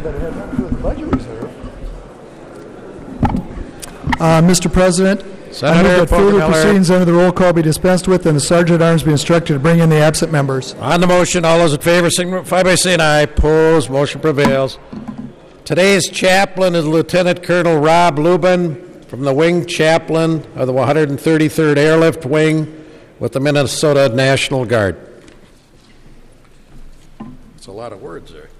Mr. President, I move that further proceedings under the roll call be dispensed with and the Sergeant at Arms be instructed to bring in the absent members. On the motion, all those in favor signify by saying aye. Opposed, motion prevails. Today's chaplain is Lieutenant Colonel Rob Lubin from the Wing Chaplain of the 133rd Airlift Wing with the Minnesota National Guard. That's a lot of words there.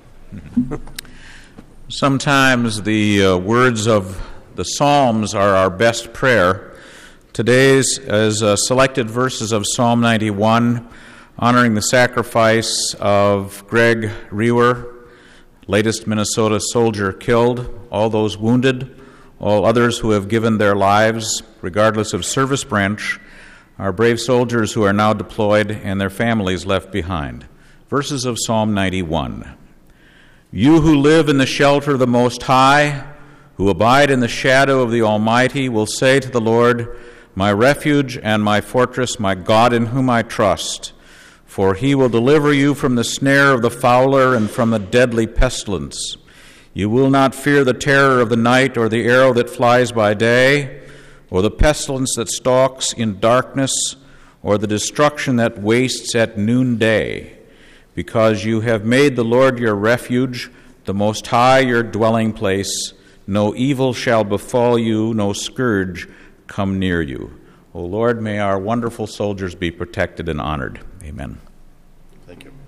Sometimes the words of the Psalms are our best prayer. Today's is selected verses of Psalm 91, honoring the sacrifice of Greg Rewer, latest Minnesota soldier killed, all those wounded, all others who have given their lives, regardless of service branch, our brave soldiers who are now deployed and their families left behind. Verses of Psalm 91. You who live in the shelter of the Most High, who abide in the shadow of the Almighty, will say to the Lord, my refuge and my fortress, my God in whom I trust. For he will deliver you from the snare of the fowler and from the deadly pestilence. You will not fear the terror of the night, or the arrow that flies by day, or the pestilence that stalks in darkness, or the destruction that wastes at noonday. Because you have made the Lord your refuge, the Most High your dwelling place, no evil shall befall you, no scourge come near you. O Lord, may our wonderful soldiers be protected and honored. Amen. Thank you.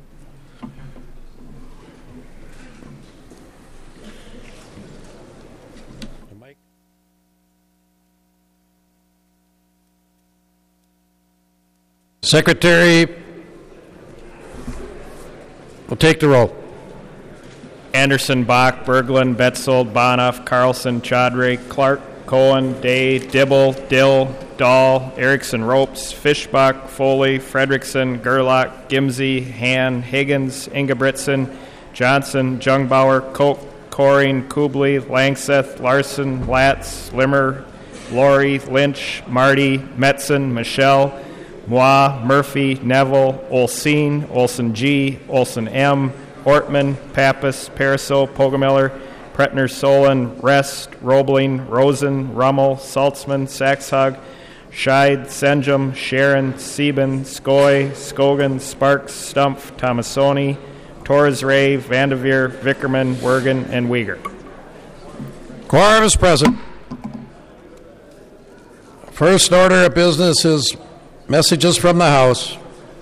Mike. Secretary will take the roll. Anderson, Bach, Berglund, Betzold, Bonoff, Carlson, Chaudhry, Clark, Cohen, Day, Dibble, Dill, Dahl, Erickson, Ropes, Fischbach, Foley, Fredrickson, Gerlach, Gimsey, Han, Higgins, Ingebrigtsen, Johnson, Jungbauer, Koch, Coring, Kubley, Langseth, Larson, Latz, Limmer, Laurie, Lynch, Marty, Metzen, Michelle, Moi, Murphy, Neville, Olseen, Olson G, Olson M, Ortman, Pappas, Pariseau, Poggemiller, Pretner, Solon, Rest, Roebling, Rosen, Rummel, Saltzman, Saxhog, Scheid, Senjum, Sharon, Sieben, Skoy, Skogan, Sparks, Stumpf, Tomasoni, Torres Ray, Vandeveer, Vickerman, Wergen, and Uyghur. Quorum is present. First order of business is messages from the House.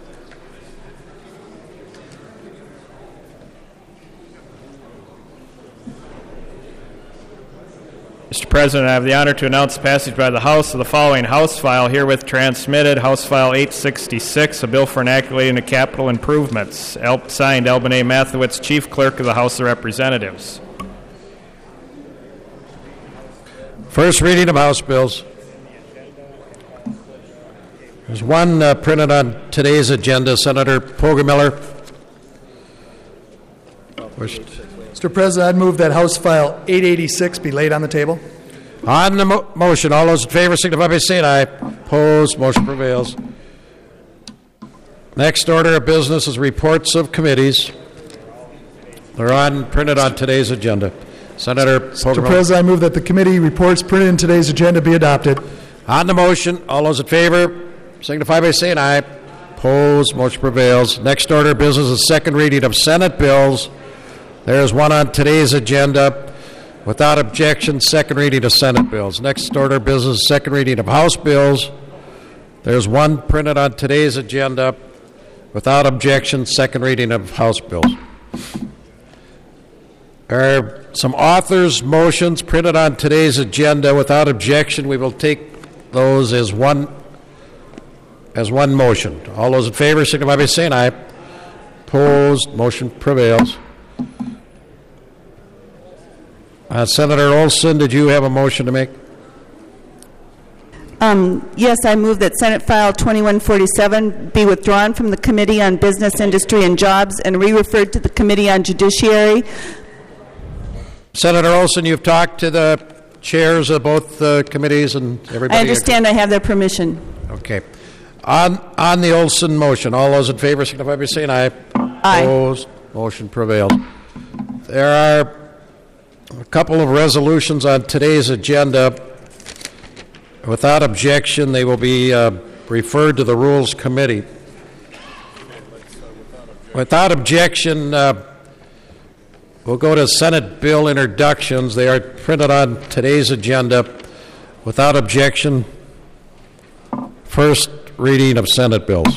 Mr. President, I have the honor to announce the passage by the House of the following House file herewith transmitted. House File 866, a bill for enacting the capital improvements. Signed, Alban A. Mathewitz, Chief Clerk of the House of Representatives. First reading of House bills. There's one printed on today's agenda. Senator Poggemiller. Mr. President, I'd move that House File 886 be laid on the table. On the motion, all those in favor signify by saying aye. Opposed, motion prevails. Next order of business is reports of committees. They're printed on today's agenda. Senator Poggemiller. Mr. President, I move that the committee reports printed in today's agenda be adopted. On the motion, all those in favor signify by saying aye. Opposed, motion prevails. Next order of business is second reading of Senate bills. There is one on today's agenda. Without objection, second reading of Senate bills. Next order of business, second reading of House bills. There's one printed on today's agenda. Without objection, second reading of House bills. There are some authors' motions printed on today's agenda. Without objection, we will take those as one motion. All those in favor signify by saying aye. Opposed, motion prevails. Senator Olson, did you have a motion to make? Yes, I move that Senate File 2147 be withdrawn from the Committee on Business, Industry, and Jobs and re-referred to the Committee on Judiciary. Senator Olson, you've talked to the chairs of both committees and everybody. I understand. I have their permission. Okay. On the Olson motion, all those in favor signify by saying aye. Aye. Opposed, motion prevails. There are a couple of resolutions on today's agenda. Without objection, they will be referred to the Rules Committee. Without objection, we'll go to Senate bill introductions. They are printed on today's agenda. Without objection, first reading of Senate bills.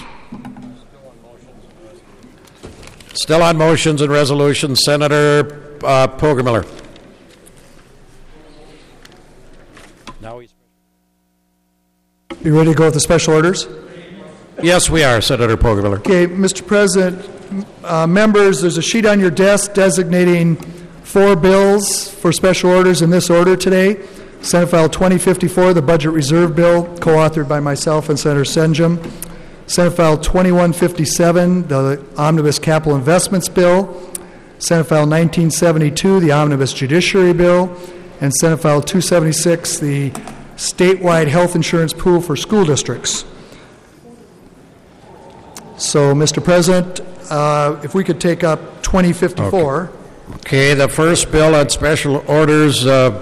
Still on motions and resolutions, Senator Poggemiller. Now he's. You ready to go with the special orders? Yes, we are, Senator Poggemiller. Okay, Mr. President, members, there's a sheet on your desk designating 4 bills for special orders in this order today. Senate File 2054, the Budget Reserve Bill, co-authored by myself and Senator Senjum. Senate File 2157, the Omnibus Capital Investments Bill. Senate File 1972, the Omnibus Judiciary Bill. And Senate File 276, the Statewide Health Insurance Pool for School Districts. So, Mr. President, if we could take up 2054. Okay, the first bill on special orders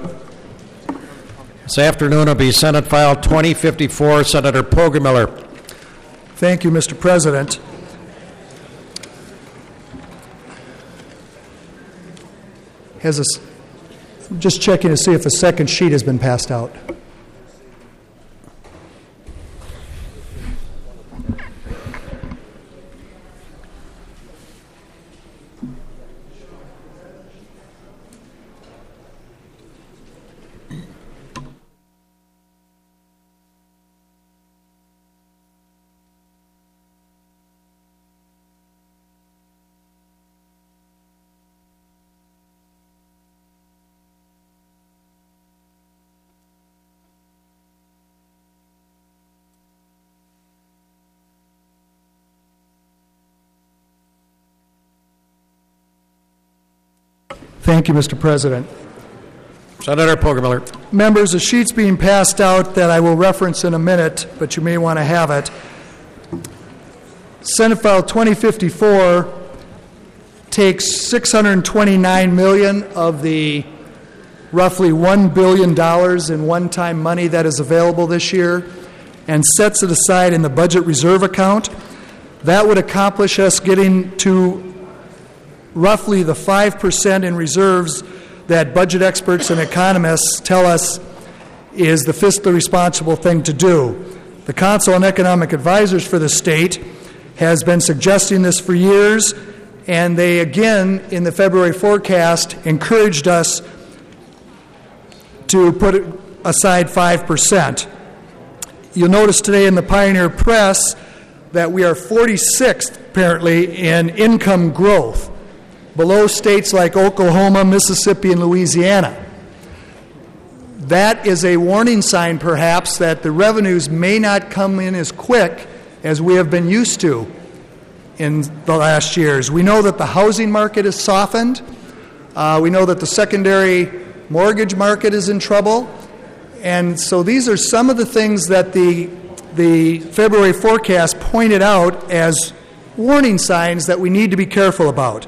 this afternoon will be Senate File 2054, Senator Poggemiller. Thank you, Mr. President. Just checking to see if the second sheet has been passed out. Thank you, Mr. President. Senator Poggemiller. Members, the sheet's being passed out that I will reference in a minute, but you may want to have it. Senate File 2054 takes $629 million of the roughly $1 billion in one-time money that is available this year and sets it aside in the budget reserve account. That would accomplish us getting to roughly the 5% in reserves that budget experts and economists tell us is the fiscally responsible thing to do. The Council on Economic Advisors for the state has been suggesting this for years, and they again, in the February forecast, encouraged us to put aside 5%. You'll notice today in the Pioneer Press that we are 46th, apparently, in income growth, below states like Oklahoma, Mississippi, and Louisiana. That is a warning sign, perhaps, that the revenues may not come in as quick as we have been used to in the last years. We know that the housing market has softened. We know that the secondary mortgage market is in trouble. And so these are some of the things that the February forecast pointed out as warning signs that we need to be careful about.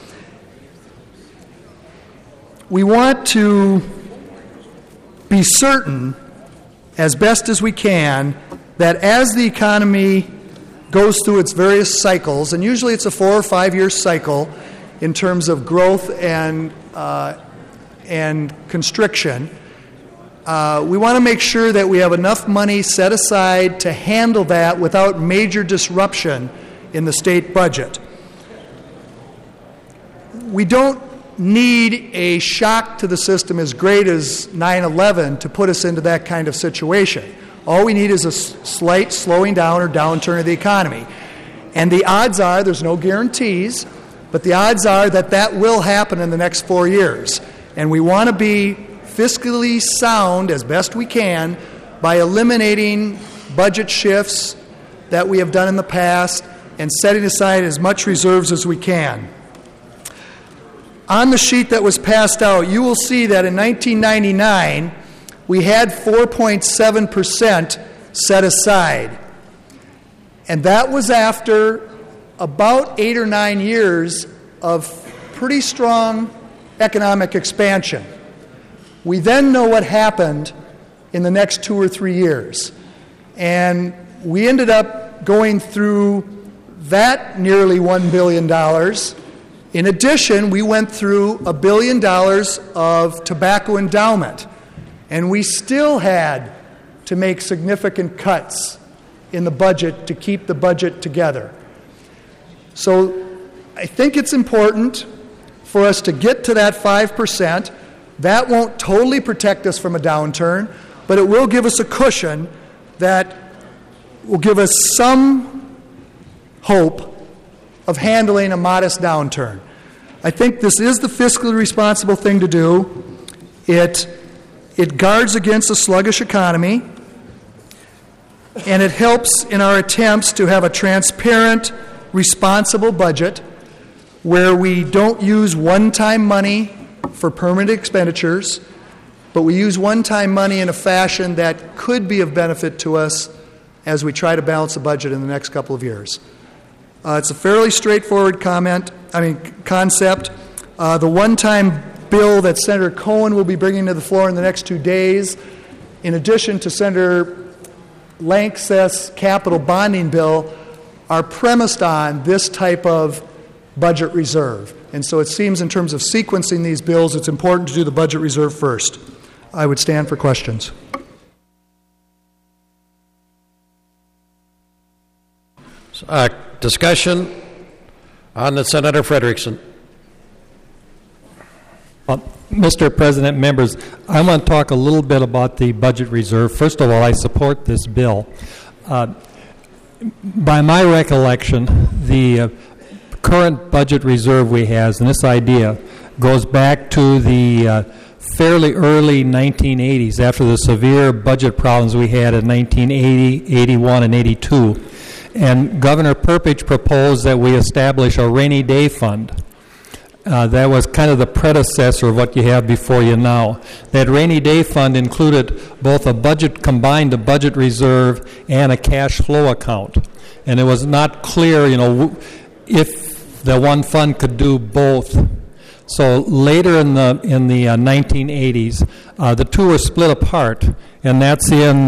We want to be certain, as best as we can, that as the economy goes through its various cycles, and usually it's a 4 or 5 year cycle in terms of growth and constriction, we want to make sure that we have enough money set aside to handle that without major disruption in the state budget. We don't need a shock to the system as great as 9/11 to put us into that kind of situation. All we need is a slight slowing down or downturn of the economy. And the odds are, there's no guarantees, but the odds are that that will happen in the next 4 years. And we want to be fiscally sound as best we can by eliminating budget shifts that we have done in the past and setting aside as much reserves as we can. On the sheet that was passed out, you will see that in 1999, we had 4.7% set aside. And that was after about 8 or 9 years of pretty strong economic expansion. We then know what happened in the next 2 or 3 years. And we ended up going through that nearly $1 billion. In addition, we went through $1 billion of tobacco endowment, and we still had to make significant cuts in the budget to keep the budget together. So I think it's important for us to get to that 5%. That won't totally protect us from a downturn, but it will give us a cushion that will give us some hope of handling a modest downturn. I think this is the fiscally responsible thing to do. It guards against a sluggish economy, and it helps in our attempts to have a transparent, responsible budget where we don't use one-time money for permanent expenditures, but we use one-time money in a fashion that could be of benefit to us as we try to balance the budget in the next couple of years. It's a fairly straightforward concept. The one-time bill that Senator Cohen will be bringing to the floor in the next 2 days, in addition to Senator Lanxess' capital bonding bill, are premised on this type of budget reserve. And so it seems in terms of sequencing these bills, it's important to do the budget reserve first. I would stand for questions. Discussion on the Senator Frederickson. Mr. President, members, I want to talk a little bit about the budget reserve. First of all, I support this bill. By my recollection, the current budget reserve we have, and this idea goes back to the fairly early 1980s, after the severe budget problems we had in 1980, 81, and 82. And Governor Perpich proposed that we establish a rainy day fund. That was kind of the predecessor of what you have before you now. That rainy day fund included both combined a budget reserve and a cash flow account. And it was not clear, if the one fund could do both. So later in the 1980s, the two were split apart, and that's in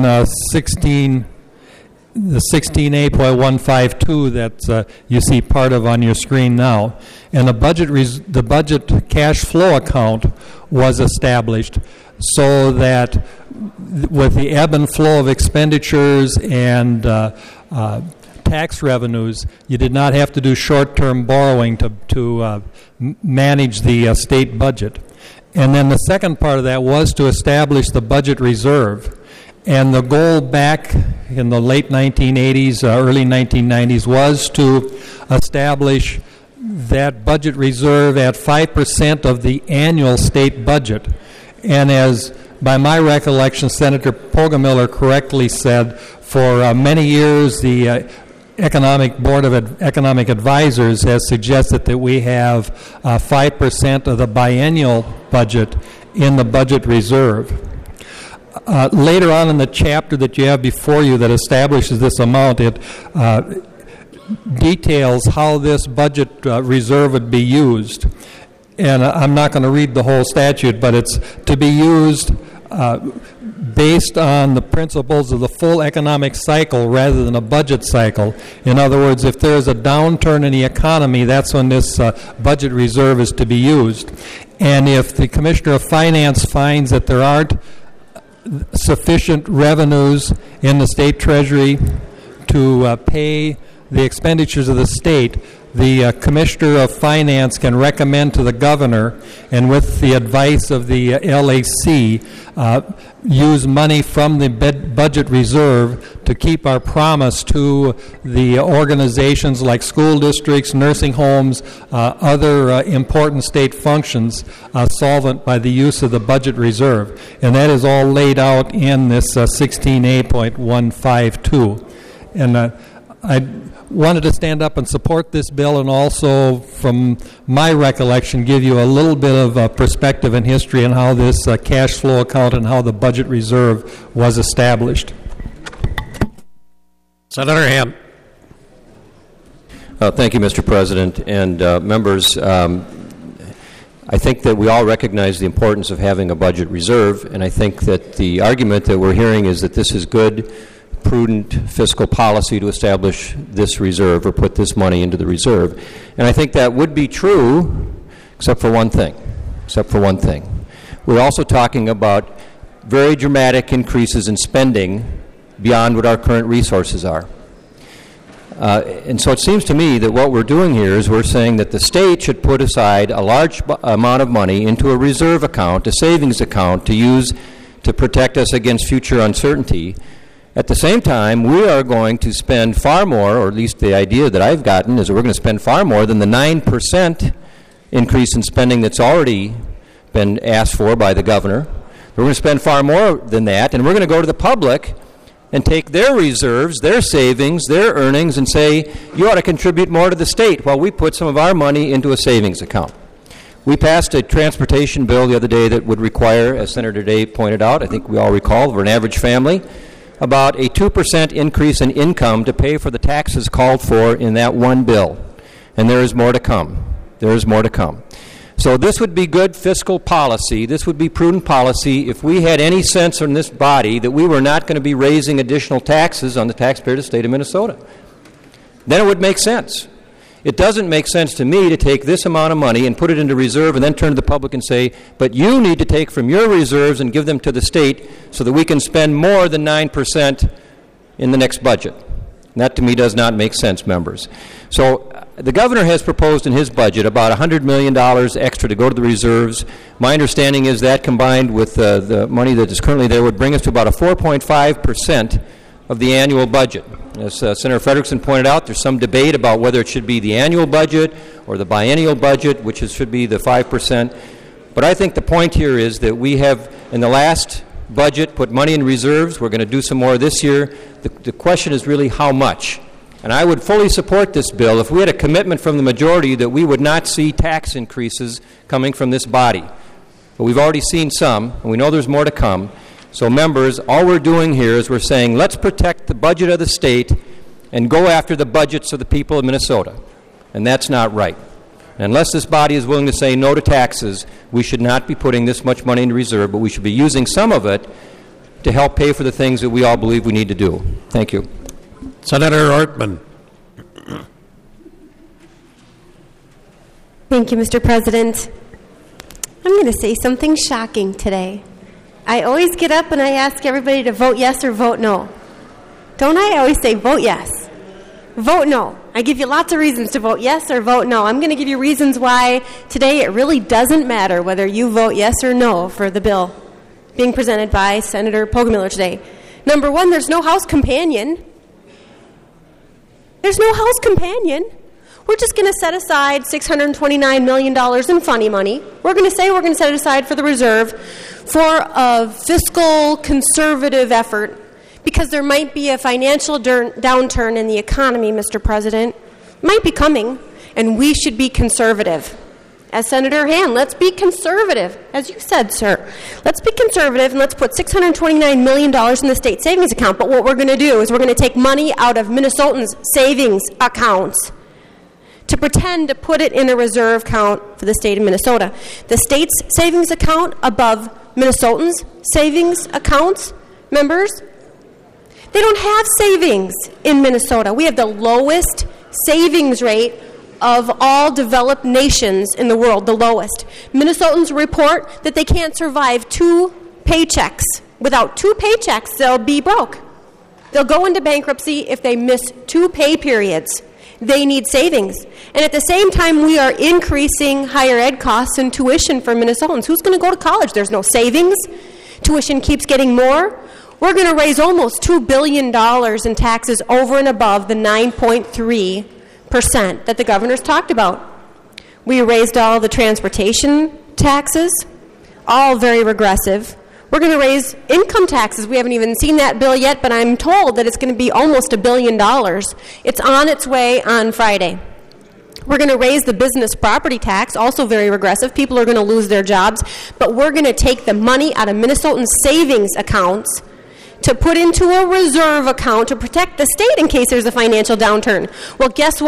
the 16A.152 that you see part of on your screen now. And the budget cash flow account was established so that with the ebb and flow of expenditures and tax revenues, you did not have to do short-term borrowing to manage the state budget. And then the second part of that was to establish the budget reserve. And the goal back in the late 1980s, early 1990s, was to establish that budget reserve at 5% of the annual state budget. And as, by my recollection, Senator Poggemiller correctly said, for many years the Economic Board of Economic Advisors has suggested that we have 5% of the biennial budget in the budget reserve. Later on in the chapter that you have before you that establishes this amount, it details how this budget reserve would be used. And I'm not going to read the whole statute, but it's to be used based on the principles of the full economic cycle rather than a budget cycle. In other words, if there's a downturn in the economy, that's when this budget reserve is to be used. And if the Commissioner of Finance finds that there aren't sufficient revenues in the state treasury to pay the expenditures of the state, the Commissioner of Finance can recommend to the Governor, and with the advice of the LAC, use money from the budget reserve to keep our promise to the organizations like school districts, nursing homes, other important state functions solvent by the use of the budget reserve. And that is all laid out in this 16A.152. And I wanted to stand up and support this bill, and also, from my recollection, give you a little bit of perspective and history on how this cash flow account and how the budget reserve was established. Senator Ham. Thank you, Mr. President, and members. I think that we all recognize the importance of having a budget reserve, and I think that the argument that we're hearing is that this is good, prudent fiscal policy to establish this reserve or put this money into the reserve. And I think that would be true, except for one thing. We're also talking about very dramatic increases in spending beyond what our current resources are. And so it seems to me that what we're doing here is we're saying that the state should put aside a large amount of money into a reserve account, a savings account, to use to protect us against future uncertainty. At the same time, we are going to spend far more, or at least the idea that I've gotten is that we're going to spend far more than the 9% increase in spending that's already been asked for by the governor. We're going to spend far more than that, and we're going to go to the public and take their reserves, their savings, their earnings, and say, you ought to contribute more to the state while we put some of our money into a savings account. We passed a transportation bill the other day that would require, as Senator Day pointed out, I think we all recall, for an average family, about a 2% increase in income to pay for the taxes called for in that one bill. And there is more to come. So this would be good fiscal policy. This would be prudent policy if we had any sense in this body that we were not going to be raising additional taxes on the taxpayer of the state of Minnesota. Then it would make sense. It doesn't make sense to me to take this amount of money and put it into reserve and then turn to the public and say, but you need to take from your reserves and give them to the state so that we can spend more than 9% in the next budget. And that to me does not make sense, members. So the governor has proposed in his budget about $100 million extra to go to the reserves. My understanding is that combined with the money that is currently there would bring us to about a 4.5% of the annual budget. As Senator Frederickson pointed out, there's some debate about whether it should be the annual budget or the biennial budget, which should be the 5%. But I think the point here is that we have, in the last budget, put money in reserves. We're going to do some more this year. The question is really how much. And I would fully support this bill if we had a commitment from the majority that we would not see tax increases coming from this body. But we've already seen some, and we know there's more to come. So, members, all we're doing here is we're saying let's protect the budget of the state and go after the budgets of the people of Minnesota. And that's not right. And unless this body is willing to say no to taxes, we should not be putting this much money in reserve, but we should be using some of it to help pay for the things that we all believe we need to do. Thank you. Senator Ortman. Thank you, Mr. President. I'm going to say something shocking today. I always get up and I ask everybody to vote yes or vote no. Don't I always say vote yes? Vote no. I give you lots of reasons to vote yes or vote no. I'm going to give you reasons why today it really doesn't matter whether you vote yes or no for the bill being presented by Senator Poggemiller today. Number one, there's no House companion. There's no House companion. We're just going to set aside $629 million in funny money. We're going to say we're going to set it aside for the reserve for a fiscal conservative effort because there might be a financial downturn in the economy, Mr. President. It might be coming, and we should be conservative. As Senator Hand, let's be conservative, as you said, sir. Let's be conservative, and let's put $629 million in the state savings account. But what we're going to do is we're going to take money out of Minnesotans' savings accounts to pretend to put it in a reserve account for the state of Minnesota. The state's savings account above Minnesotans' savings accounts, members, they don't have savings in Minnesota. We have the lowest savings rate of all developed nations in the world, the lowest. Minnesotans report that they can't survive 2 paychecks. Without 2 paychecks, they'll be broke. They'll go into bankruptcy if they miss 2 pay periods. They need savings. And at the same time, we are increasing higher ed costs and tuition for Minnesotans. Who's going to go to college? There's no savings. Tuition keeps getting more. We're going to raise almost $2 billion in taxes over and above the 9.3% that the governor's talked about. We raised all the transportation taxes, all very regressive. We're going to raise income taxes. We haven't even seen that bill yet, but I'm told that it's going to be almost $1 billion. It's on its way on Friday. We're going to raise the business property tax, also very regressive. People are going to lose their jobs, but we're going to take the money out of Minnesotan savings accounts to put into a reserve account to protect the state in case there's a financial downturn. Well, guess what?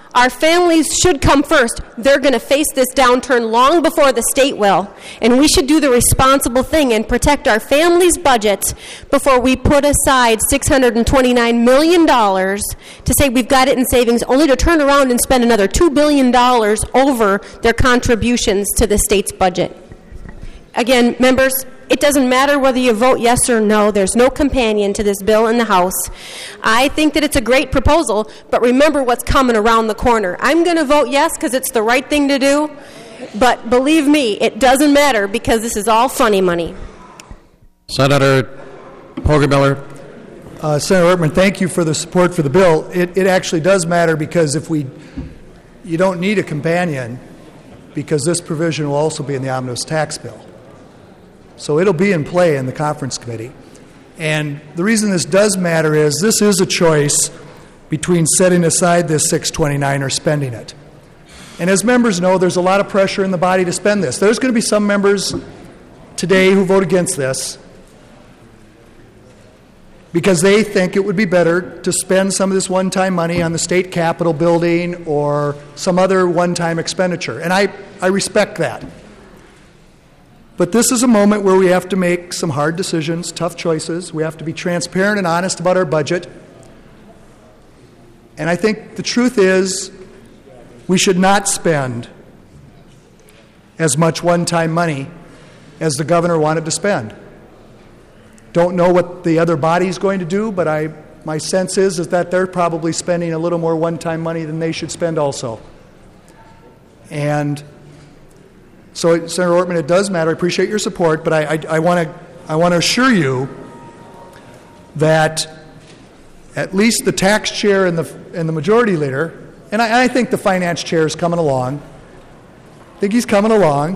Our families should come first. They're going to face this downturn long before the state will. And we should do the responsible thing and protect our families' budgets before we put aside $629 million to say we've got it in savings, only to turn around and spend another $2 billion over their contributions to the state's budget. Again, members, it doesn't matter whether you vote yes or no. There's no companion to this bill in the House. I think that it's a great proposal, but remember what's coming around the corner. I'm going to vote yes because it's the right thing to do, but believe me, it doesn't matter because this is all funny money. Senator Poggemiller. Senator Ortman, thank you for the support for the bill. It actually does matter because you don't need a companion because this provision will also be in the omnibus tax bill. So it'll be in play in the conference committee. And the reason this does matter is this is a choice between setting aside this 629 or spending it. And as members know, there's a lot of pressure in the body to spend this. There's going to be some members today who vote against this because they think it would be better to spend some of this one-time money on the state capitol building or some other one-time expenditure. And I respect that. But this is a moment where we have to make some hard decisions, tough choices. We have to be transparent and honest about our budget. And I think the truth is we should not spend as much one-time money as the governor wanted to spend. Don't know what the other body's going to do, but my sense is that they're probably spending a little more one-time money than they should spend also. And so, Senator Ortman, it does matter. I appreciate your support, but I want to assure you that at least the tax chair and the majority leader, and I think the finance chair is coming along. I think he's coming along.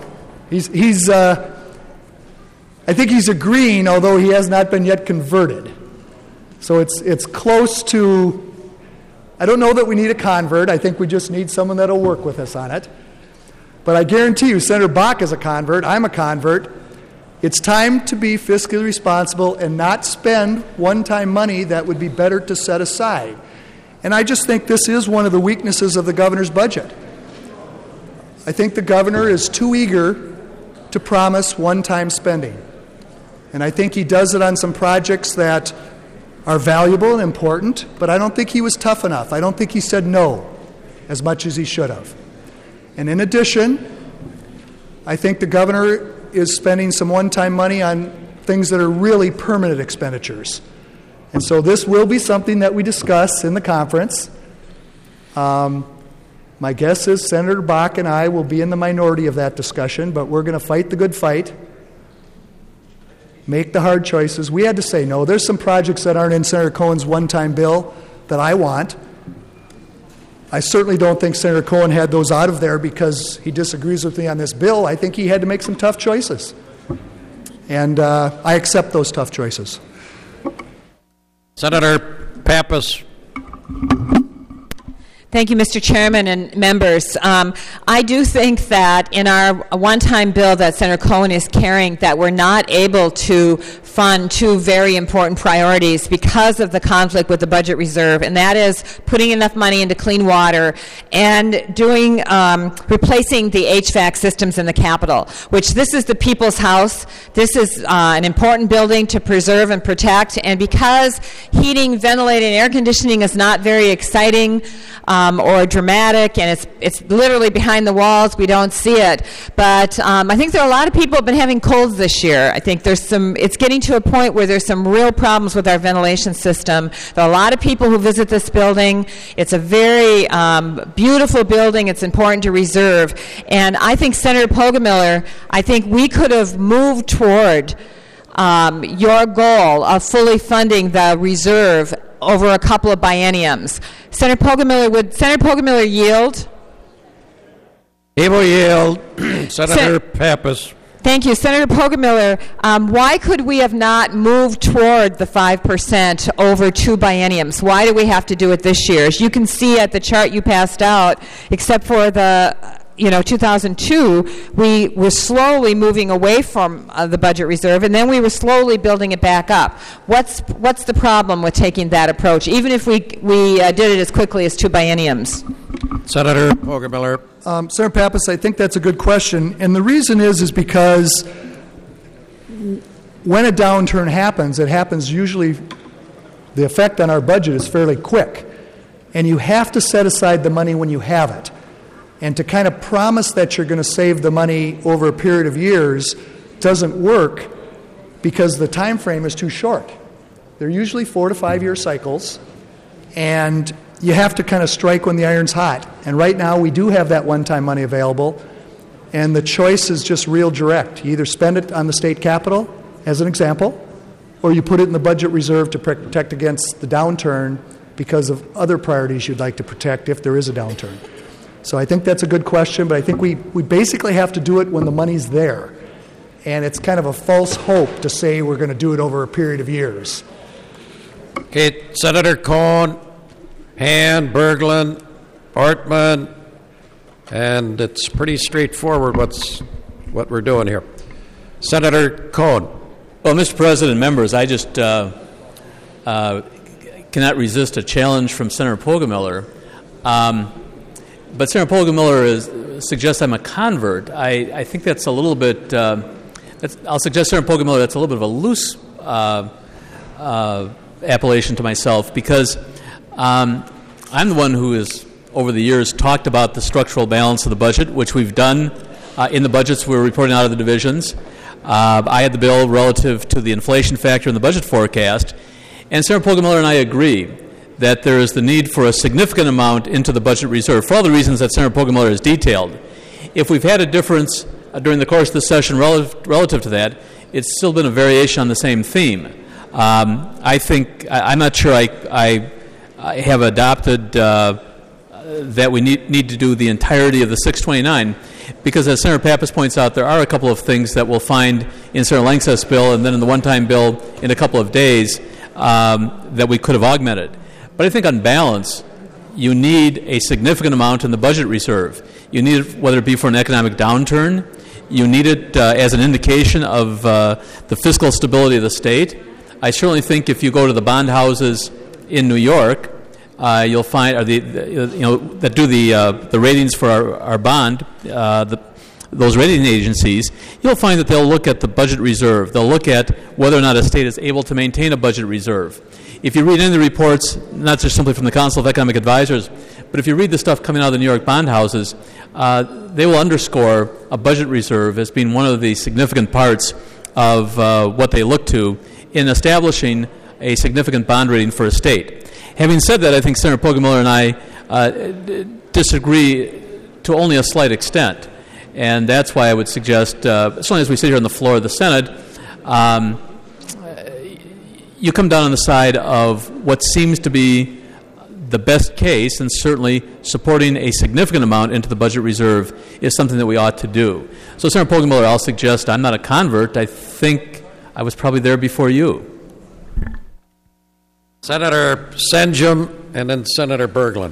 I think he's agreeing, although he has not been yet converted. So it's close to. I don't know that we need a convert. I think we just need someone that'll work with us on it. But I guarantee you, Senator Bach is a convert. I'm a convert. It's time to be fiscally responsible and not spend one-time money that would be better to set aside. And I just think this is one of the weaknesses of the governor's budget. I think the governor is too eager to promise one-time spending. And I think he does it on some projects that are valuable and important, but I don't think he was tough enough. I don't think he said no as much as he should have. And in addition, I think the governor is spending some one-time money on things that are really permanent expenditures. And so this will be something that we discuss in the conference. My guess is Senator Bach and I will be in the minority of that discussion, but we're going to fight the good fight, make the hard choices. We had to say no. There's some projects that aren't in Senator Cohen's one-time bill that I want. I certainly don't think Senator Cohen had those out of there because he disagrees with me on this bill. I think he had to make some tough choices. And I accept those tough choices. Senator Pappas. Thank you, Mr. Chairman and members. I do think that in our one-time bill that Senator Cohen is carrying, that we're not able to fund two very important priorities because of the conflict with the budget reserve, and that is putting enough money into clean water and replacing the HVAC systems in the Capitol, which this is the people's house. This is an important building to preserve and protect, and because heating, ventilating, and air conditioning is not very exciting or dramatic, and it's literally behind the walls, we don't see it. But I think there are a lot of people who have been having colds this year. I think it's getting to a point where there's some real problems with our ventilation system. There are a lot of people who visit this building. It's a very beautiful building. It's important to reserve. And I think, Senator Poggemiller, I think we could have moved toward your goal of fully funding the reserve over a couple of bienniums. Senator Poggemiller, would Senator Poggemiller yield? He will yield. Senator Pappas. Thank you. Senator Poggemiller, why could we have not moved toward the 5% over two bienniums? Why do we have to do it this year? As you can see at the chart you passed out, except for the 2002, we were slowly moving away from the budget reserve, and then we were slowly building it back up. What's the problem with taking that approach, even if we did it as quickly as 2 bienniums? Senator Poggemiller. Senator Pappas, I think that's a good question, and the reason is because when a downturn happens, it happens usually, the effect on our budget is fairly quick, and you have to set aside the money when you have it. And to kind of promise that you're going to save the money over a period of years doesn't work because the time frame is too short. They're usually 4 to 5 year cycles, and you have to kind of strike when the iron's hot. And right now we do have that one-time money available, and the choice is just real direct. You either spend it on the state capital, as an example, or you put it in the budget reserve to protect against the downturn because of other priorities you'd like to protect if there is a downturn. So I think that's a good question, but I think we basically have to do it when the money's there. And it's kind of a false hope to say we're going to do it over a period of years. Okay, Senator Cohn, Hand, Berglund, Ortman, and it's pretty straightforward what we're doing here. Senator Cohn. Well, Mr. President, members, I just cannot resist a challenge from Senator Poggemiller. But Senator Poggemiller suggests I'm a convert. I think that's a little bit, I'll suggest, Senator Poggemiller, that's a little bit of a loose appellation to myself because I'm the one who has, over the years, talked about the structural balance of the budget, which we've done in the budgets we're reporting out of the divisions. I had the bill relative to the inflation factor in the budget forecast, and Senator Poggemiller and I agree that there is the need for a significant amount into the budget reserve for all the reasons that Senator Poggemiller has detailed. If we've had a difference during the course of this session relative to that, it's still been a variation on the same theme. I think, I'm not sure I have adopted that we need to do the entirety of the 629, because as Senator Pappas points out, there are a couple of things that we'll find in Senator Langseth's bill and then in the one-time bill in a couple of days that we could have augmented. But I think on balance, you need a significant amount in the budget reserve. You need it, whether it be for an economic downturn, you need it as an indication of the fiscal stability of the state. I certainly think if you go to the bond houses in New York, you'll find that do the ratings for our bond, those rating agencies, you'll find that they'll look at the budget reserve. They'll look at whether or not a state is able to maintain a budget reserve. If you read any of the reports, not just simply from the Council of Economic Advisors, but if you read the stuff coming out of the New York bond houses, they will underscore a budget reserve as being one of the significant parts of what they look to in establishing a significant bond rating for a state. Having said that, I think Senator Poggemiller and I disagree to only a slight extent. And that's why I would suggest, as long as we sit here on the floor of the Senate, you come down on the side of what seems to be the best case, and certainly supporting a significant amount into the budget reserve is something that we ought to do. So, Senator Poggemiller, I'll suggest I'm not a convert. I think I was probably there before you. Senator Senjum and then Senator Berglund.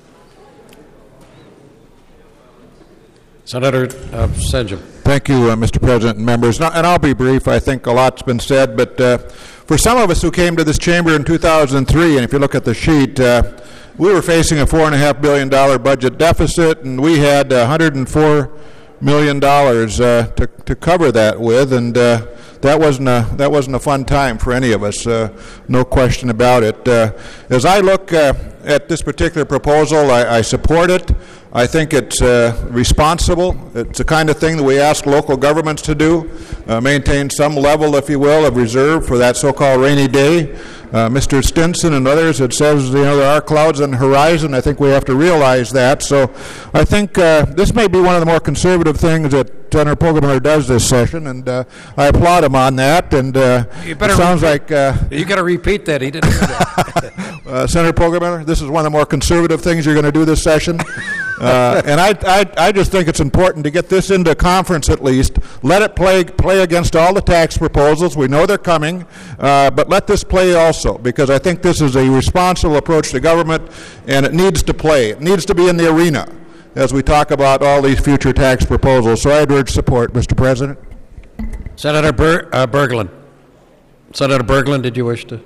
Senator Senjum. Thank you, Mr. President and members. And I'll be brief. I think a lot's been said, but for some of us who came to this chamber in 2003, and if you look at the sheet, we were facing a $4.5 billion budget deficit, and we had $104 million to cover that with, and that wasn't a fun time for any of us, no question about it. As I look at this particular proposal, I support it. I think it's responsible. It's the kind of thing that we ask local governments to do, maintain some level, if you will, of reserve for that so-called rainy day. Mr. Stinson and others, it says, there are clouds on the horizon. I think we have to realize that. So I think this may be one of the more conservative things that Senator Poggemiller does this session, and I applaud him on that. And it sounds like you got to repeat that. He didn't do that. Senator Poggemiller, this is one of the more conservative things you're going to do this session. And I just think it's important to get this into conference at least. Let it play against all the tax proposals. We know they're coming, but let this play also, because I think this is a responsible approach to government, and it needs to play. It needs to be in the arena. as we talk about all these future tax proposals. So I'd urge support, Mr. President. Senator Berglund. Senator Berglund, did you wish to?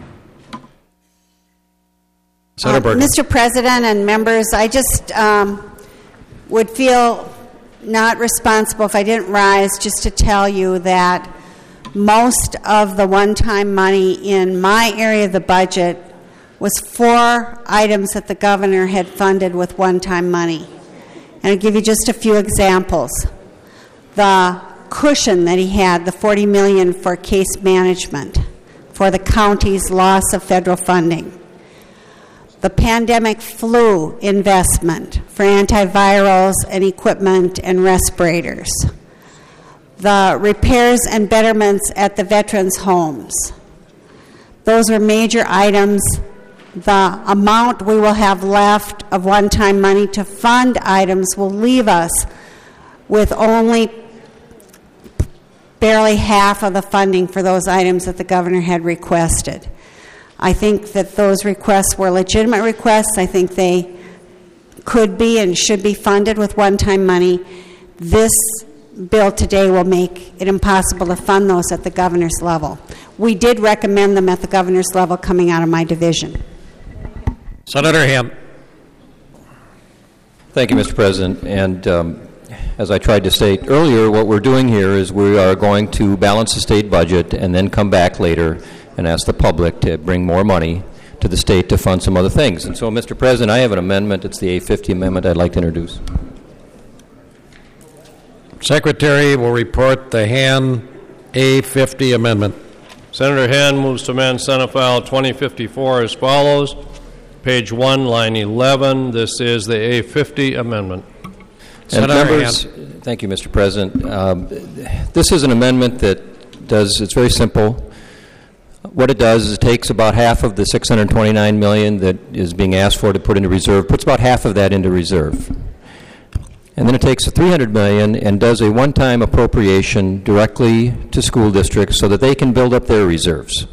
Senator Berglund. Mr. President and members, I just would feel not responsible if I didn't rise just to tell you that most of the one-time money in my area of the budget was 4 items that the governor had funded with one-time money. And I'll give you just a few examples. The cushion that he had, the $40 million for case management for the county's loss of federal funding. The pandemic flu investment for antivirals and equipment and respirators. The repairs and betterments at the veterans' homes. Those are major items. The amount we will have left of one-time money to fund items will leave us with only barely half of the funding for those items that the governor had requested. I think that those requests were legitimate requests. I think they could be and should be funded with one-time money. This bill today will make it impossible to fund those at the governor's level. We did recommend them at the governor's level coming out of my division. Senator Ham. Thank you, Mr. President. And as I tried to state earlier, what we're doing here is we are going to balance the state budget and then come back later and ask the public to bring more money to the state to fund some other things. And so, Mr. President, I have an amendment. It's the A50 amendment I'd like to introduce. Secretary will report the Han A50 amendment. Senator Han moves to amend Senate File 2054 as follows. Page 1, line 11. This is the A50 amendment. Senator members, thank you, Mr. President. This is an amendment that does, it's very simple. What it does is it takes about half of the $629 million that is being asked for to put into reserve, puts about half of that into reserve. And then it takes the $300 million and does a one-time appropriation directly to school districts so that they can build up their reserves.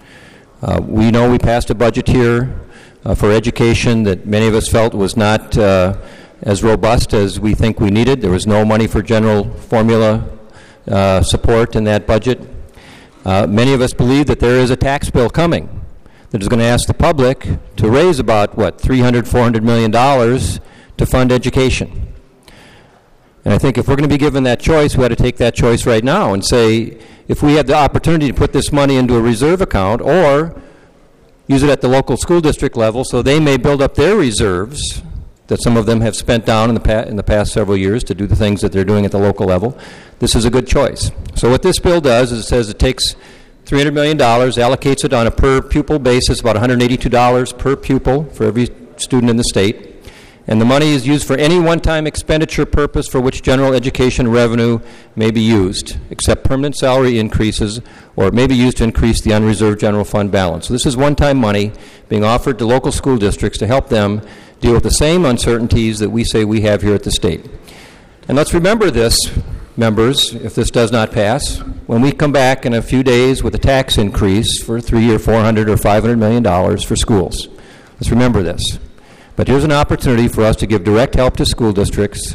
We know we passed a budget here for education that many of us felt was not as robust as we think we needed. There was no money for general formula support in that budget. Many of us believe that there is a tax bill coming that is going to ask the public to raise about, $300, $400 million to fund education. And I think if we're going to be given that choice, we ought to take that choice right now and say, if we have the opportunity to put this money into a reserve account or use it at the local school district level so they may build up their reserves that some of them have spent down in the past several years to do the things that they're doing at the local level, this is a good choice. So what this bill does is it says it takes $300 million, allocates it on a per pupil basis, about $182 per pupil for every student in the state. And the money is used for any one-time expenditure purpose for which general education revenue may be used, except permanent salary increases, or it may be used to increase the unreserved general fund balance. So this is one-time money being offered to local school districts to help them deal with the same uncertainties that we say we have here at the state. And let's remember this, members, if this does not pass, when we come back in a few days with a tax increase for $300 or $400 or $500 million for schools. Let's remember this. But here's an opportunity for us to give direct help to school districts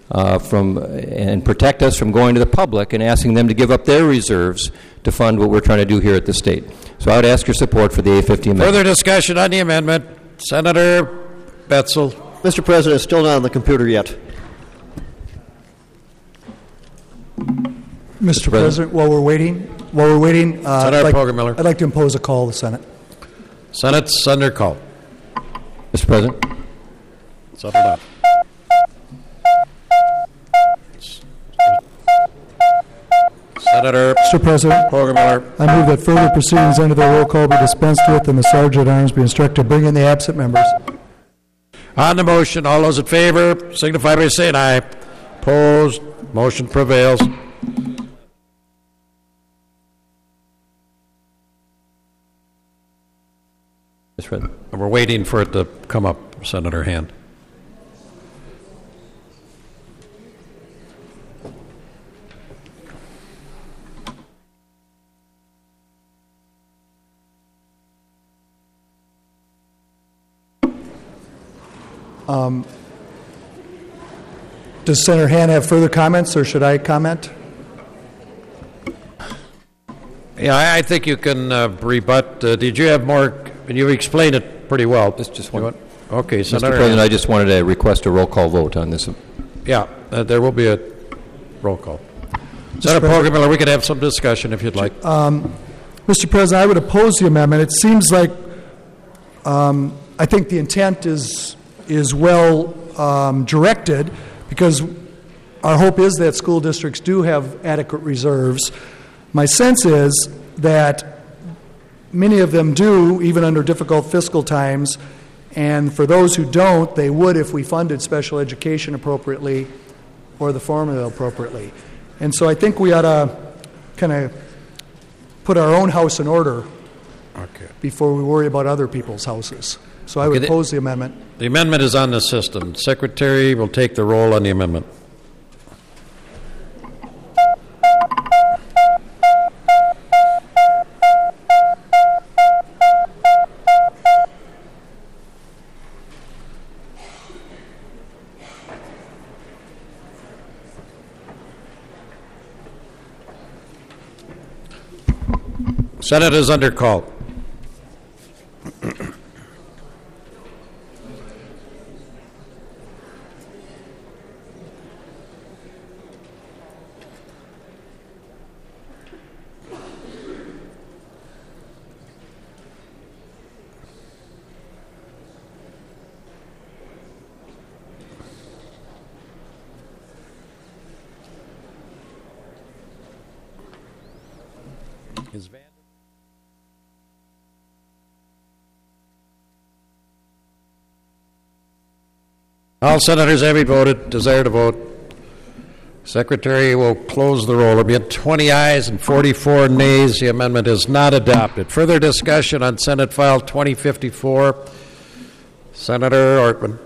and protect us from going to the public and asking them to give up their reserves to fund what we're trying to do here at the state. So I would ask your support for the A50 amendment. Further discussion on the amendment. Senator Betzel. Mr. President, it's still not on the computer yet. Mr. President, while we're waiting, Senator Poggemiller. I'd like to impose a call to the Senate. Senate's under call. Mr. President. Settle down. Senator Mr. President, Poggemiller. I move that further proceedings under the roll call be dispensed with and the Sergeant at Arms be instructed to bring in the absent members. On the motion, all those in favor signify by saying aye. Opposed, motion prevails. Mr. President. We're waiting for it to come up, Senator Hand. Does Senator Han have further comments, or should I comment? Yeah, I think you can rebut. Did you have more? You explained it pretty well. Just one. Okay, Mr. Senator. President, I just wanted to request a roll call vote on this. Yeah, there will be a roll call. Senator Poggemiller, we could have some discussion if you'd like. Mr. President, I would oppose the amendment. It seems like I think the intent is well directed, because our hope is that school districts do have adequate reserves. My sense is that many of them do, even under difficult fiscal times, and for those who don't, they would if we funded special education appropriately or the formula appropriately. And so I think we ought to kind of put our own house in order before we worry about other people's houses. So I would oppose the amendment. The amendment is on the system. Secretary will take the roll on the amendment. Senate is under call. All senators having voted, desire to vote. Secretary will close the roll. There will be 20 ayes and 44 nays. The amendment is not adopted. Further discussion on Senate File 2054. Senator Ortman.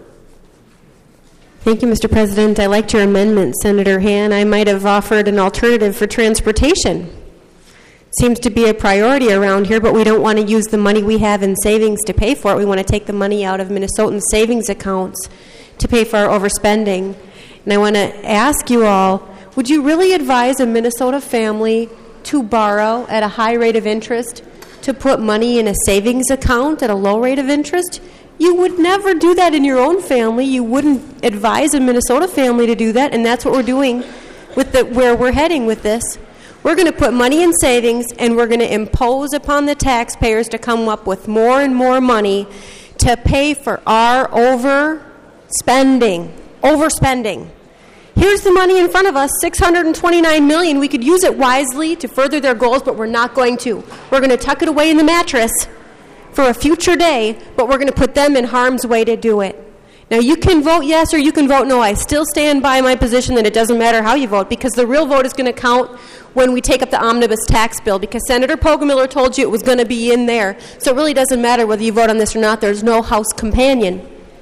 Thank you, Mr. President. I liked your amendment, Senator Han. I might have offered an alternative for transportation. Seems to be a priority around here, but we don't want to use the money we have in savings to pay for it. We want to take the money out of Minnesotan savings accounts to pay for our overspending. And I want to ask you all, would you really advise a Minnesota family to borrow at a high rate of interest to put money in a savings account at a low rate of interest? You would never do that in your own family. You wouldn't advise a Minnesota family to do that, and that's what we're doing with where we're heading with this. We're going to put money in savings, and we're going to impose upon the taxpayers to come up with more and more money to pay for our overspending. Here's the money in front of us, $629 million. We could use it wisely to further their goals, but we're not going to. We're going to tuck it away in the mattress for a future day, but we're going to put them in harm's way to do it. Now, you can vote yes or you can vote no. I still stand by my position that it doesn't matter how you vote, because the real vote is going to count when we take up the omnibus tax bill, because Senator Poggemiller told you it was going to be in there. So it really doesn't matter whether you vote on this or not. There's no House companion.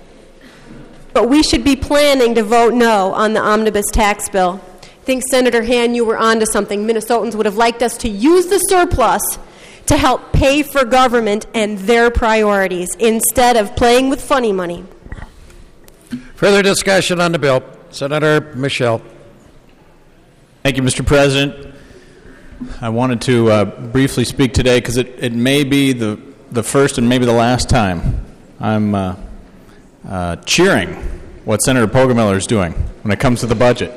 But we should be planning to vote no on the omnibus tax bill. I think, Senator Han, you were on to something. Minnesotans would have liked us to use the surplus to help pay for government and their priorities instead of playing with funny money. Further discussion on the bill. Senator Michel. Thank you, Mr. President. I wanted to briefly speak today because it may be the first and maybe the last time I'm cheering what Senator Poggemiller is doing when it comes to the budget.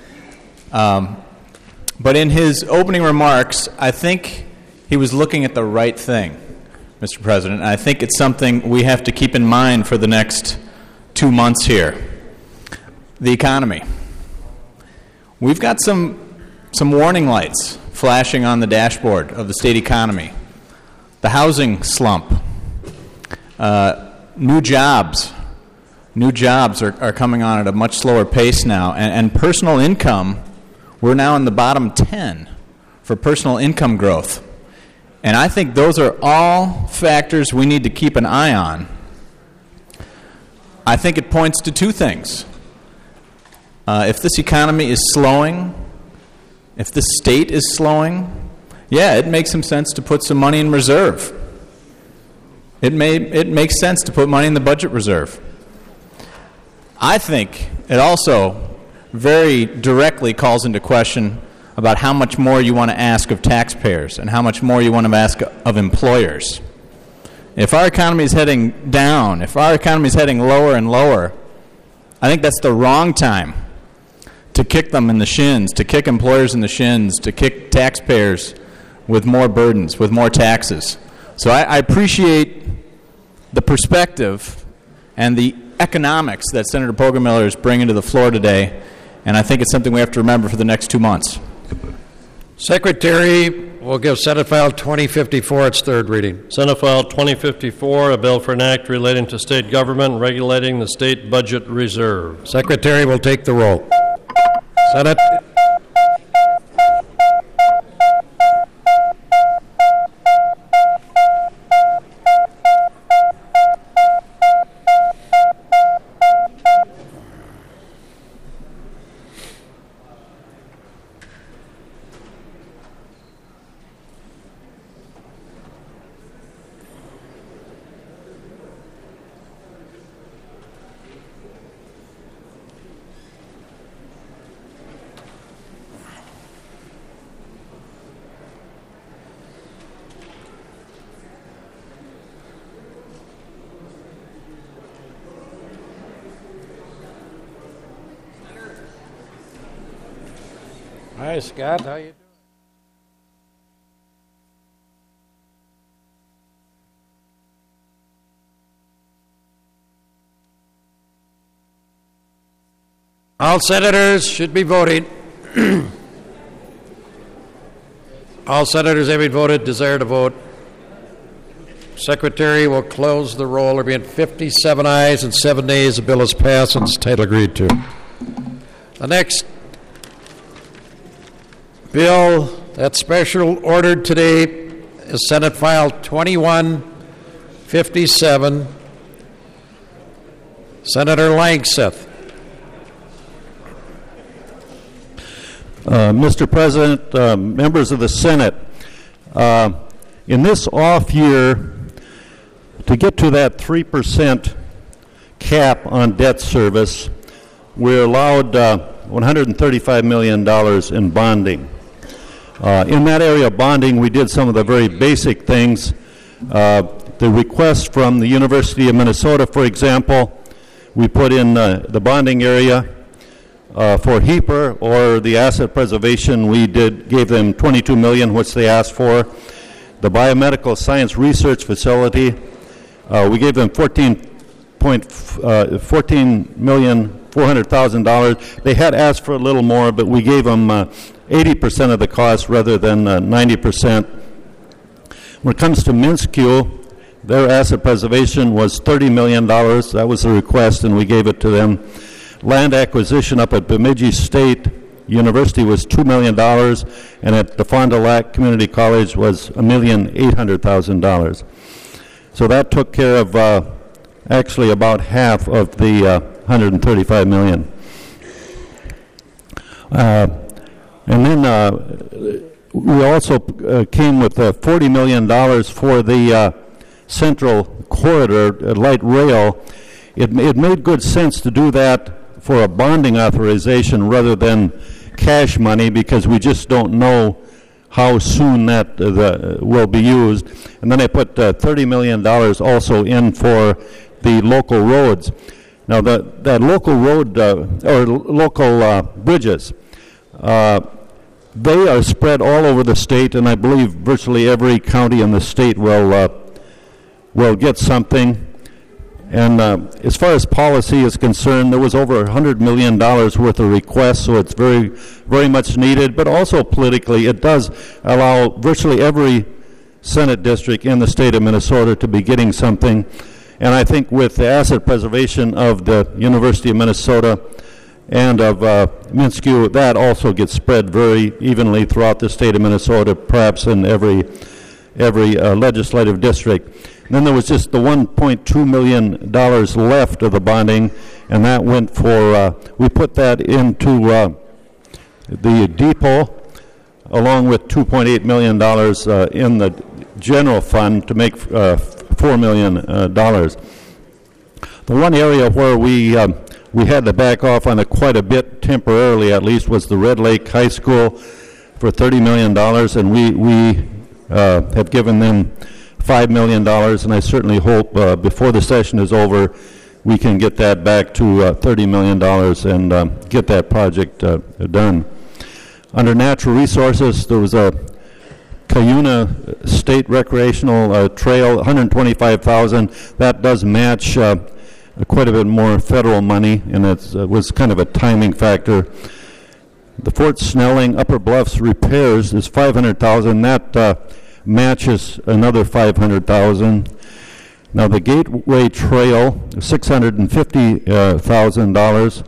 But in his opening remarks, I think he was looking at the right thing, Mr. President. And I think it's something we have to keep in mind for the next 2 months here. The economy. We've got some warning lights flashing on the dashboard of the state economy. The housing slump. New jobs are coming on at a much slower pace now. And personal income, we're now in the bottom 10 for personal income growth. And I think those are all factors we need to keep an eye on. I think it points to two things. If this economy is slowing, if the state is slowing, yeah, it makes some sense to put some money in reserve. It makes sense to put money in the budget reserve. I think it also very directly calls into question about how much more you want to ask of taxpayers and how much more you want to ask of employers. If our economy is heading down, if our economy is heading lower and lower, I think that's the wrong time to kick them in the shins, to kick employers in the shins, to kick taxpayers with more burdens, with more taxes. So I appreciate the perspective and the economics that Senator Poggemiller is bringing to the floor today, and I think it's something we have to remember for the next 2 months. Secretary will give Senate File 2054 its third reading. Senate File 2054, a bill for an act relating to state government regulating the state budget reserve. Secretary will take the roll. Senate. Hi, Scott. How you doing? All senators should be voting. All senators having voted desire to vote. Secretary will close the roll. There being 57 ayes and 7 nays. The bill is passed and its title agreed to. The next bill that's special ordered today is Senate File 2157. Senator Langseth. Mr. President, members of the Senate, in this off year, to get to that 3% cap on debt service, we're allowed $135 million in bonding. In that area of bonding, we did some of the very basic things. The request from the University of Minnesota, for example, we put in the bonding area for HEAPR or the asset preservation. We gave them $22 million, which they asked for. The biomedical science research facility, we gave them $14,400,000. They had asked for a little more, but we gave them 80% of the cost rather than 90%. When it comes to MNSCU, their asset preservation was $30 million. That was the request, and we gave it to them. Land acquisition up at Bemidji State University was $2 million, and at the Fond du Lac Community College was $1,800,000. So that took care of actually about half of the $135 million. And then we also came with $40 million for the Central Corridor light rail. It made good sense to do that for a bonding authorization rather than cash money, because we just don't know how soon that will be used. And then I put $30 million also in for the local roads. Now, that local road or local bridges, they are spread all over the state, and I believe virtually every county in the state will get something. And as far as policy is concerned, there was over $100 million worth of requests, so it's very, very much needed. But also politically, it does allow virtually every Senate district in the state of Minnesota to be getting something. And I think with the asset preservation of the University of Minnesota and of MNSCU, that also gets spread very evenly throughout the state of Minnesota, perhaps in every legislative district. And then there was just the $1.2 million left of the bonding, and that went for, we put that into the depot, along with $2.8 million in the general fund to make $4 million. The one area where we we had to back off on it quite a bit temporarily, at least, was the Red Lake High School for $30 million, and we have given them $5 million, and I certainly hope before the session is over we can get that back to $30 million and get that project done. Under natural resources, there was a Cuyuna State Recreational Trail, $125,000. That does match quite a bit more federal money, and it was kind of a timing factor. The Fort Snelling Upper Bluffs repairs is $500,000. That matches another $500,000. Now the Gateway Trail, $650,000.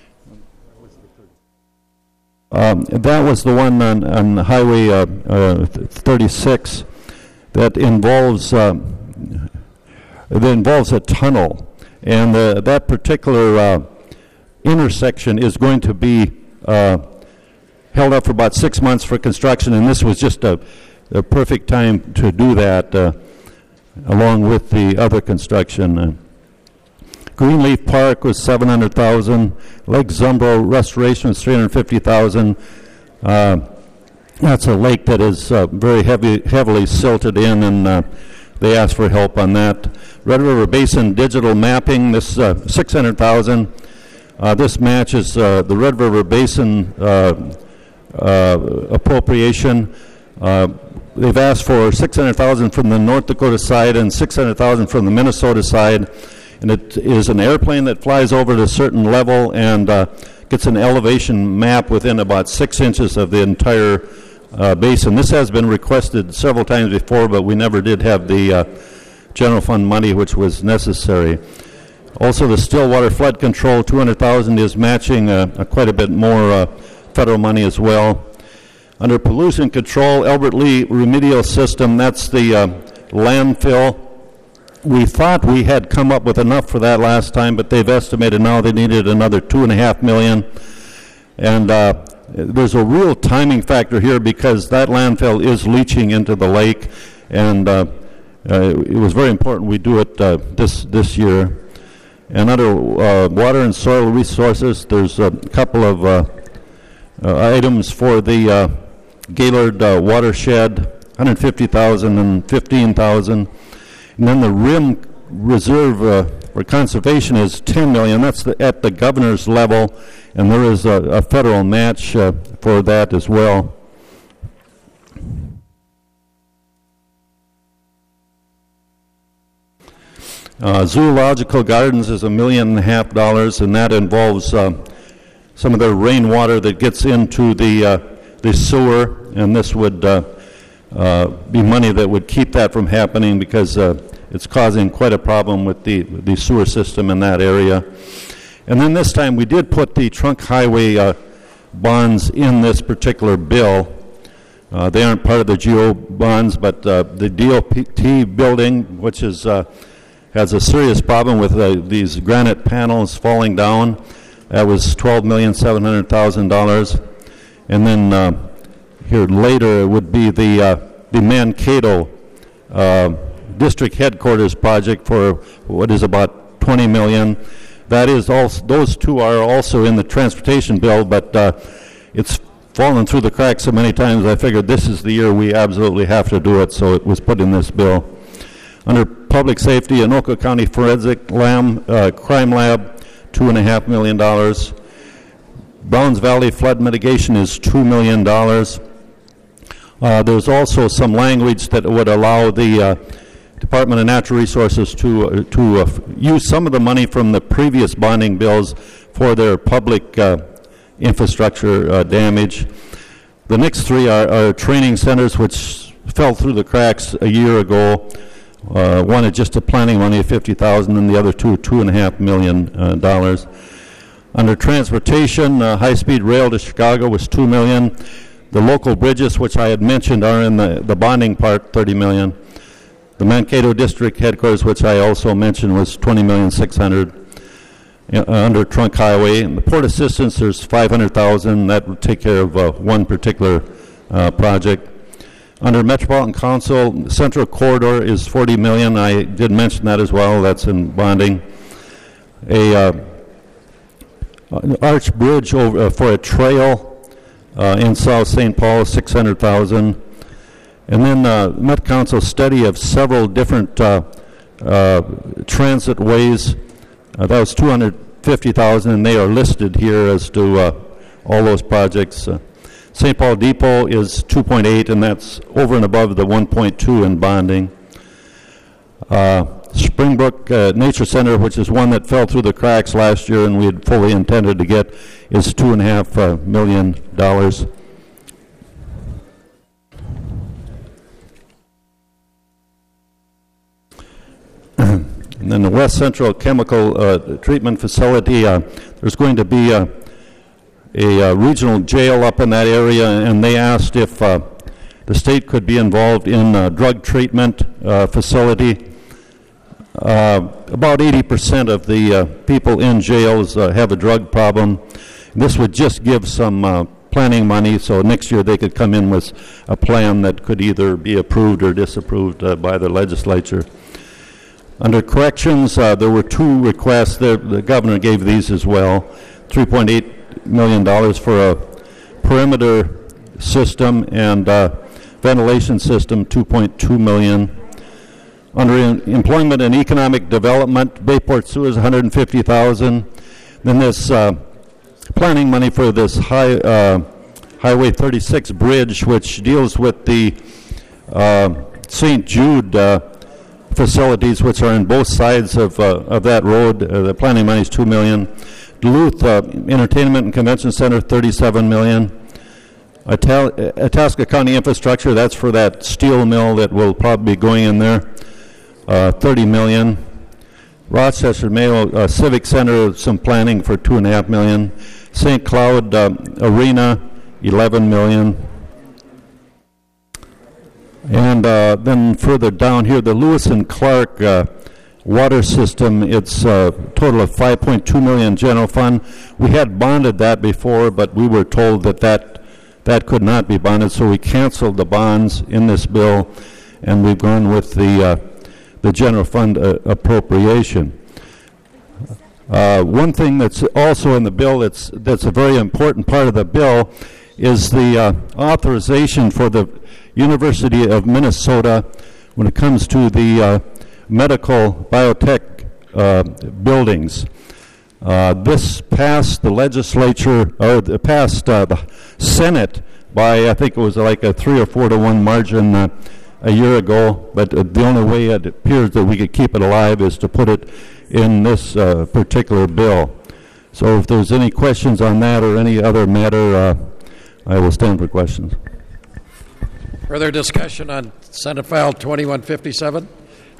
That was the one on Highway 36 that involves a tunnel, and that particular intersection is going to be held up for about 6 months for construction, and this was just a perfect time to do that, along with the other construction. Greenleaf Park was $700,000. Lake Zumbro restoration was $350,000. That's a lake that is very heavily silted in, and they asked for help on that. Red River Basin digital mapping, this $600,000. This matches the Red River Basin appropriation. They've asked for $600,000 from the North Dakota side and $600,000 from the Minnesota side. And it is an airplane that flies over at a certain level and gets an elevation map within about 6 inches of the entire basin. This has been requested several times before, but we never did have the general fund money, which was necessary. Also, the Stillwater flood control, $200,000, is matching quite a bit more federal money as well. Under pollution control, Albert Lee remedial system, that's the landfill. We thought we had come up with enough for that last time, but they've estimated now they needed another $2.5 million. And there's a real timing factor here because that landfill is leaching into the lake, and it was very important we do it this year. And under water and soil resources, there's a couple of items for the Gaylord watershed, $150,000 and $15,000. And then the RIM reserve for conservation is $10 million. That's at the governor's level, and there is a federal match for that as well. Zoological Gardens is $1.5 million, and that involves some of the rainwater that gets into the sewer, and this would be money that would keep that from happening because it's causing quite a problem with the sewer system in that area. And then this time we did put the trunk highway bonds in this particular bill. They aren't part of the GO bonds, but the DOT building, which is has a serious problem with these granite panels falling down. That was $12,700,000. And then here later it would be the Mankato district headquarters project for what is about $20 million. That is also, those two are also in the transportation bill, but it's fallen through the cracks so many times I figured this is the year we absolutely have to do it, so it was put in this bill. Under public safety, Anoka County Forensic Crime Lab, $2.5 million. Browns Valley flood mitigation is $2 million. There's also some language that would allow the Department of Natural Resources to use some of the money from the previous bonding bills for their public infrastructure damage. The next three are training centers, which fell through the cracks a year ago. One is just a planning money of $50,000, and the other two, $2.5 million. Under transportation, high-speed rail to Chicago was $2 million. The local bridges, which I had mentioned, are in the bonding part, $30 million. The Mankato district headquarters, which I also mentioned, was $20,600,000. Under trunk highway, and the port assistance, there's $500,000. That would take care of one particular project. Under Metropolitan Council, Central Corridor is $40 million. I did mention that as well. That's in bonding. A Arch Bridge over, for a trail in South St. Paul, $600,000. And then Met Council study of several different transit ways. That was $250,000, and they are listed here as to all those projects. St. Paul Depot is 2.8, and that's over and above the 1.2 in bonding. Springbrook Nature Center, which is one that fell through the cracks last year and we had fully intended to get, is $2.5 million. And then the West Central Chemical Treatment Facility, there's going to be a regional jail up in that area, and they asked if the state could be involved in a drug treatment facility. About 80% of the people in jails have a drug problem. This would just give some planning money, so next year they could come in with a plan that could either be approved or disapproved by the legislature. Under corrections, there were two requests. The governor gave these as well. $3.8 million for a perimeter system and ventilation system, $2.2 million. Under employment and economic development, Bayport Sewers, $150,000. Then this planning money for this Highway 36 bridge, which deals with the St. Jude facilities, which are on both sides of that road. The planning money is $2 million. Duluth Entertainment and Convention Center, $37 million. Itasca County Infrastructure, that's for that steel mill that will probably be going in there, $30 million. Rochester Mayo Civic Center, some planning for $2.5 million. St. Cloud Arena, $11 million. And then further down here, the Lewis and Clark water system, it's a total of $5.2 million general fund. We had bonded that before, but we were told that could not be bonded, so we canceled the bonds in this bill, and we've gone with the general fund appropriation. One thing that's also in the bill that's a very important part of the bill is the authorization for the University of Minnesota when it comes to the medical biotech buildings. This passed the legislature, or passed the Senate by, I think it was like a 3 or 4 to 1 margin a year ago, but the only way it appears that we could keep it alive is to put it in this particular bill. So if there's any questions on that or any other matter, I will stand for questions. Further discussion on Senate File 2157?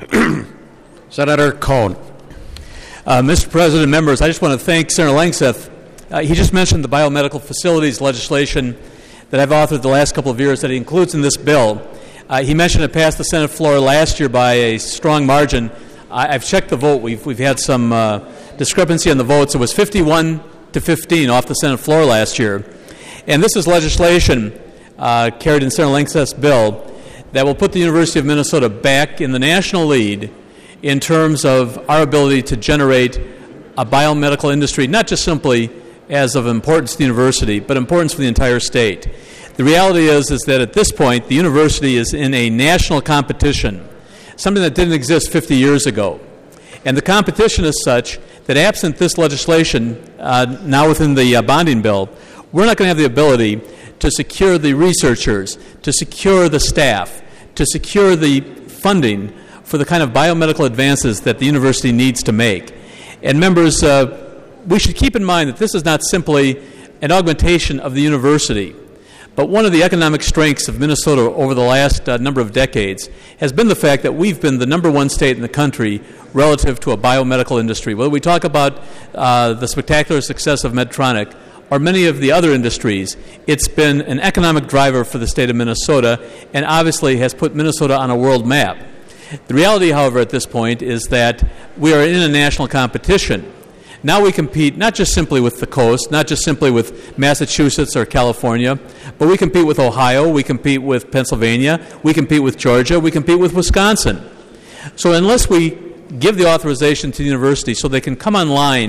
Senator Cohn. Mr. President, members, I just want to thank Senator Langseth. He just mentioned the biomedical facilities legislation that I've authored the last couple of years that he includes in this bill. He mentioned it passed the Senate floor last year by a strong margin. I've checked the vote. We've had some discrepancy on the votes. It was 51 to 15 off the Senate floor last year. And this is legislation carried in Senator Langseth's bill that will put the University of Minnesota back in the national lead in terms of our ability to generate a biomedical industry, not just simply as of importance to the university, but importance for the entire state. The reality is that at this point, the university is in a national competition, something that didn't exist 50 years ago. And the competition is such that absent this legislation, now within the bonding bill, we're not going to have the ability to secure the researchers, to secure the staff, to secure the funding for the kind of biomedical advances that the university needs to make. And members, we should keep in mind that this is not simply an augmentation of the university, but one of the economic strengths of Minnesota over the last number of decades has been the fact that we've been the number one state in the country relative to a biomedical industry. Whether we talk about the spectacular success of Medtronic or many of the other industries, it's been an economic driver for the state of Minnesota and obviously has put Minnesota on a world map. The reality, however, at this point is that we are in a national competition. Now we compete not just simply with the coast, not just simply with Massachusetts or California, but we compete with Ohio, we compete with Pennsylvania, we compete with Georgia, we compete with Wisconsin. So unless we give the authorization to the university so they can come online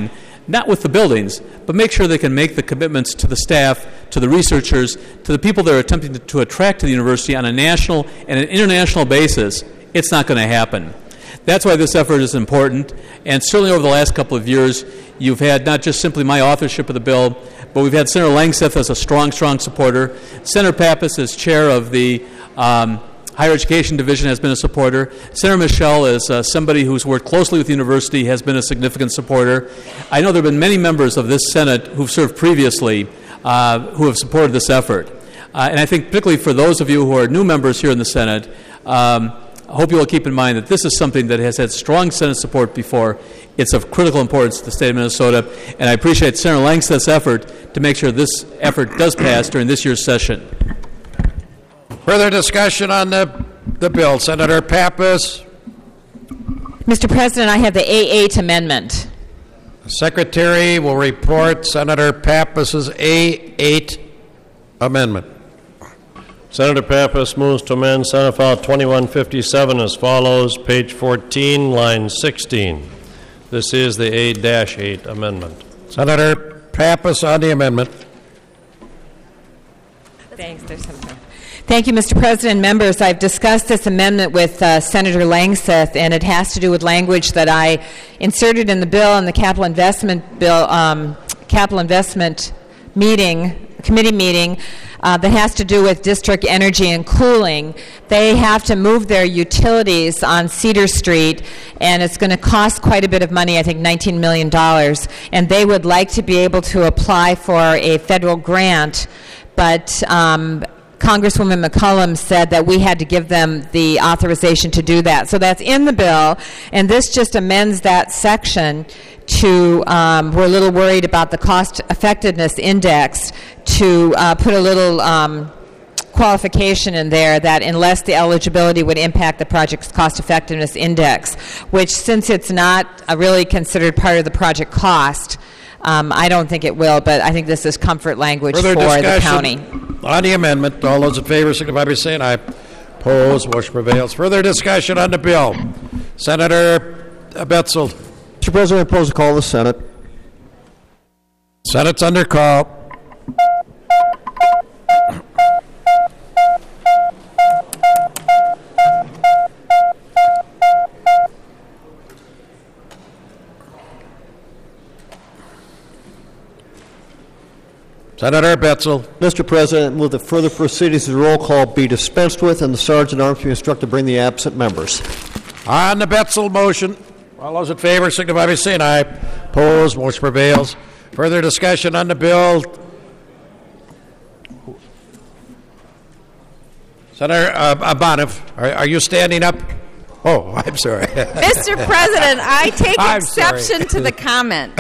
not with the buildings, but make sure they can make the commitments to the staff, to the researchers, to the people they're attempting to attract to the university on a national and an international basis. It's not going to happen. That's why this effort is important, and certainly over the last couple of years, you've had not just simply my authorship of the bill, but we've had Senator Langseth as a strong supporter. Senator Pappas, as chair of the Higher Education Division, has been a supporter. Senator Michelle, as somebody who's worked closely with the university, has been a significant supporter. I know there have been many members of this Senate who've served previously who have supported this effort. And I think particularly for those of you who are new members here in the Senate, I hope you will keep in mind that this is something that has had strong Senate support before. It's of critical importance to the state of Minnesota, and I appreciate Senator Langseth's effort to make sure this effort does pass during this year's session. Further discussion on the bill. Senator Pappas. Mr. President, I have the A8 amendment. The Secretary will report Senator Pappas's A8 amendment. Senator Pappas moves to amend Senate File 2157 as follows, page 14, line 16. This is the A-8 amendment. Senator Pappas on the amendment. Thanks. Thank you, Mr. President. Members, I've discussed this amendment with Senator Langseth, and it has to do with language that I inserted in the bill in the capital investment committee meeting. That has to do with district energy and cooling. They have to move their utilities on Cedar Street, and it's going to cost quite a bit of money, I think $19 million. And they would like to be able to apply for a federal grant, but Congresswoman McCollum said that we had to give them the authorization to do that. So that's in the bill, and this just amends that section to, we're a little worried about the cost effectiveness index, to put a little qualification in there that unless the eligibility would impact the project's cost effectiveness index, which since it's not really considered part of the project cost, I don't think it will, but I think this is comfort language Further for the county. On the amendment, all those in favor signify by saying aye. Opposed, motion prevails. Further discussion on the bill. Senator Betzel. Mr. President, I propose to call the Senate. Senate's under call. Senator Betzel. Mr. President, move that further proceedings of the roll call be dispensed with and the Sergeant at Arms be instructed to bring the absent members. On the Betzel motion, all those in favor signify by saying aye. Opposed, motion prevails. Further discussion on the bill. Senator Boniff, are you standing up? Oh, I'm sorry. Mr. President, I take exception to the comment.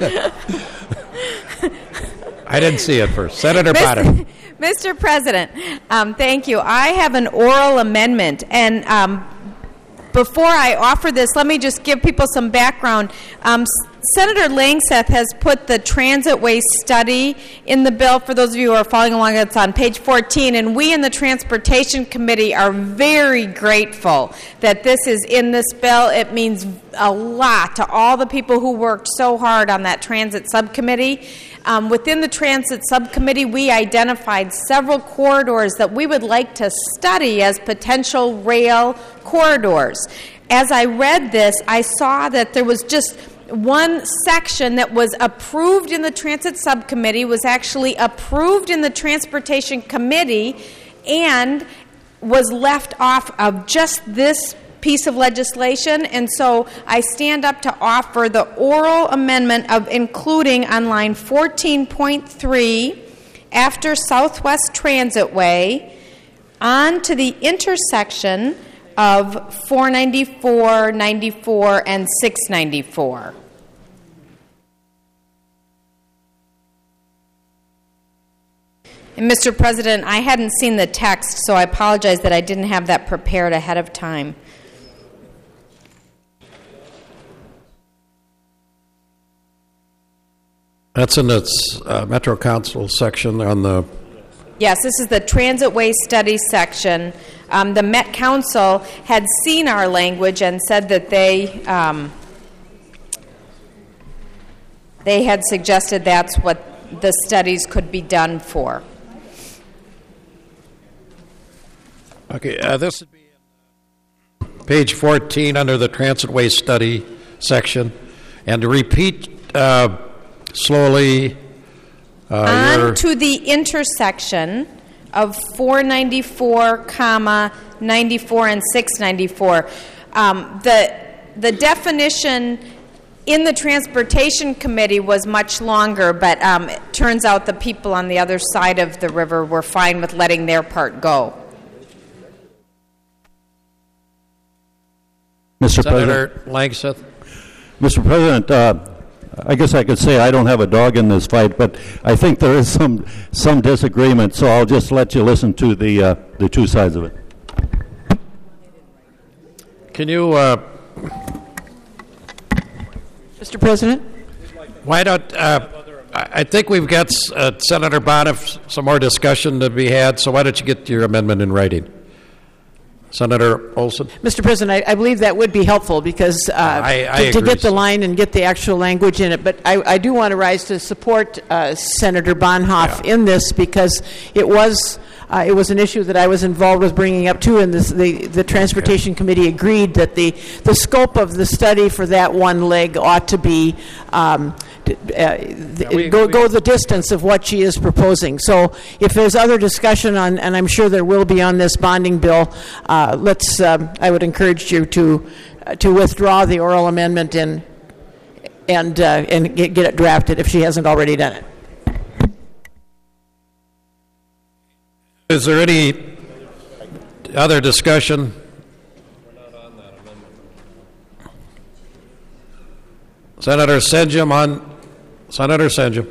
I didn't see it first. Senator Boniff. Mr. President, thank you. I have an oral amendment, and before I offer this, let me just give people some background. Senator Langseth has put the transit waste study in the bill. For those of you who are following along, it's on page 14, and we in the Transportation Committee are very grateful that this is in this bill. It means a lot to all the people who worked so hard on that transit subcommittee. Within the transit subcommittee, we identified several corridors that we would like to study as potential rail corridors. As I read this, I saw that there was just one section that was approved in the transit subcommittee, was actually approved in the transportation committee, and was left off of just this piece of legislation. And so I stand up to offer the oral amendment of including on line 14.3 after Southwest Transitway onto the intersection of 494, 94, and 694. And Mr. President, I hadn't seen the text, so I apologize that I didn't have that prepared ahead of time. That's in its Metro Council section on the... Yes, this is the Transit Waste Study section. The Met Council had seen our language and said that they they had suggested that's what the studies could be done for. Okay, this would be page 14 under the Transit Waste Study section. And to repeat slowly. On to the intersection of 494, 94 and 694. The definition in the Transportation Committee was much longer, but it turns out the people on the other side of the river were fine with letting their part go. Mr. Senator President. Langseth. Mr. President, I guess I could say I don't have a dog in this fight, but I think there is some disagreement, so I'll just let you listen to the two sides of it. Can you, Mr. President? why don't, I think we've got Senator Boniff, some more discussion to be had, so why don't you get your amendment in writing? Senator Olson? Mr. President, I believe that would be helpful because to get the line and get the actual language in it. But I do want to rise to support Senator Bonhoeff in this because it was an issue that I was involved with bringing up too, and the Transportation Committee agreed that the scope of the study for that one leg ought to be go the distance of what she is proposing. So if there's other discussion on, and I'm sure there will be on this bonding bill, I would encourage you to withdraw the oral amendment and get it drafted if she hasn't already done it. Is there any other discussion? Senator Senjum on Senator Senjum.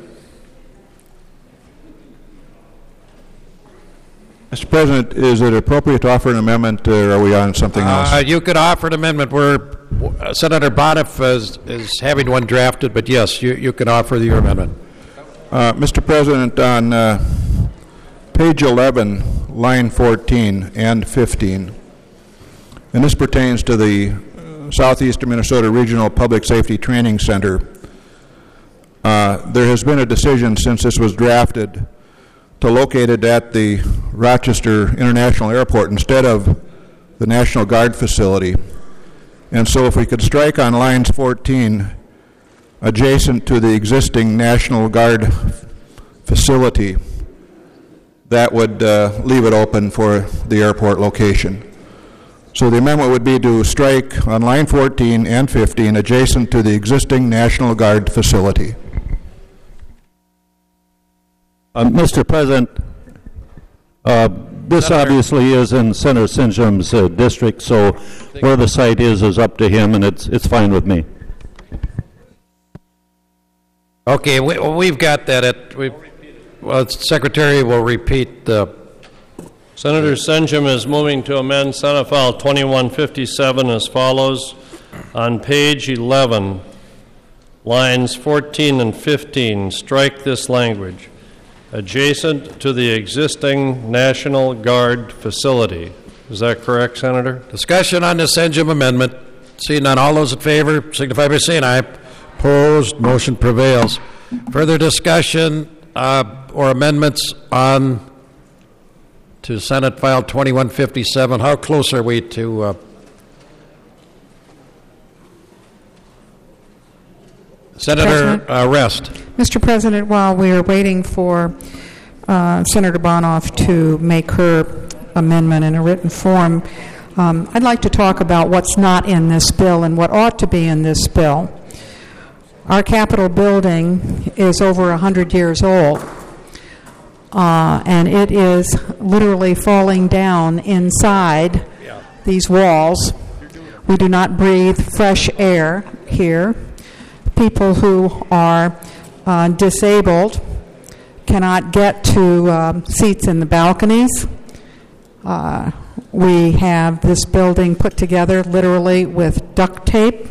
Mr. President, is it appropriate to offer an amendment, or are we on something else? You could offer an amendment. Senator Boniff is having one drafted, but yes, you can offer your amendment. Mr. President, on page 11, line 14 and 15, and this pertains to the Southeastern Minnesota Regional Public Safety Training Center. There has been a decision since this was drafted to locate it at the Rochester International Airport instead of the National Guard facility. And so if we could strike on lines 14, adjacent to the existing National Guard facility, that would leave it open for the airport location. So the amendment would be to strike on line 14 and 15 adjacent to the existing National Guard facility. Mr. President, this obviously is in Senator Senjum's district, so where the site is up to him, and it's fine with me. Okay, we've got that. Secretary will repeat the... Senator Senjum is moving to amend Senate File 2157 as follows. On page 11, lines 14 and 15, strike this language. Adjacent to the existing National Guard facility. Is that correct, Senator? Discussion on the Senjum amendment. Seeing none, all those in favor signify by saying aye. Opposed, motion prevails. Further discussion or amendments on to Senate File 2157. How close are we to Senator Rest? Mr. President, while we are waiting for Senator Bonhoeff to make her amendment in a written form, I'd like to talk about what's not in this bill and what ought to be in this bill. Our Capitol building is over 100 years old, and it is literally falling down inside these walls. We do not breathe fresh air here. People who are disabled cannot get to seats in the balconies. We have this building put together literally with duct tape.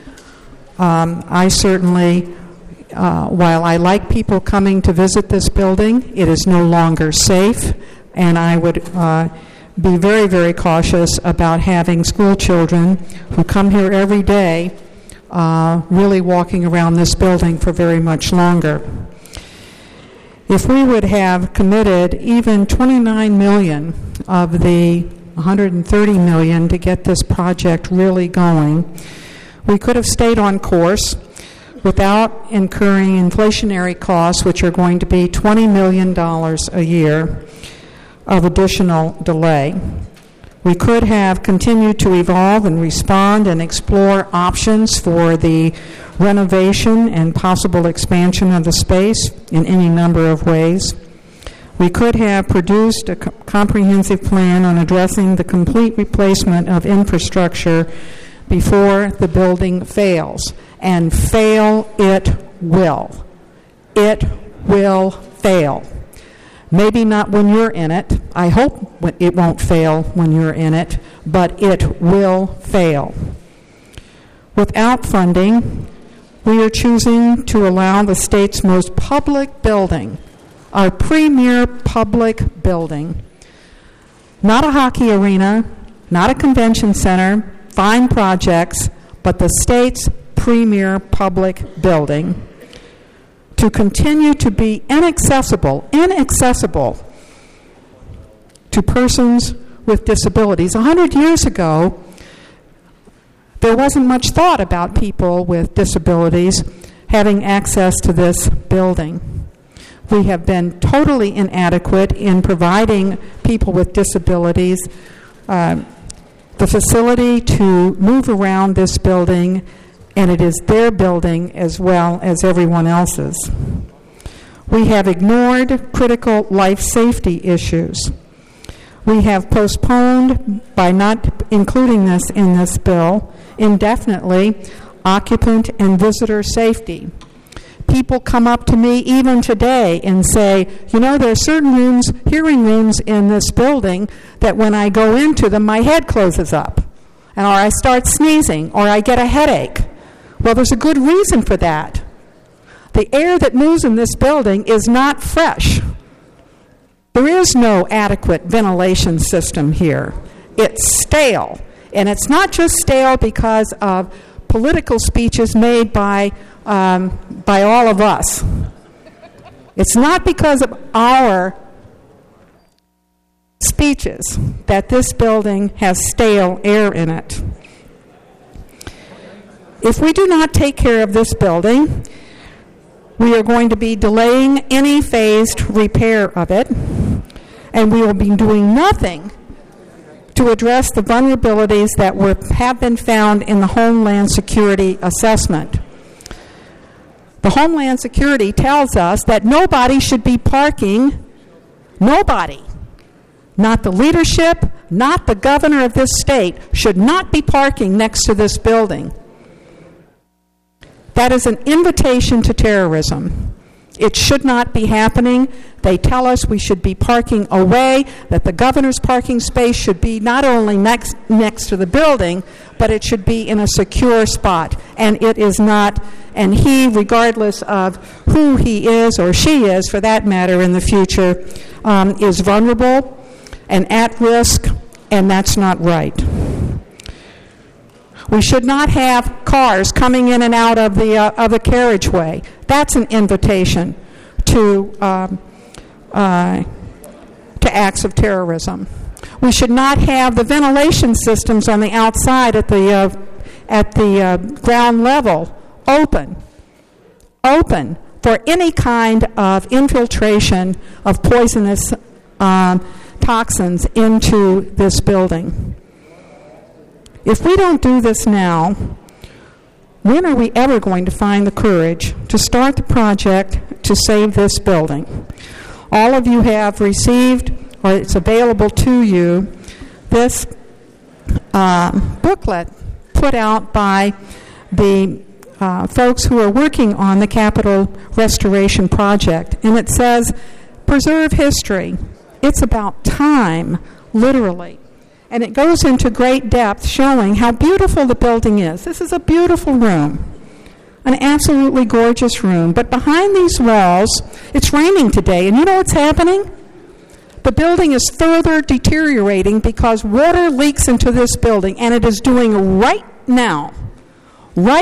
I certainly, while I like people coming to visit this building, it is no longer safe, and I would be very, very cautious about having school children who come here every day really walking around this building for very much longer. If we would have committed even $29 million of the $130 million to get this project really going, we could have stayed on course without incurring inflationary costs, which are going to be $20 million a year of additional delay. We could have continued to evolve and respond and explore options for the renovation and possible expansion of the space in any number of ways. We could have produced a comprehensive plan on addressing the complete replacement of infrastructure before the building fails. And fail it will. It will fail. Maybe not when you're in it. I hope it won't fail when you're in it, but it will fail. Without funding, we are choosing to allow the state's most public building, our premier public building, not a hockey arena, not a convention center, fine projects, but the state's premier public building, to continue to be inaccessible to persons with disabilities. 100 years ago, there wasn't much thought about people with disabilities having access to this building. We have been totally inadequate in providing people with disabilities the facility to move around this building, and it is their building as well as everyone else's. We have ignored critical life safety issues. We have postponed, by not including this in this bill, indefinitely, occupant and visitor safety. People come up to me even today and say, you know, there are certain rooms, hearing rooms in this building that when I go into them, my head closes up, or I start sneezing, or I get a headache. Well, there's a good reason for that. The air that moves in this building is not fresh. There is no adequate ventilation system here. It's stale. And it's not just stale because of political speeches made by all of us. It's not because of our speeches that this building has stale air in it. If we do not take care of this building, we are going to be delaying any phased repair of it, and we will be doing nothing to address the vulnerabilities that have been found in the Homeland Security assessment. The Homeland Security tells us that nobody should be parking, nobody, not the leadership, not the governor of this state, should not be parking next to this building. That is an invitation to terrorism. It should not be happening. They tell us we should be parking away, that the governor's parking space should be not only next to the building, but it should be in a secure spot. And it is not. And he, regardless of who he is or she is, for that matter, in the future, is vulnerable and at risk, and that's not right. We should not have cars coming in and out of the carriageway. That's an invitation to acts of terrorism. We should not have the ventilation systems on the outside at the ground level open for any kind of infiltration of poisonous toxins into this building. If we don't do this now, when are we ever going to find the courage to start the project to save this building? All of you have received, or it's available to you, this booklet put out by the folks who are working on the Capitol Restoration Project. And it says, preserve history. It's about time, literally. And it goes into great depth showing how beautiful the building is. This is a beautiful room, an absolutely gorgeous room. But behind these walls, it's raining today. And you know what's happening? The building is further deteriorating because water leaks into this building. And it is doing right now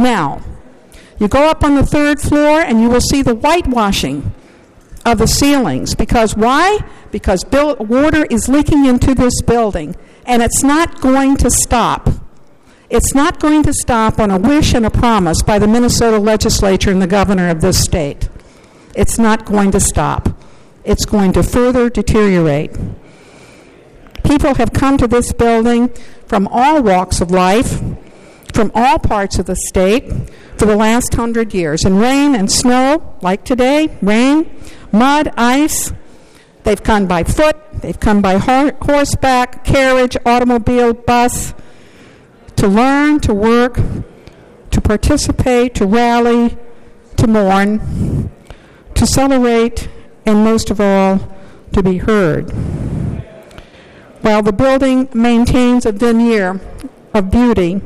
Now, you go up on the third floor and you will see the whitewashing of the ceilings. Because why? Because water is leaking into this building, and it's not going to stop. It's not going to stop on a wish and a promise by the Minnesota legislature and the governor of this state. It's not going to stop. It's going to further deteriorate. People have come to this building from all walks of life, from all parts of the state, for the last 100 years. And rain and snow, like today, rain, mud, ice. They've come by foot, they've come by horseback, carriage, automobile, bus, to learn, to work, to participate, to rally, to mourn, to celebrate, and most of all, to be heard. While the building maintains a veneer of beauty,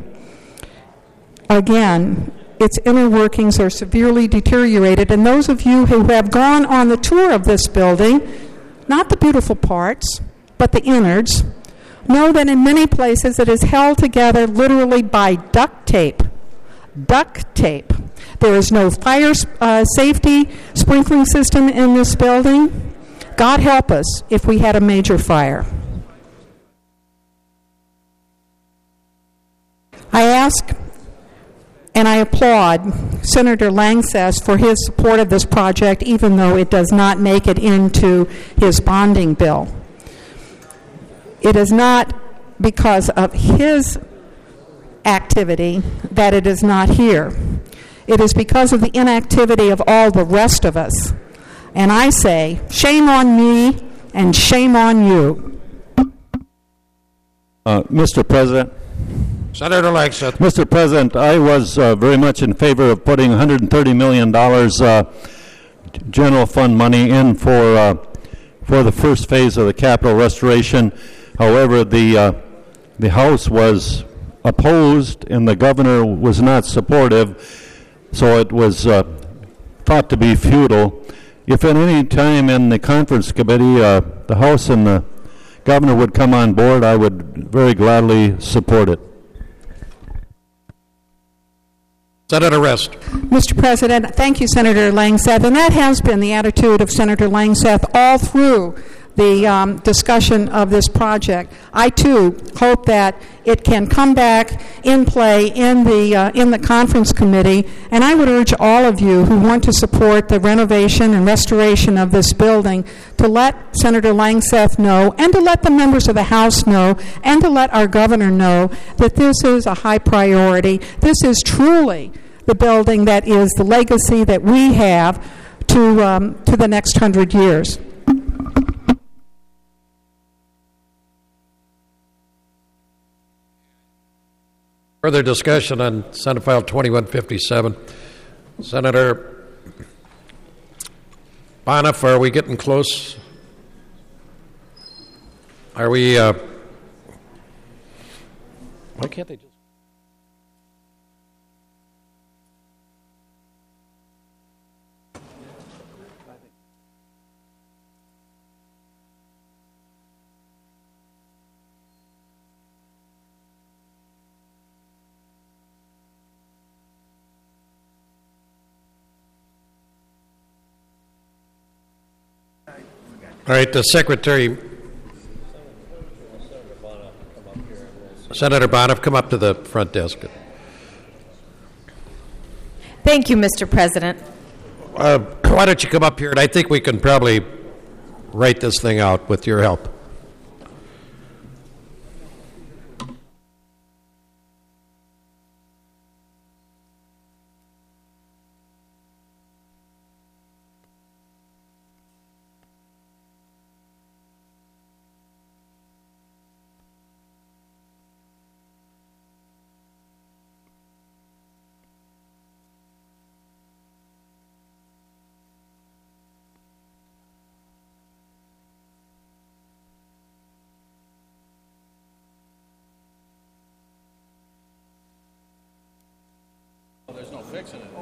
again, its inner workings are severely deteriorated. And those of you who have gone on the tour of this building, not the beautiful parts, but the innards, know that in many places it is held together literally by duct tape. Duct tape. There is no fire safety sprinkling system in this building. God help us if we had a major fire. I ask and I applaud Senator Langseth for his support of this project, even though it does not make it into his bonding bill. It is not because of his activity that it is not here. It is because of the inactivity of all the rest of us. And I say, shame on me and shame on you. Mr. President. Senator Langseth. Mr. President, I was very much in favor of putting $130 million general fund money in for the first phase of the capital restoration. However, the House was opposed and the governor was not supportive, so it was thought to be futile. If at any time in the conference committee the House and the governor would come on board, I would very gladly support it. Senator Rest. Mr. President, thank you, Senator Langseth. And that has been the attitude of Senator Langseth all through the discussion of this project. I, too, hope that it can come back in play in the conference committee. And I would urge all of you who want to support the renovation and restoration of this building to let Senator Langseth know, and to let the members of the House know, and to let our governor know that this is a high priority. This is truly the building that is the legacy that we have to the next 100 years. Further discussion on Senate File 2157. Senator Banoff, are we getting close? Are we... why can't they just... All right, the Secretary, Senator Banoff, come up to the front desk. Thank you, Mr. President. Why don't you come up here, and I think we can probably write this thing out with your help. There's no fixing it.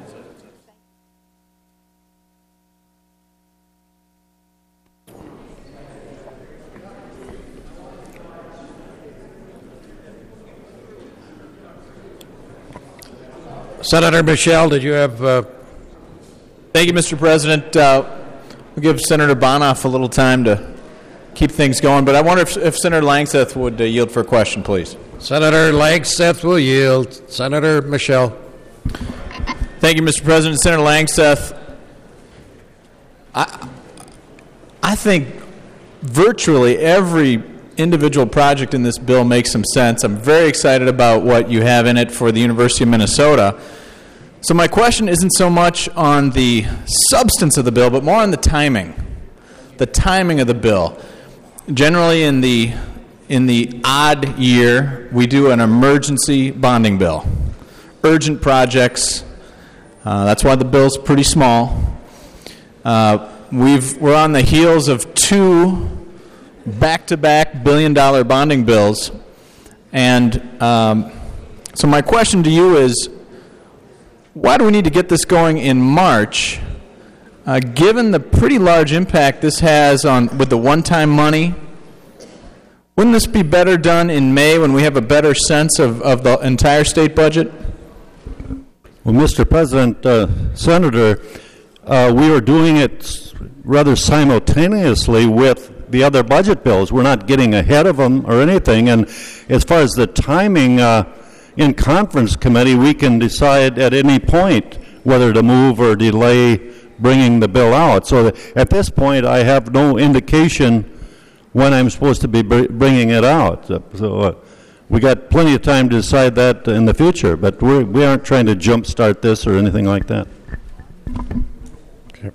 Senator Michelle, did you have... Thank you, Mr. President. We'll give Senator Bonoff a little time to keep things going, but I wonder if Senator Langseth would yield for a question, please. Senator Langseth will yield. Senator Michelle. Thank you, Mr. President. Senator Langseth, I think virtually every individual project in this bill makes some sense. I'm very excited about what you have in it for the University of Minnesota. So my question isn't so much on the substance of the bill, but more on the timing of the bill. Generally in the odd year, we do an emergency bonding bill. Urgent projects, that's why the bill's pretty small. We're on the heels of 2 back-to-back billion-dollar bonding bills. And so my question to you is, why do we need to get this going in March, given the pretty large impact this has with the one-time money? Wouldn't this be better done in May when we have a better sense of the entire state budget? Well, Mr. President, Senator, we were doing it rather simultaneously with the other budget bills. We're not getting ahead of them or anything. And as far as the timing, in conference committee, we can decide at any point whether to move or delay bringing the bill out. So at this point, I have no indication when I'm supposed to be bringing it out. So we got plenty of time to decide that in the future, but we aren't trying to jumpstart this or anything like that. Okay.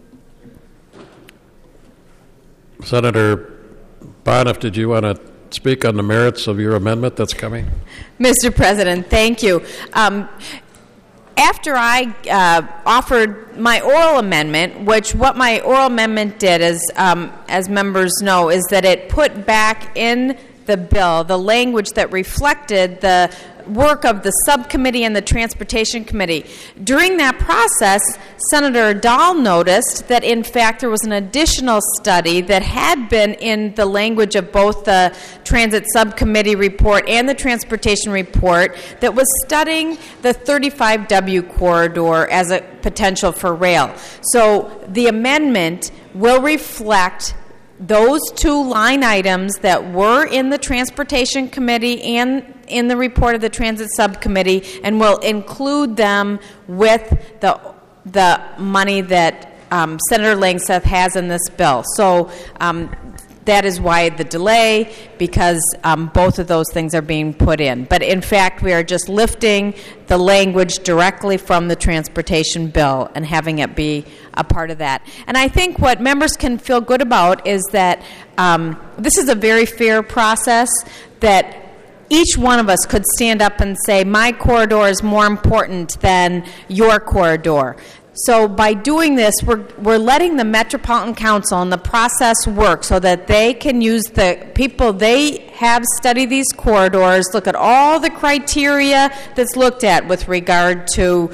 Senator Bonoff, did you want to speak on the merits of your amendment that's coming? Mr. President, thank you. After I offered my oral amendment, what my oral amendment did is, as members know, is that it put back in the bill the language that reflected the work of the subcommittee and the Transportation Committee. During that process, Senator Dahl noticed that, in fact, there was an additional study that had been in the language of both the Transit Subcommittee report and the Transportation report that was studying the 35W corridor as a potential for rail. So the amendment will reflect those 2 line items that were in the Transportation Committee and in the report of the Transit Subcommittee, and will include them with the money that Senator Langseth has in this bill. So that is why the delay, because both of those things are being put in. But in fact, we are just lifting the language directly from the transportation bill and having it be a part of that. And I think what members can feel good about is that this is a very fair process, that each one of us could stand up and say, my corridor is more important than your corridor. So by doing this, we're letting the Metropolitan Council and the process work so that they can use the people they have study these corridors, look at all the criteria that's looked at with regard to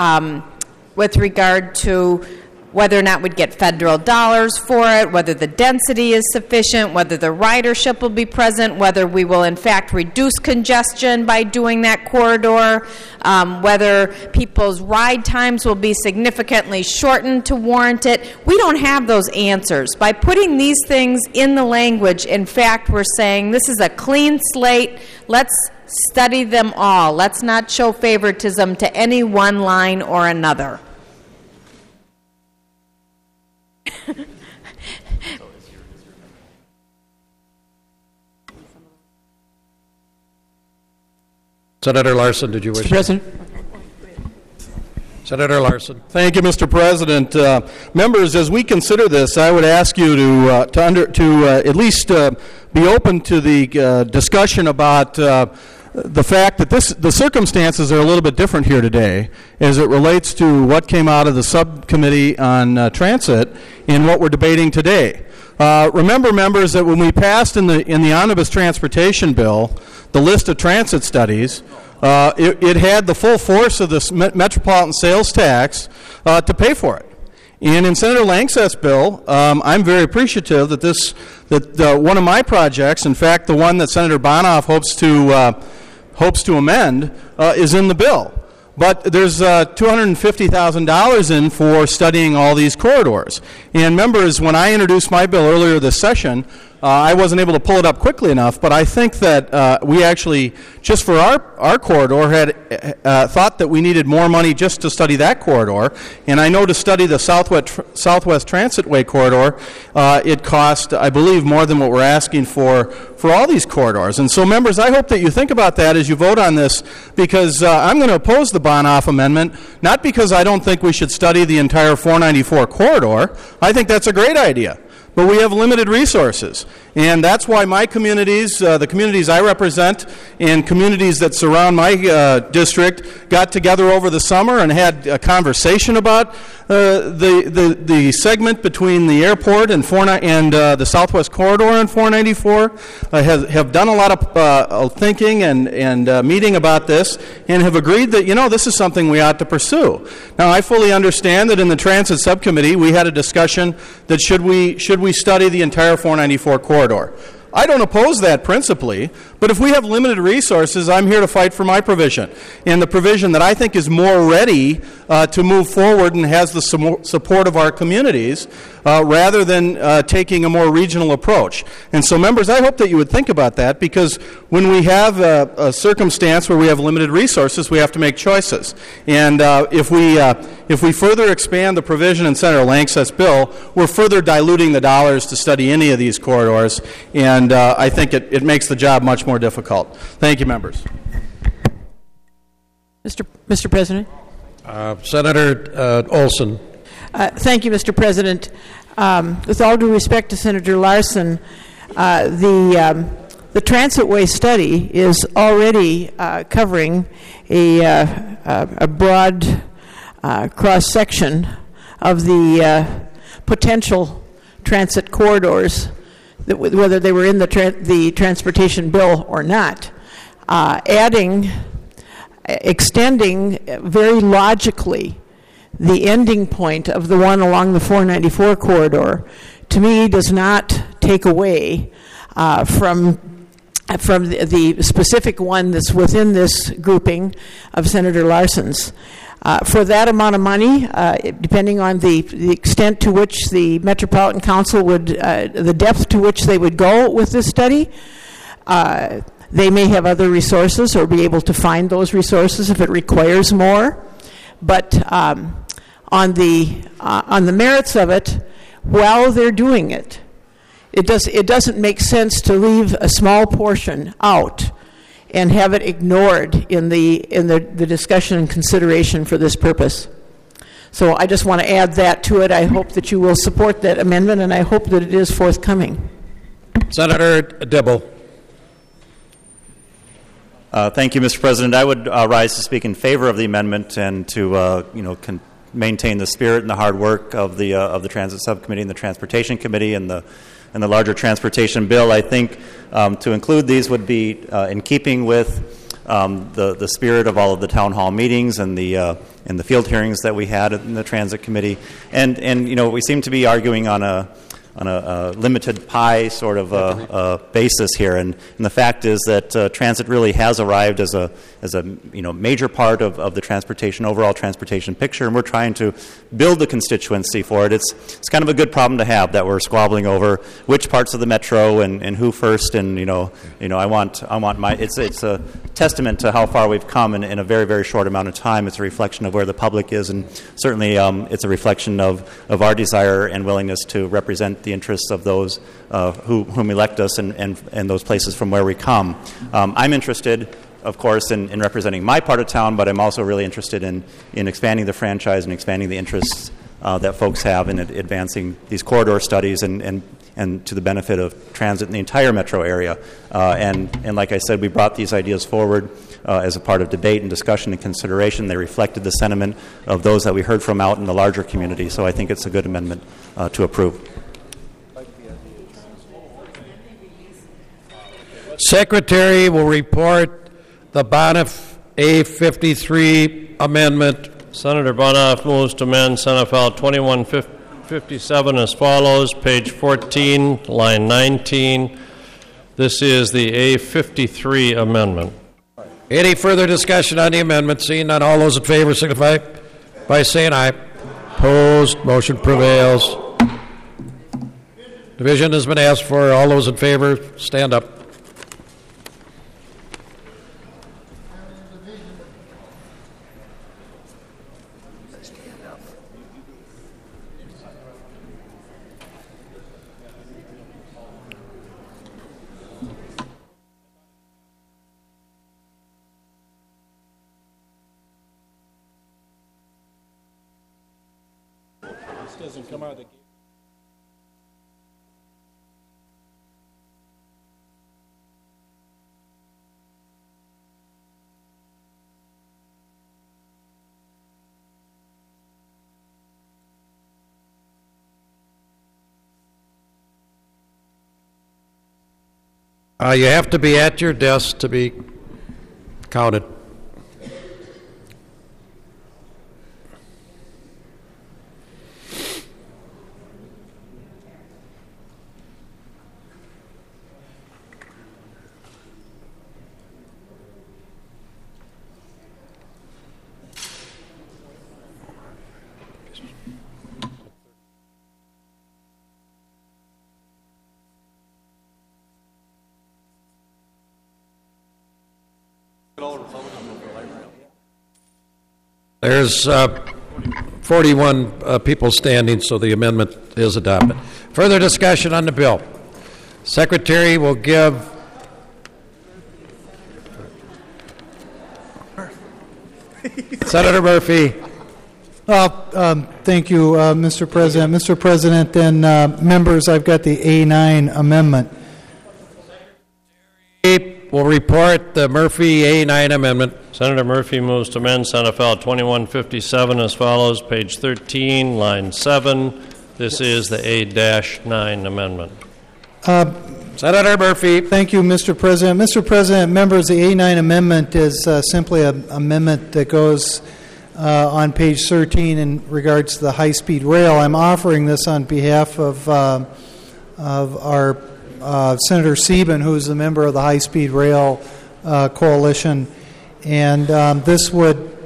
whether or not we'd get federal dollars for it, whether the density is sufficient, whether the ridership will be present, whether we will in fact reduce congestion by doing that corridor, whether people's ride times will be significantly shortened to warrant it. We don't have those answers. By putting these things in the language, in fact, we're saying this is a clean slate. Let's study them all. Let's not show favoritism to any one line or another. Senator Larson, did you wish? Mr. President. Senator Larson. Thank you, Mr. President. Members, as we consider this, I would ask you to at least be open to the discussion about the fact that the circumstances are a little bit different here today as it relates to what came out of the subcommittee on transit in what we're debating today. Remember, members, that when we passed in the omnibus transportation bill the list of transit studies, it had the full force of this metropolitan sales tax to pay for it. And in Senator Langseth's bill, I'm very appreciative that one of my projects, in fact, the one that Senator Bonoff hopes to amend, is in the bill. but there's $250,000 in for studying all these corridors. And members, when I introduced my bill earlier this session, I wasn't able to pull it up quickly enough, but I think that we actually, just for our corridor, had thought that we needed more money just to study that corridor. And I know to study the Southwest Transitway corridor, it cost, I believe, more than what we're asking for all these corridors. And so, members, I hope that you think about that as you vote on this, because I'm going to oppose the Bonhoeff amendment, not because I don't think we should study the entire 494 corridor. I think that's a great idea. But we have limited resources. And that's why my communities, the communities I represent, and communities that surround my district got together over the summer and had a conversation about the segment between the airport and the Southwest Corridor and 494. Have done a lot of thinking and meeting about this, and have agreed that, this is something we ought to pursue. Now, I fully understand that in the Transit Subcommittee we had a discussion that should we study the entire 494 corridor. I don't oppose that principally, but if we have limited resources, I'm here to fight for my provision, and the provision that I think is more ready to move forward and has the support of our communities, rather than taking a more regional approach. And so, members, I hope that you would think about that, because when we have a circumstance where we have limited resources, we have to make choices. And if we further expand the provision in Senator Langseth's bill, we're further diluting the dollars to study any of these corridors, and I think it makes the job much more difficult. Thank you, members. Mr. President? Senator Olson. Thank you, Mr. President. With all due respect to Senator Larson, the Transitway study is already covering a broad cross-section of the potential transit corridors, whether they were in the transportation bill or not, extending very logically the ending point of the one along the 494 corridor, to me, does not take away from the specific one that's within this grouping of Senator Larson's. For that amount of money, depending on the extent to which the Metropolitan Council the depth to which they would go with this study, they may have other resources or be able to find those resources if it requires more. But on the merits of it, while they're doing it, it doesn't make sense to leave a small portion out and have it ignored in the discussion and consideration for this purpose. So I just want to add that to it. I hope that you will support that amendment, and I hope that it is forthcoming. Senator Dibble. Thank you, Mr. President. I would rise to speak in favor of the amendment and to maintain the spirit and the hard work of the Transit Subcommittee and the Transportation Committee and the larger transportation bill. I think to include these would be in keeping with the spirit of all of the town hall meetings and the field hearings that we had in the Transit Committee. And we seem to be arguing on a limited pie sort of basis here, and the fact is that transit really has arrived as a major part of the overall transportation picture, and we're trying to build the constituency for it. It's kind of a good problem to have, that we're squabbling over which parts of the metro and who first, and I want my. It's a testament to how far we've come in a very, very short amount of time. It's a reflection of where the public is, and certainly it's a reflection of our desire and willingness to represent the interests of those whom elect us and those places from where we come. I'm interested, of course, in representing my part of town, but I'm also really interested in expanding the franchise and expanding the interests that folks have in advancing these corridor studies and to the benefit of transit in the entire metro area. And like I said, we brought these ideas forward as a part of debate and discussion and consideration. They reflected the sentiment of those that we heard from out in the larger community. So I think it's a good amendment to approve. Secretary will report the Bonhoeff A53 amendment. Senator Bonhoeff moves to amend Senate File 2157 as follows, page 14, line 19. This is the A53 amendment. Any further discussion on the amendment? Seeing none, all those in favor signify by saying aye. Opposed, motion prevails. Division has been asked for. All those in favor, stand up. Doesn't come out of the gate. You have to be at your desk to be counted. There's 41 people standing, so the amendment is adopted. Further discussion on the bill. Secretary will give Senator Murphy. Thank you, Mr. President. Mr. President and members, I've got the A9 amendment. Will report the Murphy A9 amendment. Senator Murphy moves to amend Senate File 2157 as follows, page 13, line 7. This is the A-9 amendment. Senator Murphy. Thank you, Mr. President. Mr. President, members, the A9 amendment is simply an amendment that goes on page 13 in regards to the high-speed rail. I'm offering this on behalf of our Senator Sieben, who is a member of the High-Speed Rail Coalition. And this would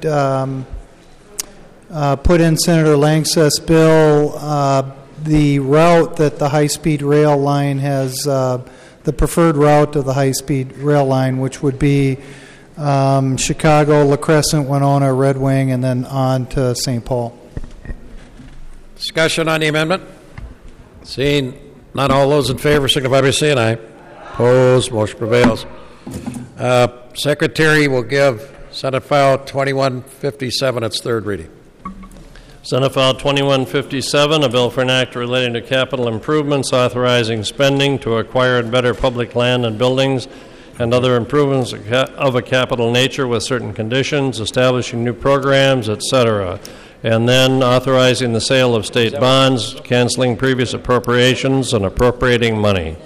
put in Senator Langseth's bill the route that the high-speed rail line has, the preferred route of the high-speed rail line, which would be Chicago, La Crescent, Winona, Red Wing, and then on to St. Paul. Discussion on the amendment? Seeing not all those in favor signify by saying aye. Opposed, motion prevails. Secretary will give Senate File 2157 its third reading. Senate File 2157, a bill for an act relating to capital improvements, authorizing spending to acquire and better public land and buildings and other improvements of a capital nature with certain conditions, establishing new programs, etc., and then authorizing the sale of state bonds, canceling previous appropriations, and appropriating money.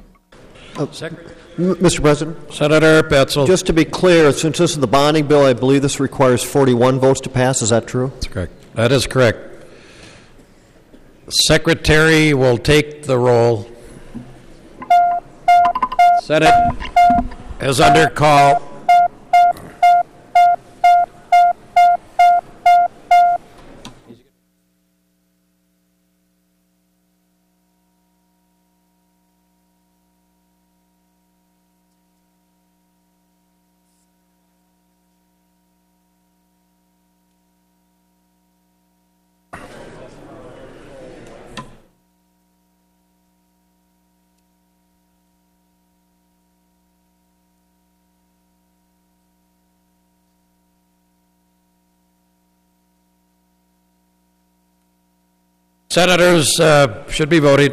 Mr. President? Senator Betzel. Just to be clear, since this is the bonding bill, I believe this requires 41 votes to pass. Is that true? That's correct. That is correct. The Secretary will take the roll. Senate is under call. Senators should be voting.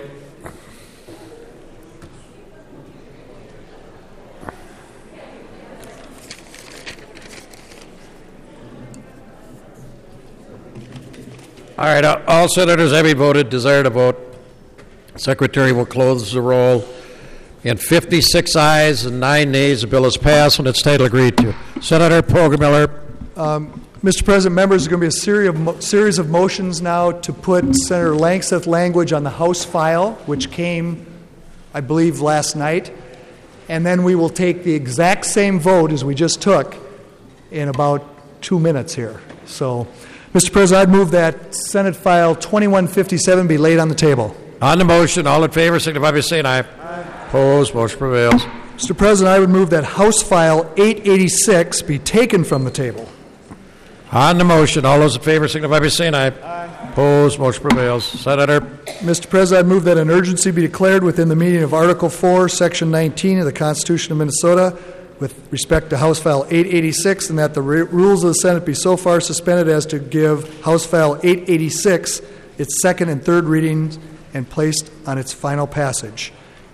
All right, all senators having voted, desire to vote. Secretary will close the roll. In 56 ayes and 9 nays, the bill is passed and its title agreed to. Senator Poggemiller. Mr. President, members, there's going to be a series of motions now to put Senator Langseth language on the House file, which came, I believe, last night. and then we will take the exact same vote as we just took in about 2 minutes here. So, Mr. President, I'd move that Senate File 2157 be laid on the table. On the motion, all in favor signify by saying aye. Opposed, motion prevails. Mr. President, I would move that House File 886 be taken from the table. On the motion, all those in favor signify by saying aye. Opposed, motion prevails. Senator. Mr. President, I move that an urgency be declared within the meaning of Article 4, Section 19 of the Constitution of Minnesota with respect to House File 886, and that the rules of the Senate be so far suspended as to give House File 886 its second and third readings and placed on its final passage.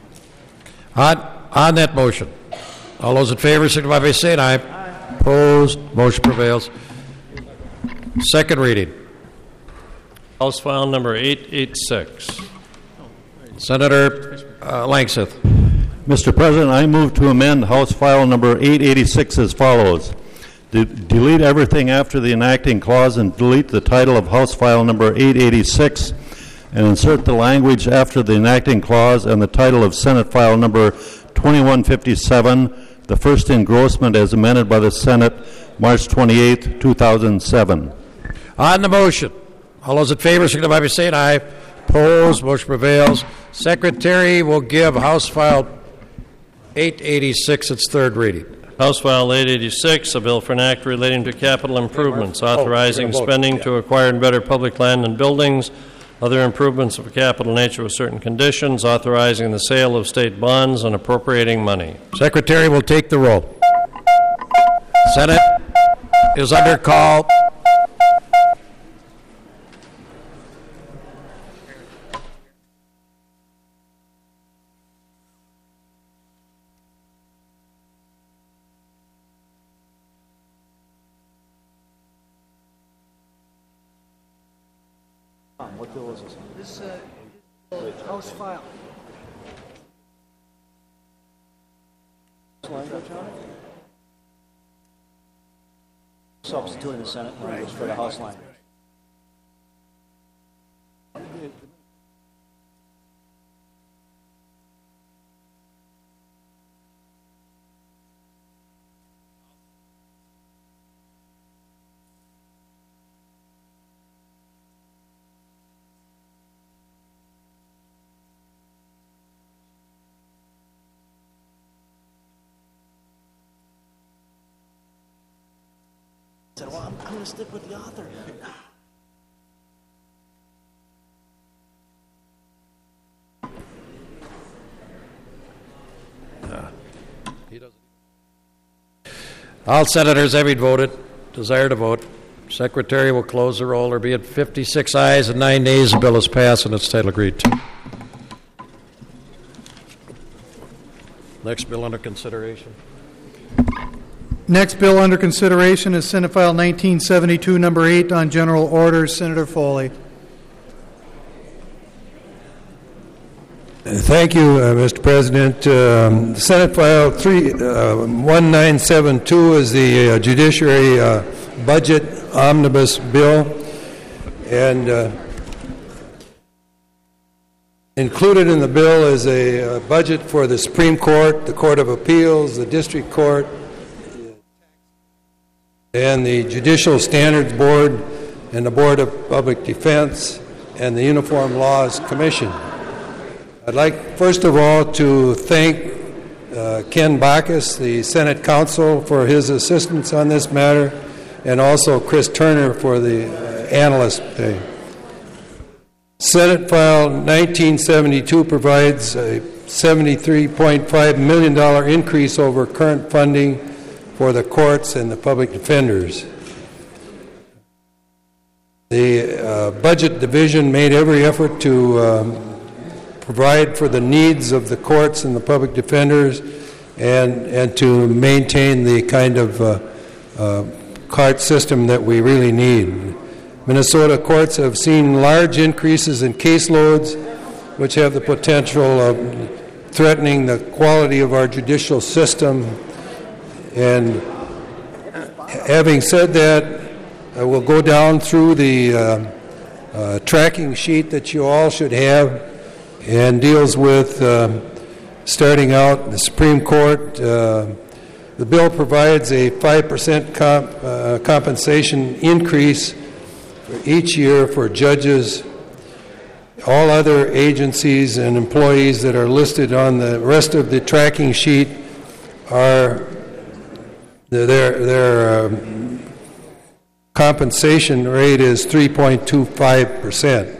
On that motion, all those in favor signify by saying aye. Opposed, motion prevails. Second reading. House File number 886. Senator Langseth. Mr. President, I move to amend House File number 886 as follows. Delete everything after the enacting clause and delete the title of House File number 886 and insert the language after the enacting clause and the title of Senate File number 2157, the first engrossment as amended by the Senate March 28, 2007. On the motion, all those in favor signify by saying aye. Opposed, motion prevails. Secretary will give House File 886 its third reading. House File 886, a bill for an act relating to capital improvements, authorizing spending to acquire and better public land and buildings, other improvements of a capital nature with certain conditions, authorizing the sale of state bonds and appropriating money. Secretary will take the roll. Senate is under call. What bill is this? This is House File. Language on it? Substituting the Senate language for the House language. Well, I'm going to stick with the author. All senators having voted, desire to vote. Secretary will close the roll. There be it 56 ayes and 9 nays. The bill is passed and its title agreed to. Next bill under consideration. Next bill under consideration is Senate File 1972, number 8 on general orders. Senator Foley. Thank you, Mr. President. Senate File 1972 is the Judiciary Budget Omnibus Bill, and included in the bill is a budget for the Supreme Court, the Court of Appeals, the District Court, and the Judicial Standards Board, and the Board of Public Defense, and the Uniform Laws Commission. I'd like, first of all, to thank Ken Bacchus, the Senate Counsel, for his assistance on this matter, and also Chris Turner for the analyst pay. Senate File 1972 provides a $73.5 million increase over current funding for the courts and the public defenders. The Budget Division made every effort to provide for the needs of the courts and the public defenders and to maintain the kind of court system that we really need. Minnesota courts have seen large increases in caseloads, which have the potential of threatening the quality of our judicial system. And having said that, I will go down through the tracking sheet that you all should have, and deals with Starting out, the Supreme Court, the bill provides a 5% compensation increase for each year for judges. All other agencies and employees that are listed on the rest of the tracking sheet are their compensation rate is 3.25%.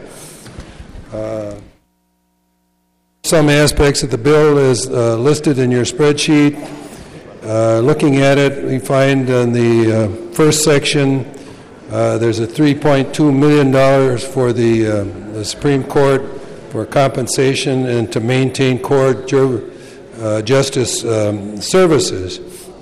Some aspects of the bill is listed in your spreadsheet. Looking at it, we find in the first section there's a $3.2 million for the Supreme Court for compensation and to maintain court justice services,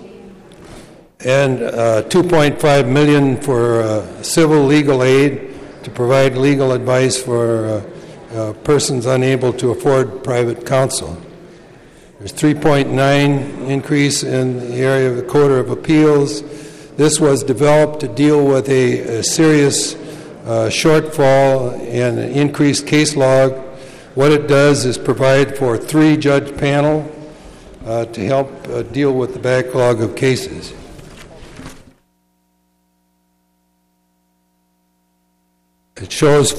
and $2.5 million for civil legal aid to provide legal advice for persons unable to afford private counsel. There's 3.9 increase in the area of the Court of Appeals. This was developed to deal with a serious shortfall and an increased case log. What it does is provide for 3-judge panel to help deal with the backlog of cases. It shows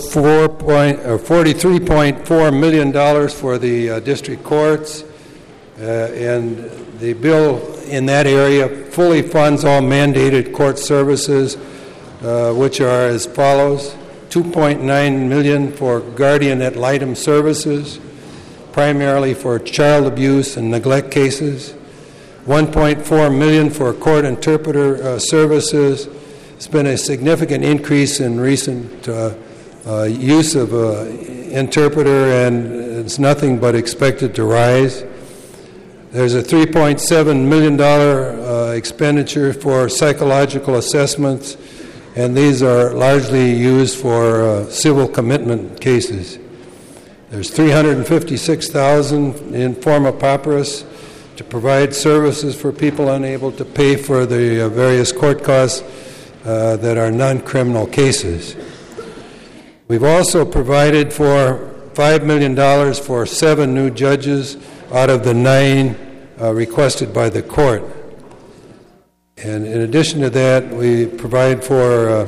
$43.4 million for the district courts, and the bill in that area fully funds all mandated court services, which are as follows: $2.9 million for guardian ad litem services, primarily for child abuse and neglect cases, $1.4 million for court interpreter services. It's been a significant increase in recent use of interpreter, and it's nothing but expected to rise. There's a $3.7 million expenditure for psychological assessments, and these are largely used for civil commitment cases. There's $356,000 in forma pauperis to provide services for people unable to pay for the various court costs that are non-criminal cases. We've also provided for $5 million for 7 new judges out of the 9 requested by the court. And in addition to that, we provide for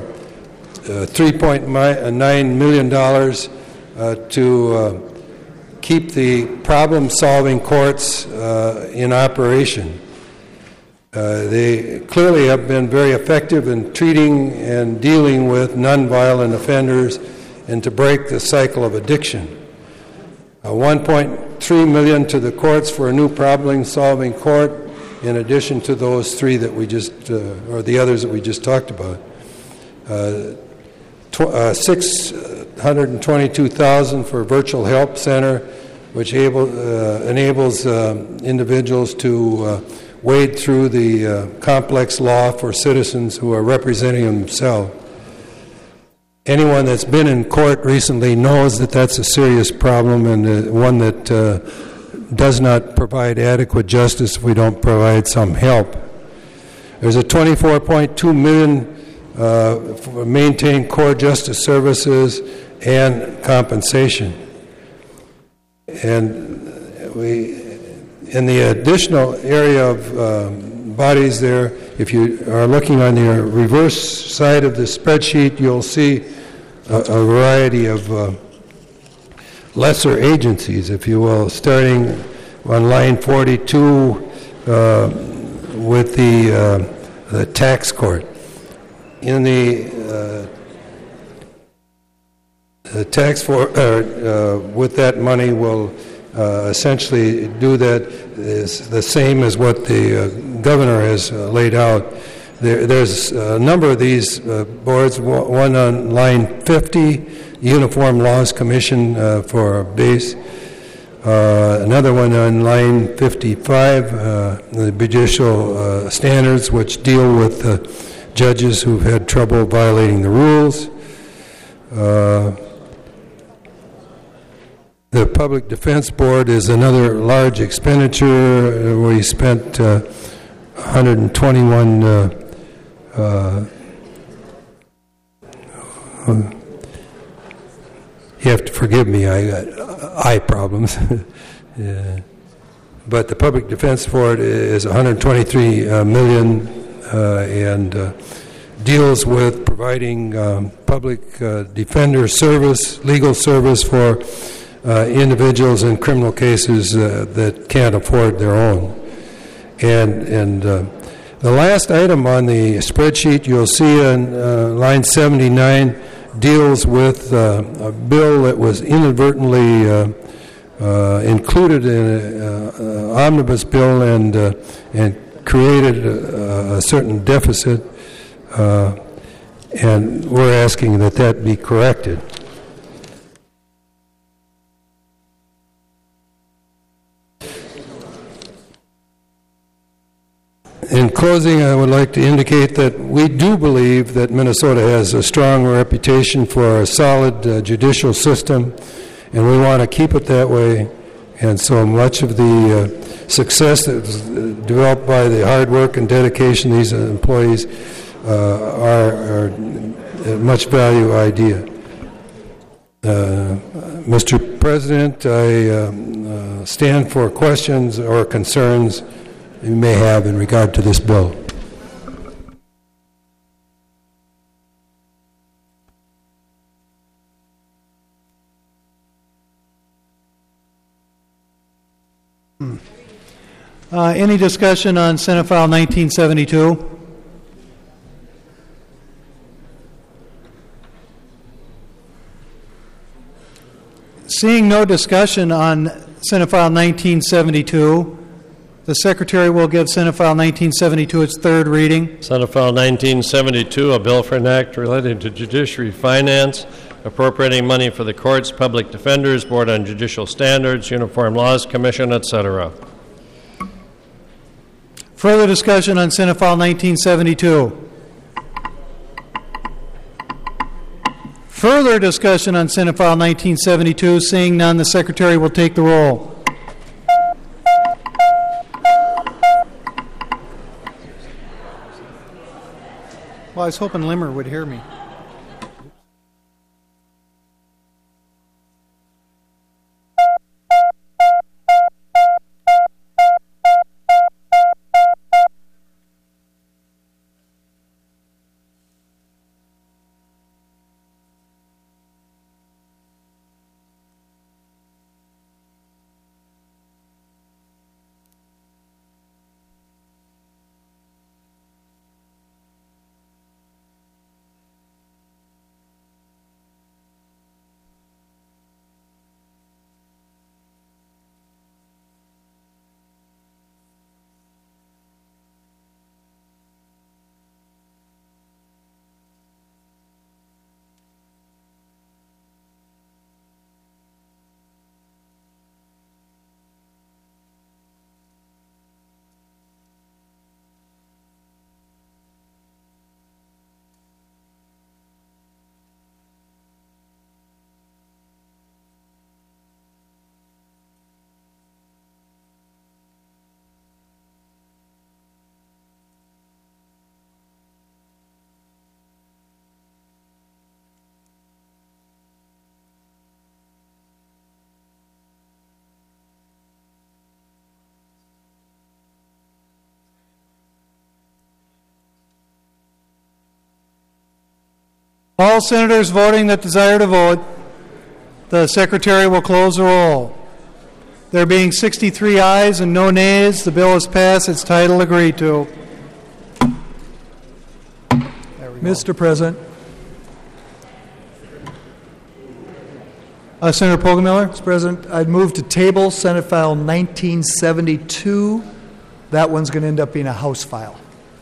$3.9 million to keep the problem-solving courts in operation. They clearly have been very effective in treating and dealing with nonviolent offenders and to break the cycle of addiction. $1.3 million to the courts for a new problem-solving court, in addition to those 3 that we just, or the others that we just talked about. $622,000 for virtual help center, which enables individuals to wade through the complex law for citizens who are representing themselves. Anyone that's been in court recently knows that that's a serious problem, and one that does not provide adequate justice if we don't provide some help. There's a $24.2 million for maintain core justice services and compensation. And we, in the additional area of bodies there, if you are looking on the reverse side of the spreadsheet, you'll see a variety of lesser agencies, if you will, starting on line 42 with the tax court. In the tax for with that money will essentially do that is the same as what the governor has laid out. There's a number of these boards, one on line 50, Uniform Laws Commission for base, another one on line 55, the judicial standards, which deal with judges who've had trouble violating the rules. The Public Defense Board is another large expenditure. We spent 121 you have to forgive me, I got eye problems. Yeah. but the public defense for it is $123 million and deals with providing public defender service, legal service for individuals in criminal cases that can't afford their own. And the last item on the spreadsheet you'll see on line 79 deals with a bill that was inadvertently included in an omnibus bill and created a certain deficit, and we're asking that be corrected. In closing, I would like to indicate that we do believe that Minnesota has a strong reputation for a solid judicial system, and we want to keep it that way. And so much of the success that was developed by the hard work and dedication of these employees are a much value idea. Mr. President, I stand for questions or concerns you may have in regard to this bill. Any discussion on Senate File 1972? Seeing no discussion on Senate File 1972, the Secretary will give Senate File 1972 its third reading. Senate File 1972, a bill for an act relating to judiciary finance, appropriating money for the courts, public defenders, Board on Judicial Standards, Uniform Laws Commission, etc. Further discussion on Senate File 1972. Further discussion on Senate File 1972. Seeing none, the Secretary will take the roll. Well, I was hoping Limmer would hear me. All senators voting that desire to vote, the Secretary will close the roll. There being 63 ayes and no nays, the bill is passed. Its title agreed to. Mr. President. Senator Poggemiller. Mr. President, I'd move to table Senate File 1972. That one's going to end up being a House file.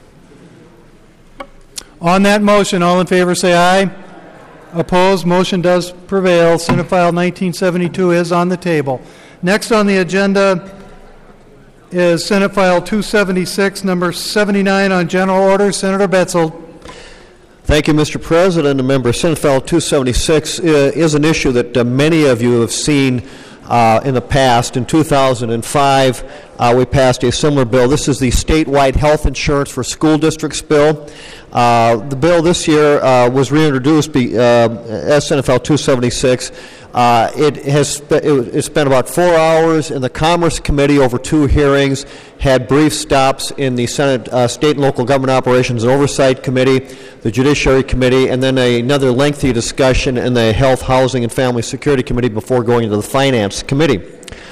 On that motion, all in favor say aye. Opposed, motion does prevail. Senate File 1972 is on the table. Next on the agenda is Senate File 276, number 79 on general order. Senator Betzold. Thank you, Mr. President. Member, Senate File 276 is an issue that many of you have seen in the past. In 2005, we passed a similar bill. This is the statewide health insurance for school districts bill. The bill this year was reintroduced as Senate File 276. It spent about 4 hours in the Commerce Committee over 2 hearings, had brief stops in the Senate State and Local Government Operations and Oversight Committee, the Judiciary Committee, and then another lengthy discussion in the Health, Housing, and Family Security Committee before going into the Finance Committee.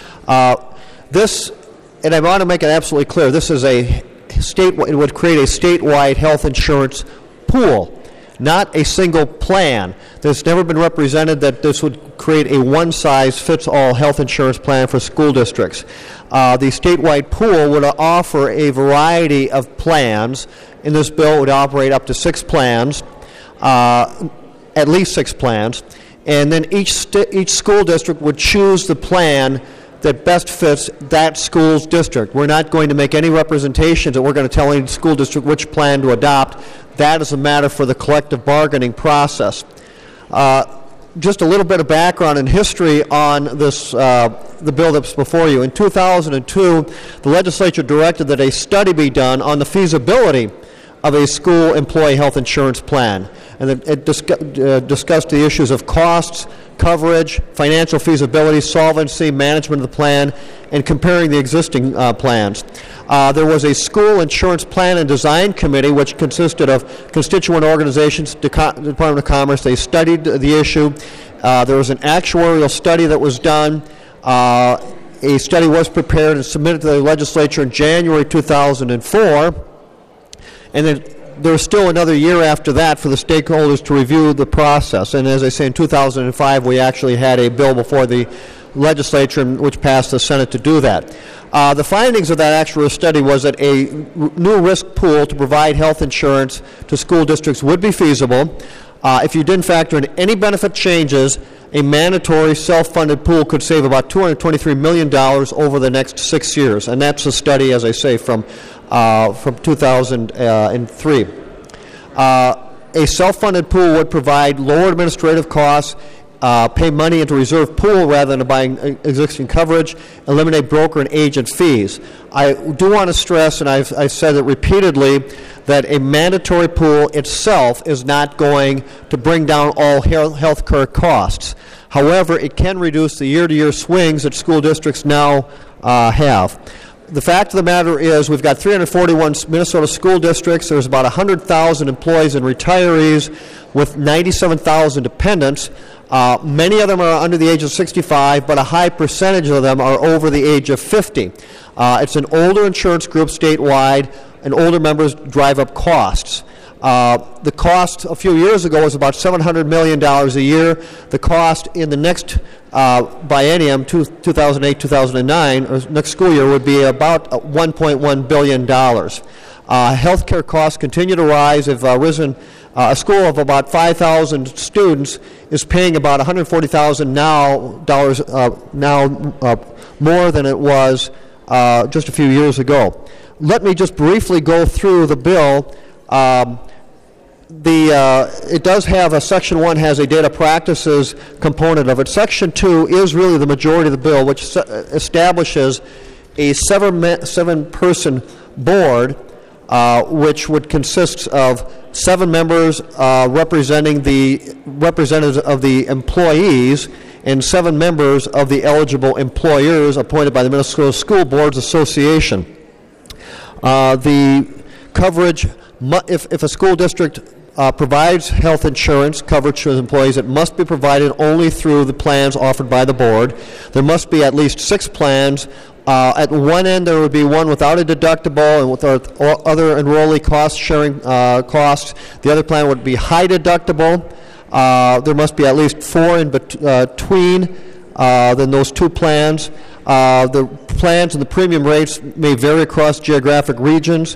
And I want to make it absolutely clear, this is it would create a statewide health insurance pool, not a single plan. There's never been represented that this would create a one-size-fits-all health insurance plan for school districts. The statewide pool would offer a variety of plans. In this bill, it would operate up to 6 plans, at least 6 plans, and then each school district would choose the plan that best fits that school's district. We're not going to make any representations that we're going to tell any school district which plan to adopt. That is a matter for the collective bargaining process. Just a little bit of background and history on this, the bill that's before you. In 2002, the legislature directed that a study be done on the feasibility of a school employee health insurance plan. And it discussed the issues of costs, coverage, financial feasibility, solvency, management of the plan, and comparing the existing plans. There was a school insurance plan and design committee which consisted of constituent organizations, Department of Commerce. They studied the issue. There was an actuarial study that was done. A study was prepared and submitted to the legislature in January 2004. And then there was still another year after that for the stakeholders to review the process. And as I say, in 2005, we actually had a bill before the legislature which passed the Senate to do that. The findings of that actual study was that a new risk pool to provide health insurance to school districts would be feasible. If you didn't factor in any benefit changes, a mandatory self-funded pool could save about $223 million over the next 6 years. And that's a study, as I say, from 2003. A self-funded pool would provide lower administrative costs, pay money into reserve pool rather than buying existing coverage, eliminate broker and agent fees. I do want to stress, and I've said it repeatedly, that a mandatory pool itself is not going to bring down all health care costs. However, it can reduce the year-to-year swings that school districts now have. The fact of the matter is we've got 341 Minnesota school districts. There's about 100,000 employees and retirees with 97,000 dependents. Many of them are under the age of 65, but a high percentage of them are over the age of 50. It's an older insurance group statewide, and older members drive up costs. The cost a few years ago was about $700 million a year. The cost in the next biennium, 2008-2009, or next school year, would be about $1.1 billion. Healthcare costs continue to rise. They've risen. A school of about 5,000 students is paying about $140,000 now more than it was just a few years ago. Let me just briefly go through the bill. It does have a Section 1 has a data practices component of it. Section 2 is really the majority of the bill, which establishes a seven-person board, which would consist of 7 members representing the representatives of the employees and 7 members of the eligible employers appointed by the Minnesota School Boards Association. The coverage, if a school district provides health insurance coverage to its employees, it must be provided only through the plans offered by the board. There must be at least 6 plans. At one end, there would be one without a deductible and with other enrollee cost-sharing costs. The other plan would be high deductible. There must be at least 4 in between than those 2 plans. The plans and the premium rates may vary across geographic regions.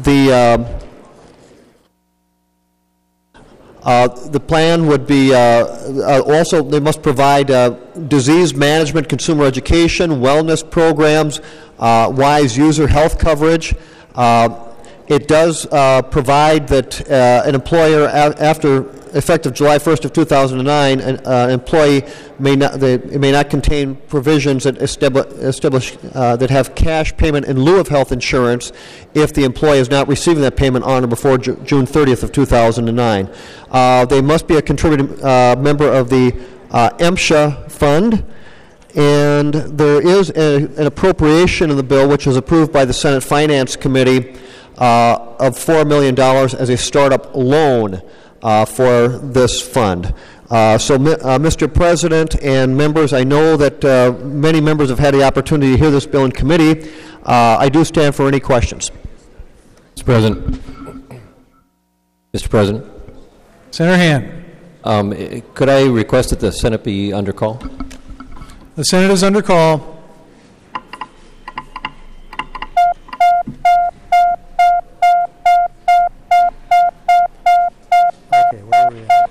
The plan would be also they must provide disease management, consumer education, wellness programs, wise user health coverage. It does provide that an employer, after effective July 1st of 2009, an employee may not contain provisions that establish that have cash payment in lieu of health insurance if the employee is not receiving that payment on or before June 30th of 2009. They must be a contributing member of the MSHA fund. And there is an appropriation in the bill which was approved by the Senate Finance Committee of $4 million as a startup loan for this fund. Mr. President and members, I know that many members have had the opportunity to hear this bill in committee. I do stand for any questions. Mr. President. Mr. President. Senator Hand. Could I request that the Senate be under call? The Senate is under call. Okay, where are we at?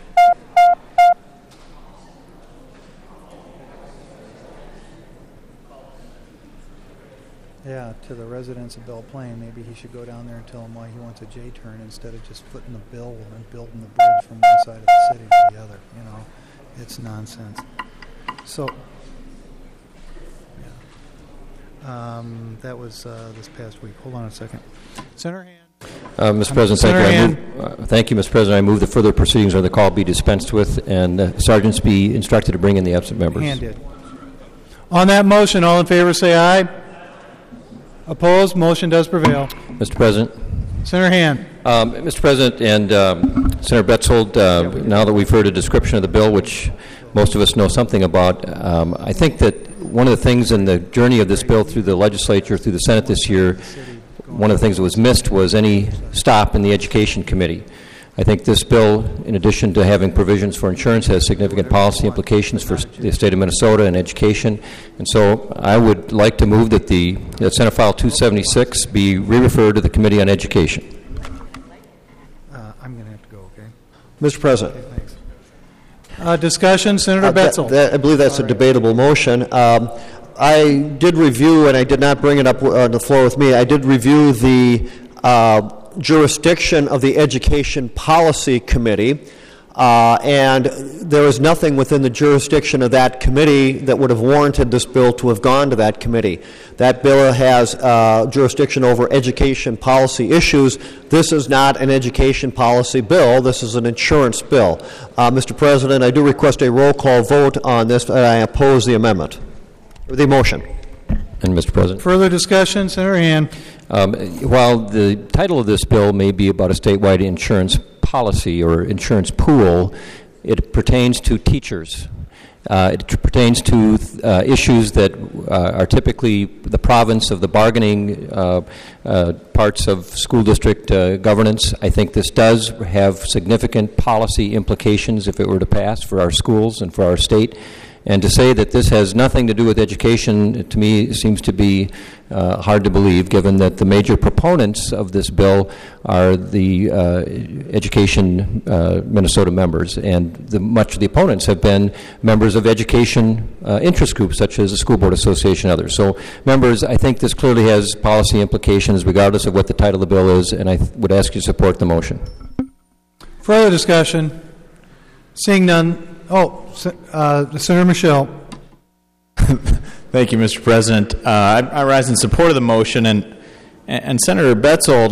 Yeah, to the residents of Belle Plaine. Maybe he should go down there and tell them why he wants a J-turn instead of just footing the bill and building the bridge from one side of the city to the other. You know, it's nonsense. So, yeah. That was this past week. Hold on a second. Senator Hand. Mr. President, thank you, Mr. President. I move that further proceedings on the call be dispensed with and sergeants be instructed to bring in the absent members. Hand did. On that motion, all in favor say aye. Opposed? Motion does prevail. Mr. President. Senator Hand. Mr. President and Senator Betzold, now that we've heard a description of the bill, which most of us know something about, I think that one of the things in the journey of this bill through the legislature, through the Senate this year, one of the things that was missed was any stop in the Education Committee. I think this bill, in addition to having provisions for insurance, has significant policy implications for the state of Minnesota and education. And so I would like to move that that Senate File 276 be re-referred to the Committee on Education. I'm going to have to go, okay? Mr. President. Okay, thanks. Discussion, Senator Betzold. I believe that's a debatable motion. I did review, and I did not bring it up on the floor with me, I did review the jurisdiction of the Education Policy Committee, and there is nothing within the jurisdiction of that committee that would have warranted this bill to have gone to that committee. That bill has jurisdiction over education policy issues. This is not an education policy bill. This is an insurance bill. Mr. President, I do request a roll call vote on this, and I oppose the amendment, or the motion. And Mr. President. Further discussion, Senator Hand. While the title of this bill may be about a statewide insurance policy or insurance pool, it pertains to teachers. It pertains to issues that are typically the province of the bargaining parts of school district governance. I think this does have significant policy implications if it were to pass for our schools and for our state. And to say that this has nothing to do with education, to me, seems to be hard to believe, given that the major proponents of this bill are the Education Minnesota members, and much of the opponents have been members of education interest groups, such as the School Board Association and others. So, members, I think this clearly has policy implications, regardless of what the title of the bill is, and I would ask you to support the motion. Further discussion? Seeing none. Senator Michelle. Thank you, Mr. President. I rise in support of the motion, and Senator Betzold,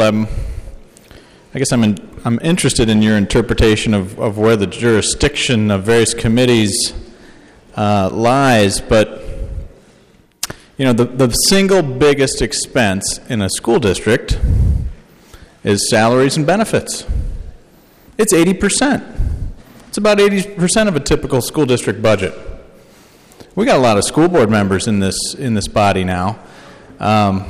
I'm interested in your interpretation of where the jurisdiction of various committees lies. But you know, the single biggest expense in a school district is salaries and benefits. It's 80%. It's about 80% of a typical school district budget. We got a lot of school board members in this body now. I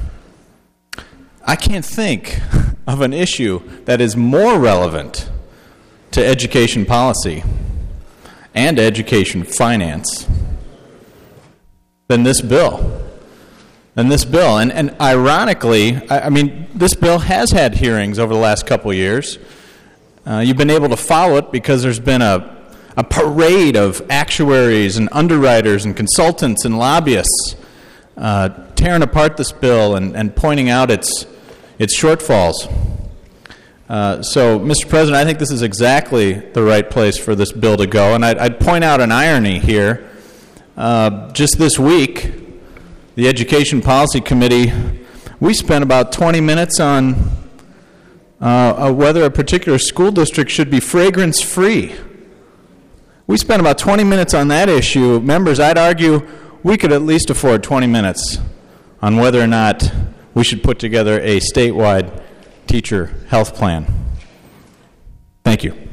can't think of an issue that is more relevant to education policy and education finance than this bill. And ironically, I mean, this bill has had hearings over the last couple of years. You've been able to follow it because there's been a parade of actuaries and underwriters and consultants and lobbyists tearing apart this bill and pointing out its its shortfalls. So, Mr. President, I think this is exactly the right place for this bill to go. And I'd point out an irony here. Just this week, the Education Policy Committee, we spent about 20 minutes on whether a particular school district should be fragrance-free. We spent about 20 minutes on that issue. Members, I'd argue we could at least afford 20 minutes on whether or not we should put together a statewide teacher health plan. Thank you.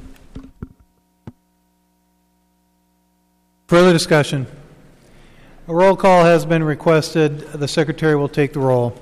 Further discussion? A roll call has been requested. The Secretary will take the roll.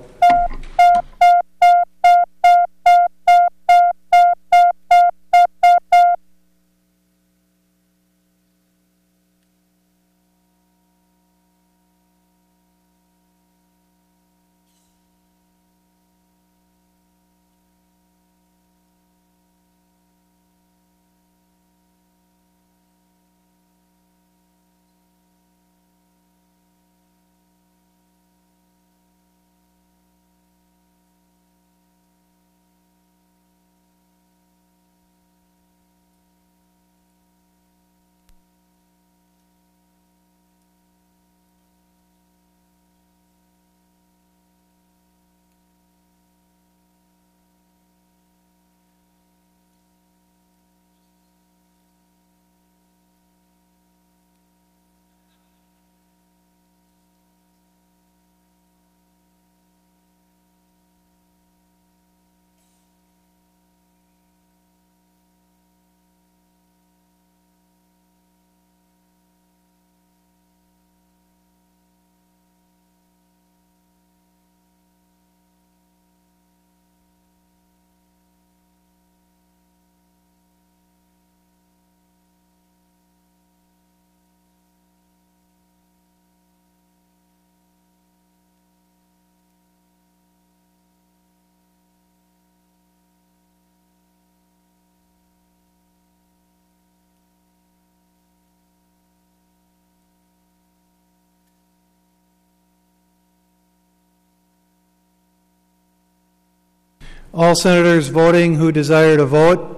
All senators voting who desire to vote.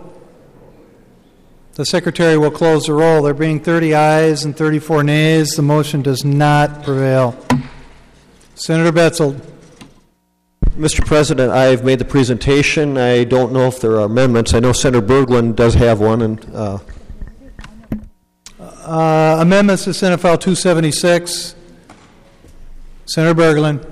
The Secretary will close the roll. There being 30 ayes and 34 nays, the motion does not prevail. Senator Betzold. Mr. President, I've made the presentation. I don't know if there are amendments. I know Senator Berglund does have one. And amendments to Senate File 276. Senator Berglund.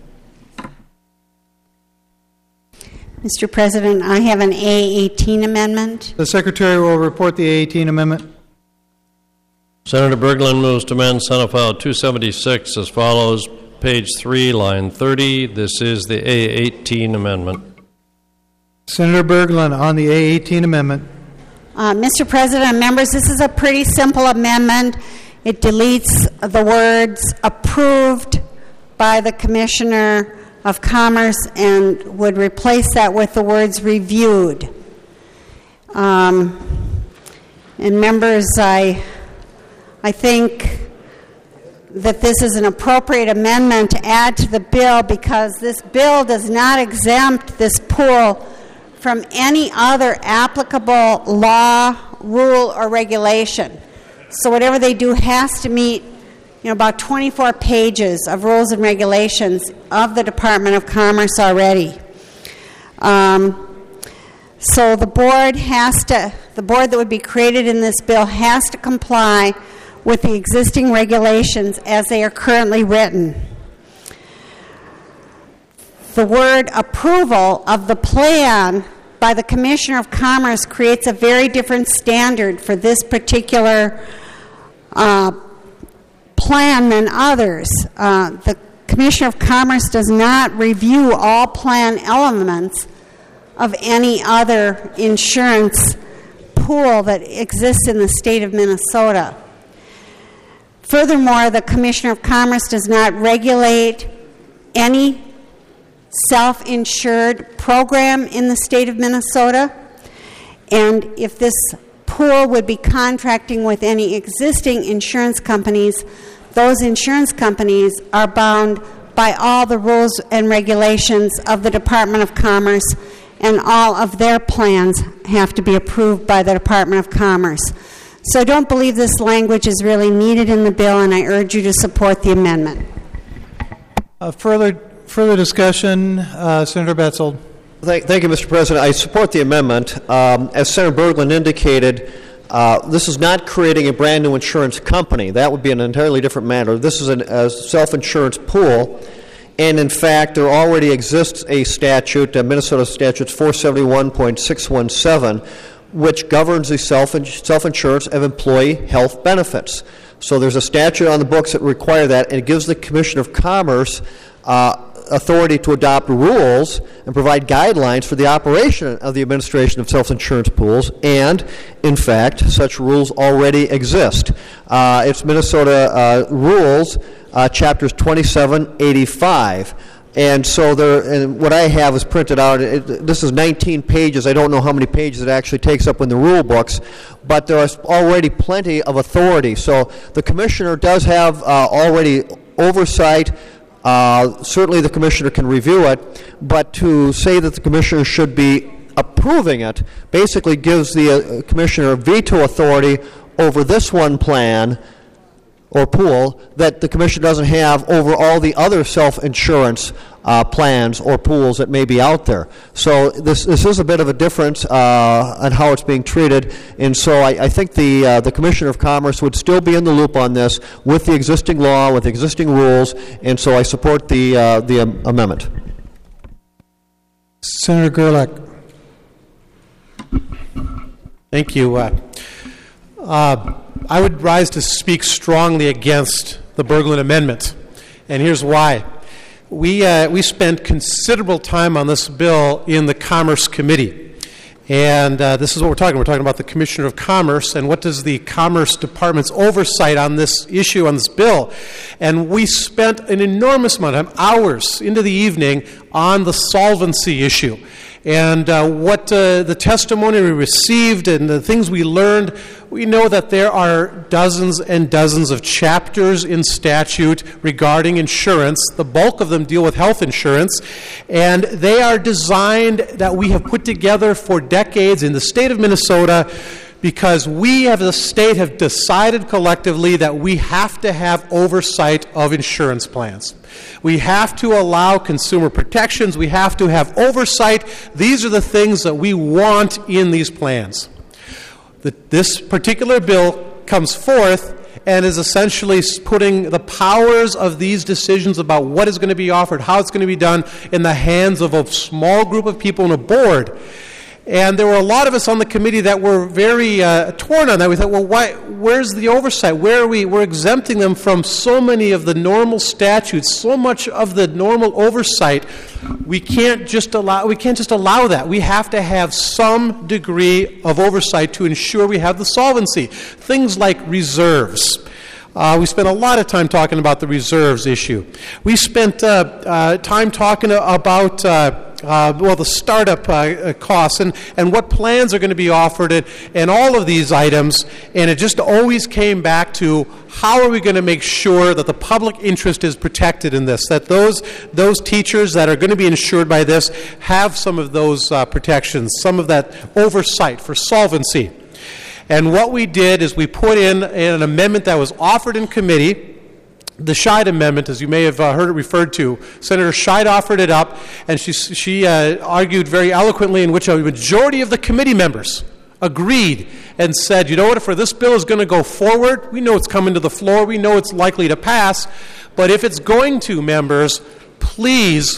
Mr. President, I have an A18 amendment. The Secretary will report the A18 amendment. Senator Berglund moves to amend Senate File 276 as follows. Page 3, line 30. This is the A18 amendment. Senator Berglund on the A18 amendment. Mr. President, members, this is a pretty simple amendment. It deletes the words approved by the Commissioner of Commerce and would replace that with the words reviewed. And members, I think that this is an appropriate amendment to add to the bill because this bill does not exempt this pool from any other applicable law, rule, or regulation. So whatever they do has to meet about 24 pages of rules and regulations of the Department of Commerce already. So the board that would be created in this bill has to comply with the existing regulations as they are currently written. The word approval of the plan by the Commissioner of Commerce creates a very different standard for this particular plan than others. The Commissioner of Commerce does not review all plan elements of any other insurance pool that exists in the state of Minnesota. Furthermore, the Commissioner of Commerce does not regulate any self-insured program in the state of Minnesota. And if this pool would be contracting with any existing insurance companies, those insurance companies are bound by all the rules and regulations of the Department of Commerce, and all of their plans have to be approved by the Department of Commerce. So I don't believe this language is really needed in the bill, and I urge you to support the amendment. Further discussion, Senator Betzold. Thank you, Mr. President. I support the amendment. As Senator Berglund indicated, this is not creating a brand new insurance company. That would be an entirely different matter. This is a self-insurance pool, and in fact, there already exists a statute, Minnesota Statute 471.617, which governs the self-insurance of employee health benefits. So there's a statute on the books that require that, and it gives the Commissioner of Commerce authority to adopt rules and provide guidelines for the operation of the administration of self-insurance pools, and, in fact, such rules already exist. It's Minnesota Rules, Chapters 2785. And so and what I have is printed out. This is 19 pages. I don't know how many pages it actually takes up in the rule books, but there is already plenty of authority. So the commissioner does have already oversight. Certainly the commissioner can review it, but to say that the commissioner should be approving it basically gives the commissioner veto authority over this one plan or pool that the commissioner doesn't have over all the other self-insurance plans or pools that may be out there. So this is a bit of a difference on how it's being treated, and so I think the Commissioner of Commerce would still be in the loop on this with the existing law, with the existing rules, and so I support the amendment. Senator Gerlach. Thank you. I would rise to speak strongly against the Berglund amendment, and here's why. We spent considerable time on this bill in the Commerce Committee, and this is what we're talking. We're talking about the Commissioner of Commerce and what does the Commerce Department's oversight on this issue, on this bill. And we spent an enormous amount of hours into the evening on the solvency issue. And what the testimony we received and the things we learned, we know that there are dozens and dozens of chapters in statute regarding insurance. The bulk of them deal with health insurance, and they are designed that we have put together for decades in the state of Minnesota because we as a state have decided collectively that we have to have oversight of insurance plans. We have to allow consumer protections. We have to have oversight. These are the things that we want in these plans. This particular bill comes forth and is essentially putting the powers of these decisions about what is going to be offered, how it's going to be done, in the hands of a small group of people and a board. And there were a lot of us on the committee that were very torn on that. We thought, well, where's the oversight? We're exempting them from so many of the normal statutes, so much of the normal oversight. We can't just allow that. We have to have some degree of oversight to ensure we have the solvency. Things like reserves. We spent a lot of time talking about the reserves issue. We spent time talking about the startup costs and what plans are going to be offered and all of these items, and it just always came back to how are we going to make sure that the public interest is protected in this, that those teachers that are going to be insured by this have some of those protections, some of that oversight for solvency. And what we did is we put in an amendment that was offered in committee, the Scheid Amendment, as you may have heard it referred to. Senator Scheid offered it up, and she argued very eloquently, in which a majority of the committee members agreed and said, you know what, if this bill is going to go forward, we know it's coming to the floor, we know it's likely to pass, but if it's going to, members, please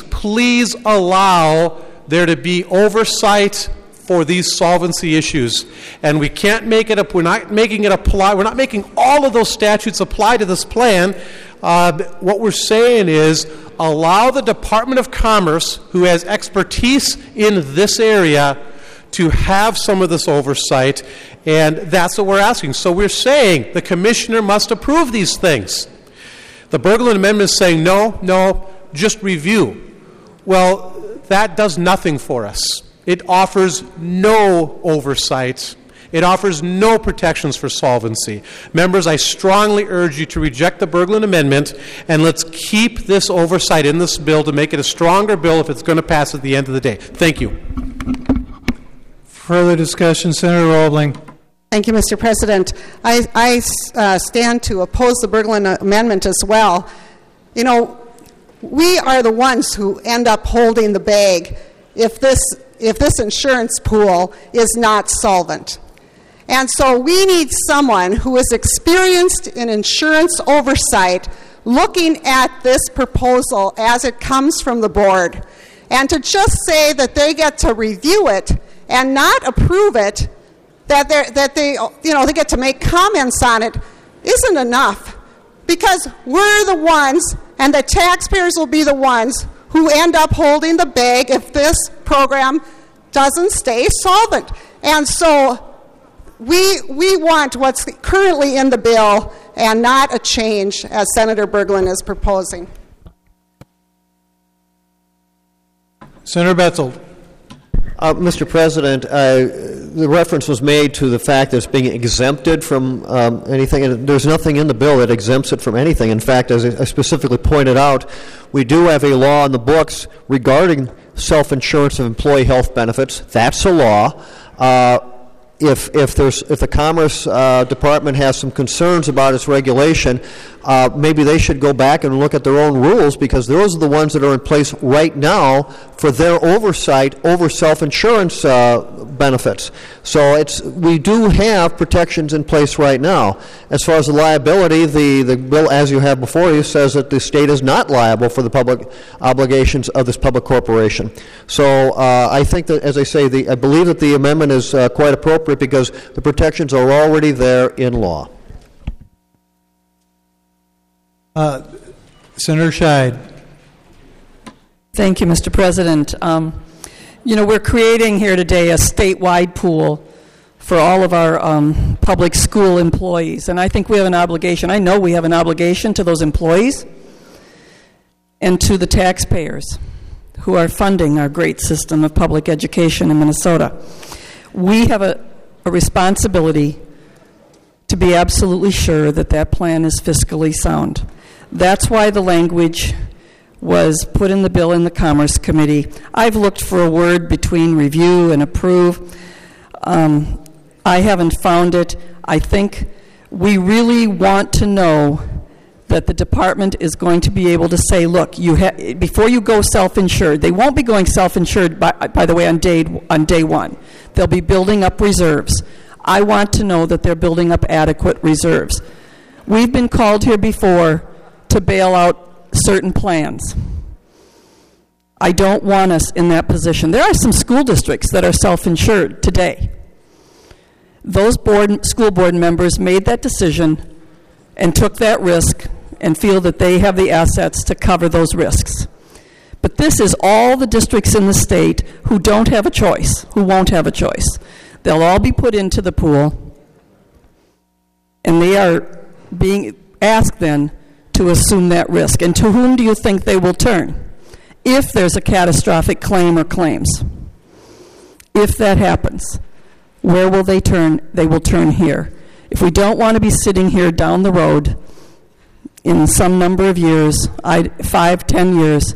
allow there to be oversight for these solvency issues. And we can't make it up, we're not making all of those statutes apply to this plan. What we're saying is allow the Department of Commerce, who has expertise in this area, to have some of this oversight, and that's what we're asking. So we're saying the commissioner must approve these things. The Berglund Amendment is saying no, just review. Well, that does nothing for us. It offers no oversight. It offers no protections for solvency. Members, I strongly urge you to reject the Berglund Amendment, and let's keep this oversight in this bill to make it a stronger bill if it's going to pass at the end of the day. Thank you. Further discussion, Senator Roebling. Thank you, Mr. President. I stand to oppose the Berglund Amendment as well. You know, we are the ones who end up holding the bag if this insurance pool is not solvent. And so we need someone who is experienced in insurance oversight looking at this proposal as it comes from the board. And to just say that they get to review it and not approve it, that they get to make comments on it, isn't enough. Because we're the ones, and the taxpayers will be the ones who end up holding the bag if this program doesn't stay solvent. And so we want what's currently in the bill and not a change as Senator Berglund is proposing. Senator Betzold. Mr. President, the reference was made to the fact that it's being exempted from anything, and there's nothing in the bill that exempts it from anything. In fact, as I specifically pointed out, we do have a law in the books regarding self-insurance of employee health benefits. That's a law. If the Commerce Department has some concerns about its regulation, maybe they should go back and look at their own rules, because those are the ones that are in place right now for their oversight over self-insurance benefits. So we do have protections in place right now. As far as the liability, the bill, as you have before you, says that the state is not liable for the public obligations of this public corporation. So I think that, as I say, I believe that the amendment is quite appropriate because the protections are already there in law. Senator Scheid. Thank you, Mr. President. We're creating here today a statewide pool for all of our public school employees, and I think we have an obligation. I know we have an obligation to those employees and to the taxpayers who are funding our great system of public education in Minnesota. We have a responsibility to be absolutely sure that that plan is fiscally sound. That's why the language was put in the bill in the Commerce Committee. I've looked for a word between review and approve. I haven't found it. I think we really want to know that the department is going to be able to say, look, before you go self-insured, they won't be going self-insured, by the way, on day one. They'll be building up reserves. I want to know that they're building up adequate reserves. We've been called here before to bail out certain plans. I don't want us in that position. There are some school districts that are self-insured today. Those school board members made that decision and took that risk and feel that they have the assets to cover those risks. But this is all the districts in the state who don't have a choice, who won't have a choice. They'll all be put into the pool, and they are being asked then to assume that risk. And to whom do you think they will turn if there's a catastrophic claim or claims? If that happens, where will they turn? They will turn here. If we don't want to be sitting here down the road in some number of years, 5, 10 years,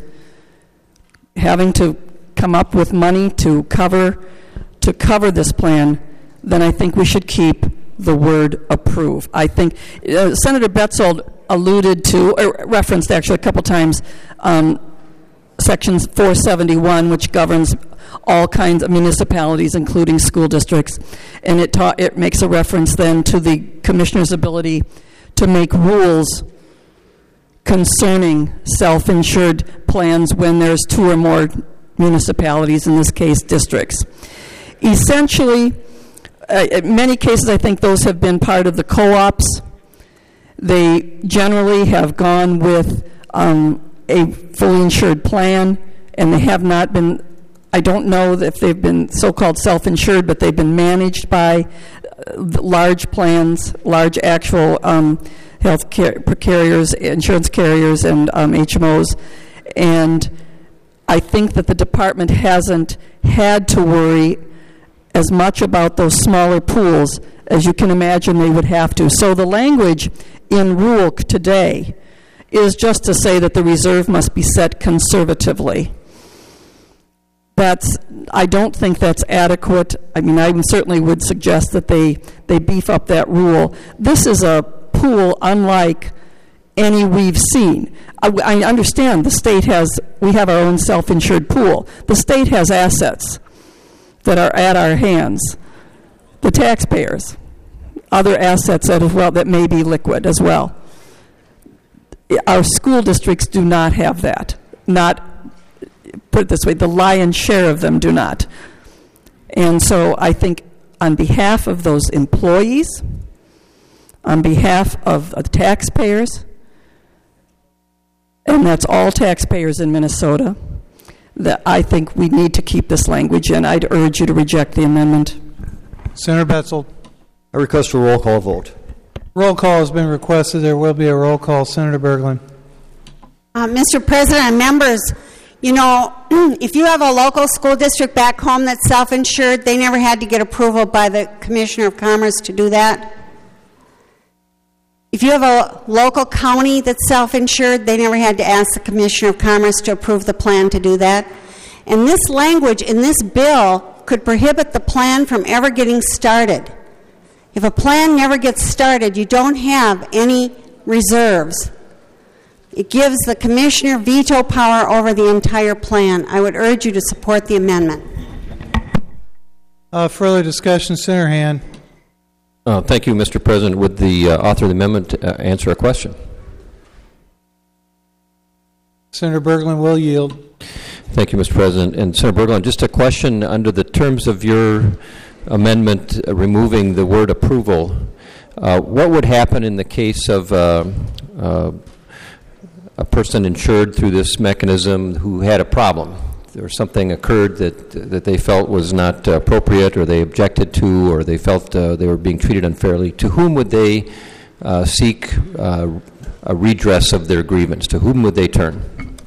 having to come up with money to cover this plan, then I think we should keep the word approve. I think Senator Betzold alluded to, or referenced actually a couple times, Section 471, which governs all kinds of municipalities, including school districts, and it makes a reference then to the commissioner's ability to make rules concerning self-insured plans when there's 2 or more municipalities, in this case districts. Essentially, in many cases I think those have been part of the co-ops. They generally have gone with a fully insured plan, and they have not been, I don't know if they've been so-called self-insured, but they've been managed by large plans, large actual health care carriers, insurance carriers, and HMOs. And I think that the department hasn't had to worry as much about those smaller pools as you can imagine they would have to. So the language in RULC today is just to say that the reserve must be set conservatively. I don't think that's adequate. I mean, I certainly would suggest that they beef up that rule. This is a pool unlike any we've seen. I understand the state we have our own self-insured pool. The state has assets that are at our hands. The taxpayers, other assets as well that may be liquid as well. Our school districts do not have that. Put it this way, the lion's share of them do not. And so I think on behalf of those employees, on behalf of the taxpayers, and that's all taxpayers in Minnesota, that I think we need to keep this language in. I'd urge you to reject the amendment. Senator Betzel. I request a roll call vote. Roll call has been requested. There will be a roll call. Senator Berglund. Mr. President and members, you know, if you have a local school district back home that's self-insured, they never had to get approval by the Commissioner of Commerce to do that. If you have a local county that's self-insured, they never had to ask the Commissioner of Commerce to approve the plan to do that. And this language in this bill could prohibit the plan from ever getting started. If a plan never gets started, you don't have any reserves. It gives the commissioner veto power over the entire plan. I would urge you to support the amendment. Further discussion, Senator Hand. Thank you, Mr. President. Would the author of the amendment answer a question? Senator Berglund will yield. Thank you, Mr. President. And Senator Berglund, just a question under the terms of your amendment removing the word approval. What would happen in the case of a person insured through this mechanism who had a problem, or something occurred that they felt was not appropriate, or they objected to, or they felt they were being treated unfairly? To whom would they seek a redress of their grievance? To whom would they turn?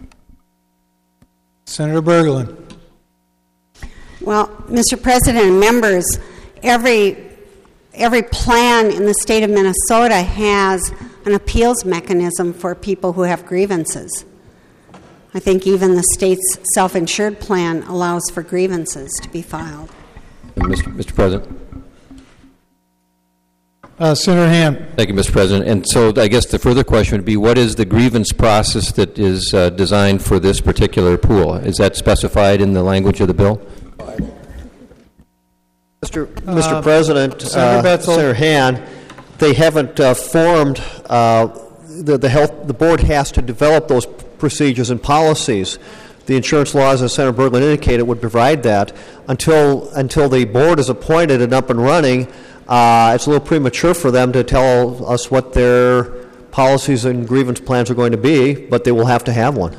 Senator Berglund. Well, Mr. President and members, every plan in the state of Minnesota has an appeals mechanism for people who have grievances. I think even the state's self-insured plan allows for grievances to be filed. Mr. President. Senator Hand. Thank you, Mr. President. And so I guess the further question would be, what is the grievance process that is designed for this particular pool? Is that specified in the language of the bill? Mr. President, Senator Hand, they haven't formed the board has to develop those procedures and policies. The insurance laws, as Senator Berglund indicated, would provide that. Until the board is appointed and up and running, it's a little premature for them to tell us what their policies and grievance plans are going to be, but they will have to have one.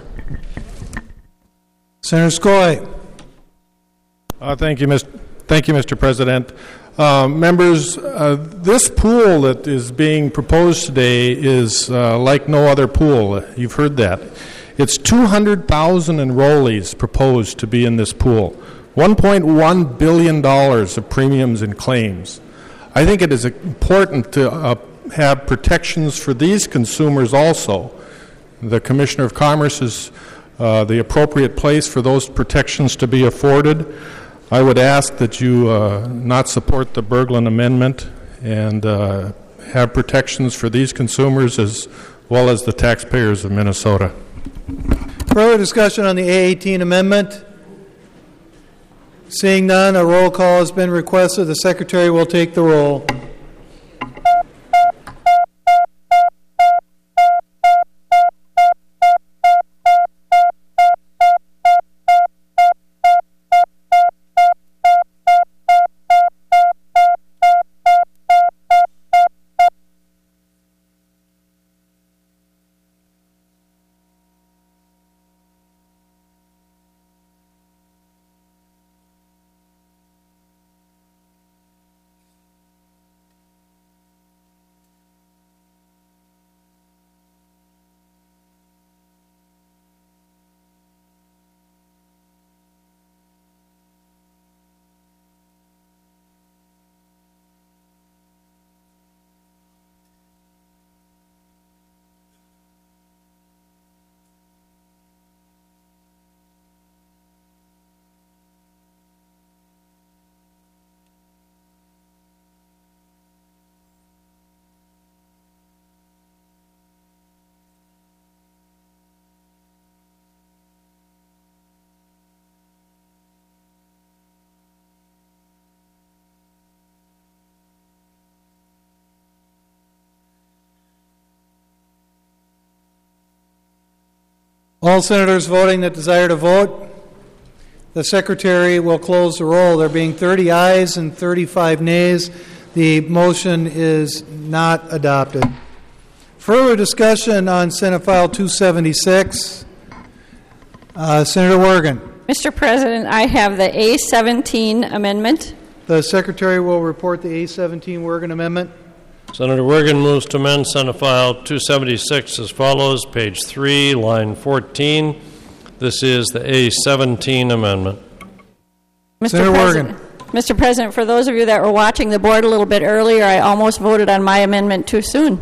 Senator Skoye. Thank you, Mr. President. Members, this pool that is being proposed today is like no other pool. You've heard that. It's 200,000 enrollees proposed to be in this pool, $1.1 billion of premiums and claims. I think it is important to have protections for these consumers also. The Commissioner of Commerce is the appropriate place for those protections to be afforded. I would ask that you not support the Berglund amendment and have protections for these consumers as well as the taxpayers of Minnesota. Further discussion on the A18 amendment? Seeing none, a roll call has been requested. The Secretary will take the roll. All senators voting that desire to vote, the secretary will close the roll. There being 30 ayes and 35 nays, the motion is not adopted. Further discussion on Senate File 276. Senator Wergen. Mr. President, I have the A17 amendment. The secretary will report the A17 Wergen amendment. Senator Wergen moves to amend Senate File 276 as follows, page 3, line 14. This is the A17 amendment. Senator Wergen. Mr. President, for those of you that were watching the board a little bit earlier, I almost voted on my amendment too soon.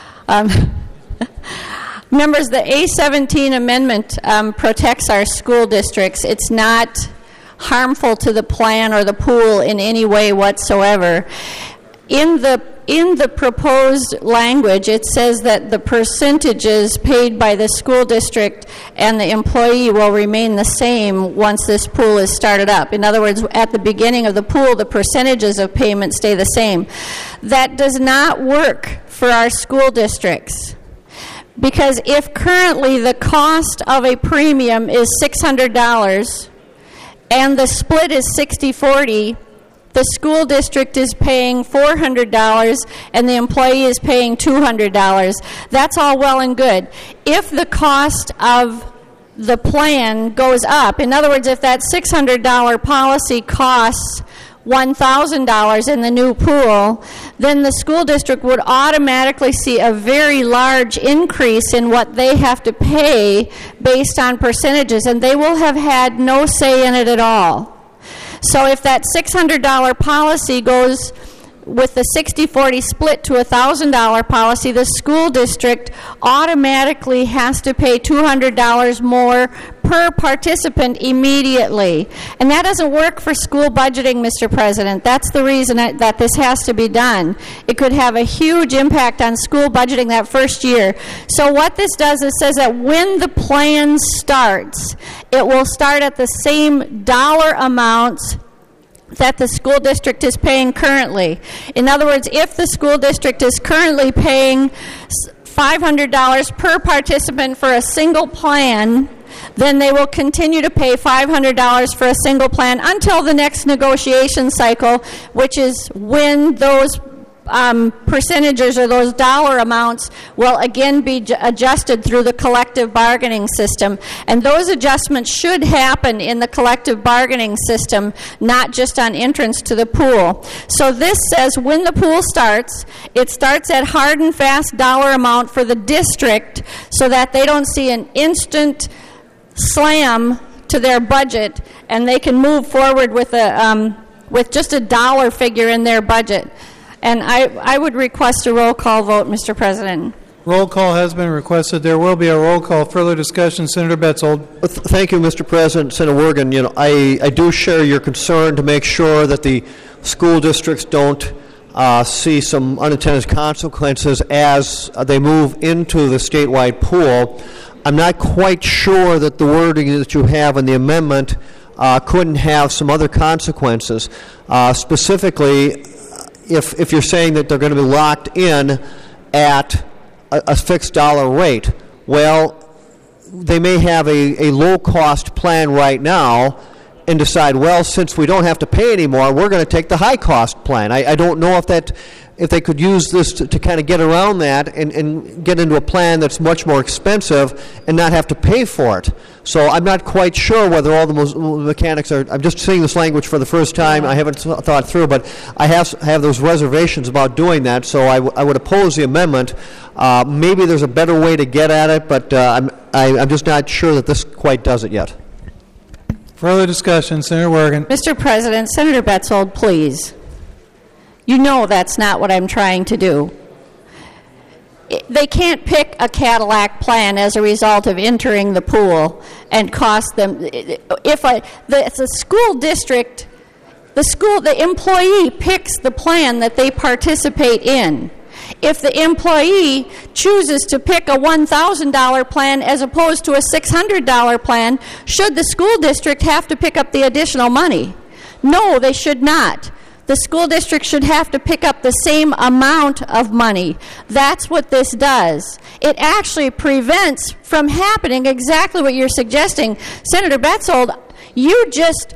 Members, the A17 amendment protects our school districts. It's not harmful to the plan or the pool in any way whatsoever. In the proposed language, it says that the percentages paid by the school district and the employee will remain the same once this pool is started up. In other words, at the beginning of the pool, the percentages of payment stay the same. That does not work for our school districts. Because if currently the cost of a premium is $600 and the split is 60-40, the school district is paying $400 and the employee is paying $200. That's all well and good. If the cost of the plan goes up, in other words, if that $600 policy costs $1,000 in the new pool, then the school district would automatically see a very large increase in what they have to pay based on percentages, and they will have had no say in it at all. So if that $600 policy goes with the 60-40 split to a $1,000 policy, the school district automatically has to pay $200 more per participant immediately. And that doesn't work for school budgeting, Mr. President. That's the reason that this has to be done. It could have a huge impact on school budgeting that first year. So what this does is says that when the plan starts, it will start at the same dollar amounts that the school district is paying currently. In other words, if the school district is currently paying $500 per participant for a single plan, then they will continue to pay $500 for a single plan until the next negotiation cycle, which is when those percentages or those dollar amounts will again be adjusted through the collective bargaining system. And those adjustments should happen in the collective bargaining system, not just on entrance to the pool. So this says when the pool starts, it starts at hard and fast dollar amount for the district so that they don't see an instant slam to their budget and they can move forward with just a dollar figure in their budget. And I would request a roll call vote, Mr. President. Roll call has been requested. There will be a roll call. Further discussion, Senator Betzold. Thank you, Mr. President. Senator Wergen, I do share your concern to make sure that the school districts don't see some unintended consequences as they move into the statewide pool. I'm not quite sure that the wording that you have in the amendment couldn't have some other consequences. Specifically, if you're saying that they're going to be locked in at a fixed dollar rate, well, they may have a low-cost plan right now and decide, well, since we don't have to pay anymore, we're going to take the high-cost plan. I don't know if they could use this to kind of get around that and get into a plan that's much more expensive and not have to pay for it. So I'm not quite sure whether all the mechanics are. I'm just seeing this language for the first time. I haven't thought through, but I have those reservations about doing that, so I would oppose the amendment. Maybe there's a better way to get at it, but I'm just not sure that this quite does it yet. Further discussion, Senator Wergen. Mr. President, Senator Betzold, please. You know that's not what I'm trying to do. They can't pick a Cadillac plan as a result of entering the pool and cost them. If the school district, the employee picks the plan that they participate in. If the employee chooses to pick a $1,000 plan as opposed to a $600 plan, should the school district have to pick up the additional money? No, they should not. the school district should have to pick up the same amount of money. That's what this does. It actually prevents from happening exactly what you're suggesting. Senator Betzold, you just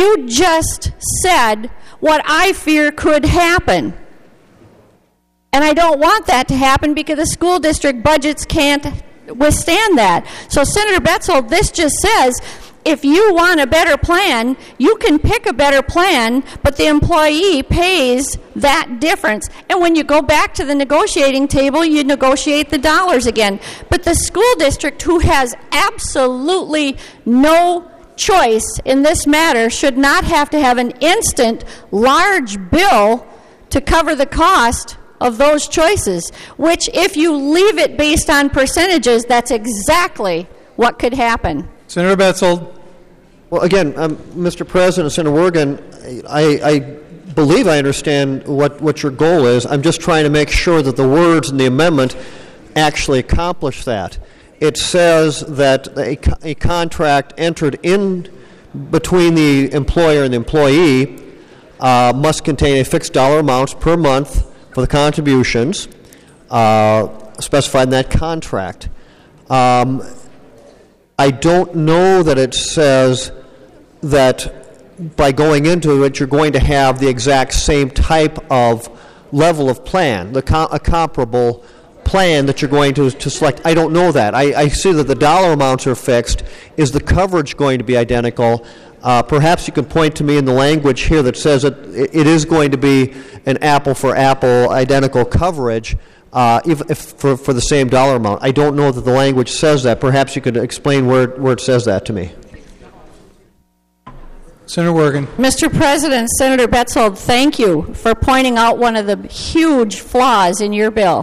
said what I fear could happen. And I don't want that to happen because the school district budgets can't withstand that. So, Senator Betzold, this just says if you want a better plan, you can pick a better plan, but the employee pays that difference. And when you go back to the negotiating table, you negotiate the dollars again. But the school district, who has absolutely no choice in this matter, should not have to have an instant large bill to cover the cost of those choices, which if you leave it based on percentages, that's exactly what could happen. Senator Betzold. Well, again, Mr. President, Senator Wergen, I believe I understand what your goal is. I'm just trying to make sure that the words in the amendment actually accomplish that. It says that a contract entered in between the employer and the employee must contain a fixed dollar amounts per month for the contributions specified in that contract. I don't know that it says that by going into it you're going to have the exact same type of level of plan, a comparable plan that you're going to select. I don't know that. I see that the dollar amounts are fixed. Is the coverage going to be identical? Perhaps you can point to me in the language here that says that it is going to be an apple-for-apple identical coverage if for the same dollar amount. I don't know that the language says that. Perhaps you could explain where it says that to me. Senator Wergen. Mr. President, Senator Betzold, thank you for pointing out one of the huge flaws in your bill.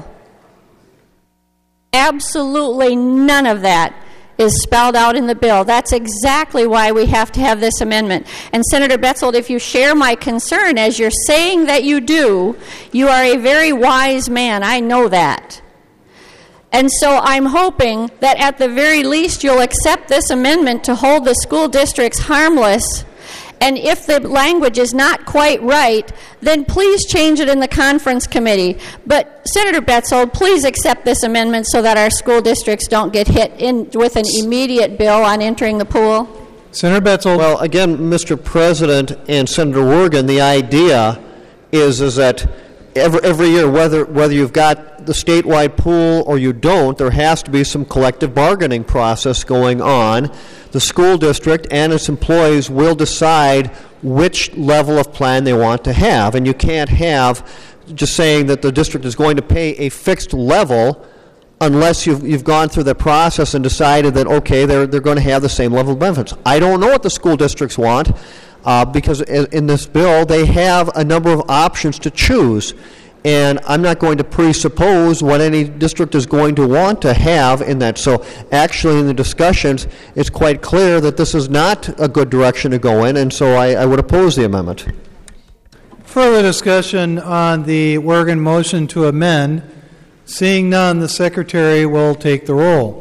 Absolutely none of that is spelled out in the bill. That's exactly why we have to have this amendment. And Senator Betzold, if you share my concern, as you're saying that you do, you are a very wise man. I know that. And so I'm hoping that at the very least you'll accept this amendment to hold the school districts harmless. And if the language is not quite right, then please change it in the conference committee. But Senator Betzold, please accept this amendment so that our school districts don't get hit with an immediate bill on entering the pool. Senator Betzold. Well, again, Mr. President and Senator Wergen, the idea is that every year, whether you've got the statewide pool or you don't, there has to be some collective bargaining process going on. The school district and its employees will decide which level of plan they want to have. And you can't have just saying that the district is going to pay a fixed level unless you've gone through the process and decided that, okay, they're going to have the same level of benefits. I don't know what the school districts want because in this bill they have a number of options to choose. And I'm not going to presuppose what any district is going to want to have in that. So actually in the discussions, it's quite clear that this is not a good direction to go in, and so I would oppose the amendment. Further discussion on the Wergen motion to amend. Seeing none, the Secretary will take the roll.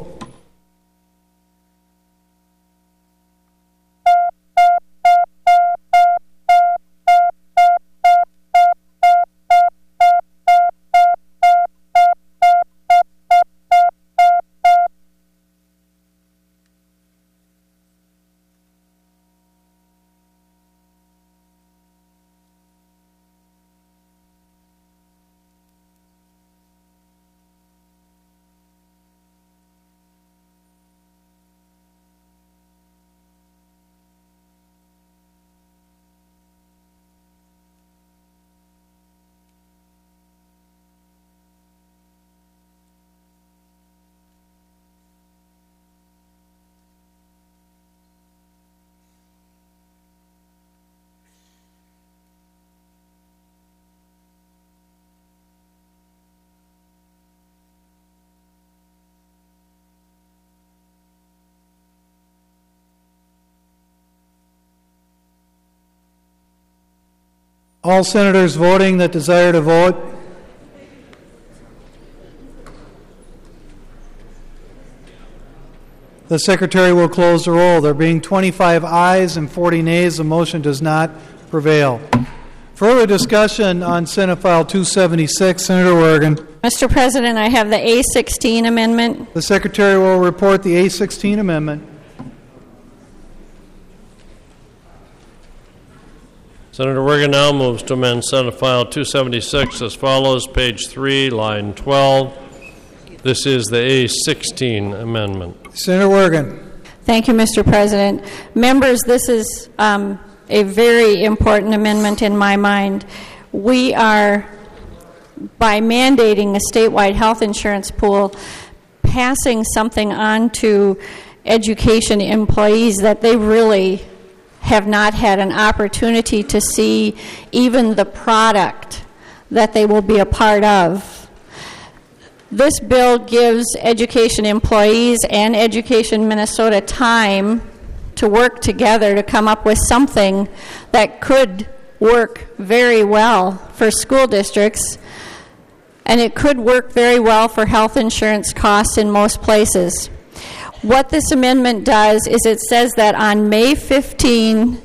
All senators voting that desire to vote. The Secretary will close the roll. There being 25 ayes and 40 nays, the motion does not prevail. Further discussion on Senate File 276. Senator Werrigan. Mr. President, I have the A16 amendment. The Secretary will report the A16 amendment. Senator Werrigan now moves to amend Senate File 276 as follows, page 3, line 12. This is the A16 amendment. Senator Werrigan. Thank you, Mr. President. Members, this is a very important amendment in my mind. We are, by mandating a statewide health insurance pool, passing something on to education employees that they really have not had an opportunity to see even the product that they will be a part of. This bill gives education employees and Education Minnesota time to work together to come up with something that could work very well for school districts, and it could work very well for health insurance costs in most places. What this amendment does is it says that on May 15,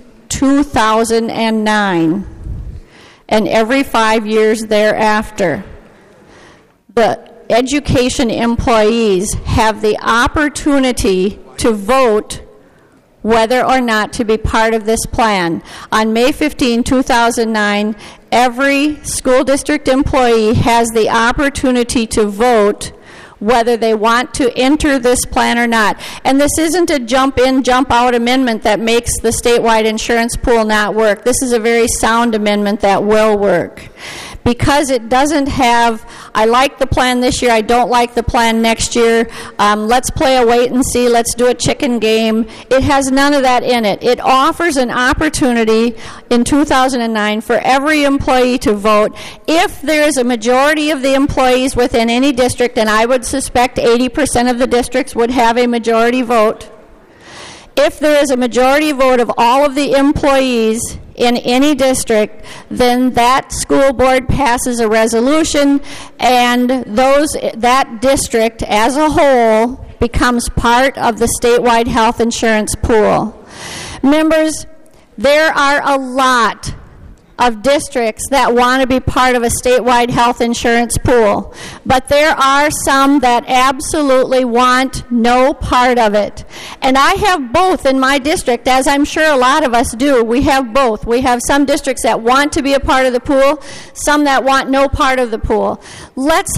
2009, and every 5 years thereafter, the education employees have the opportunity to vote whether or not to be part of this plan. On May 15, 2009, every school district employee has the opportunity to vote whether they want to enter this plan or not. And this isn't a jump-in, jump-out amendment that makes the statewide insurance pool not work. This is a very sound amendment that will work. Because it doesn't have, I like the plan this year, I don't like the plan next year, let's play a wait and see, let's do a chicken game. It has none of that in it. It offers an opportunity in 2009 for every employee to vote. If there is a majority of the employees within any district, and I would suspect 80% of the districts would have a majority vote, if there is a majority vote of all of the employees in any district, then that school board passes a resolution, and that district as a whole becomes part of the statewide health insurance pool. Members, there are a lot of districts that want to be part of a statewide health insurance pool, but there are some that absolutely want no part of it. And I have both in my district, as I'm sure a lot of us do. We have both. We have some districts that want to be a part of the pool, some that want no part of the pool. Let's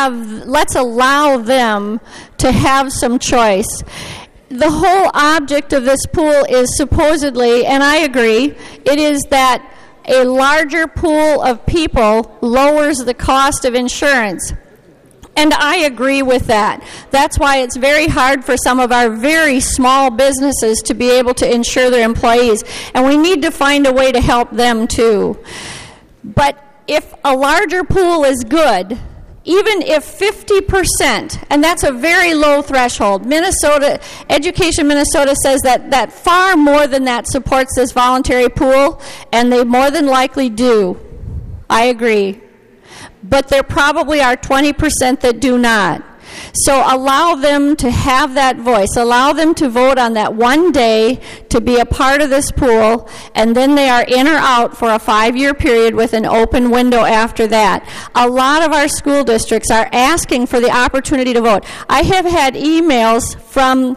allow them to have some choice. The whole object of this pool is supposedly, and I agree, it is that a larger pool of people lowers the cost of insurance. And I agree with that. That's why it's very hard for some of our very small businesses to be able to insure their employees. And we need to find a way to help them too. But if a larger pool is good, even if 50%, and that's a very low threshold, Education Minnesota says that far more than that supports this voluntary pool, and they more than likely do. I agree. But there probably are 20% that do not. So allow them to have that voice. Allow them to vote on that one day to be a part of this pool, and then they are in or out for a 5-year period with an open window after that. A lot of our school districts are asking for the opportunity to vote. I have had emails from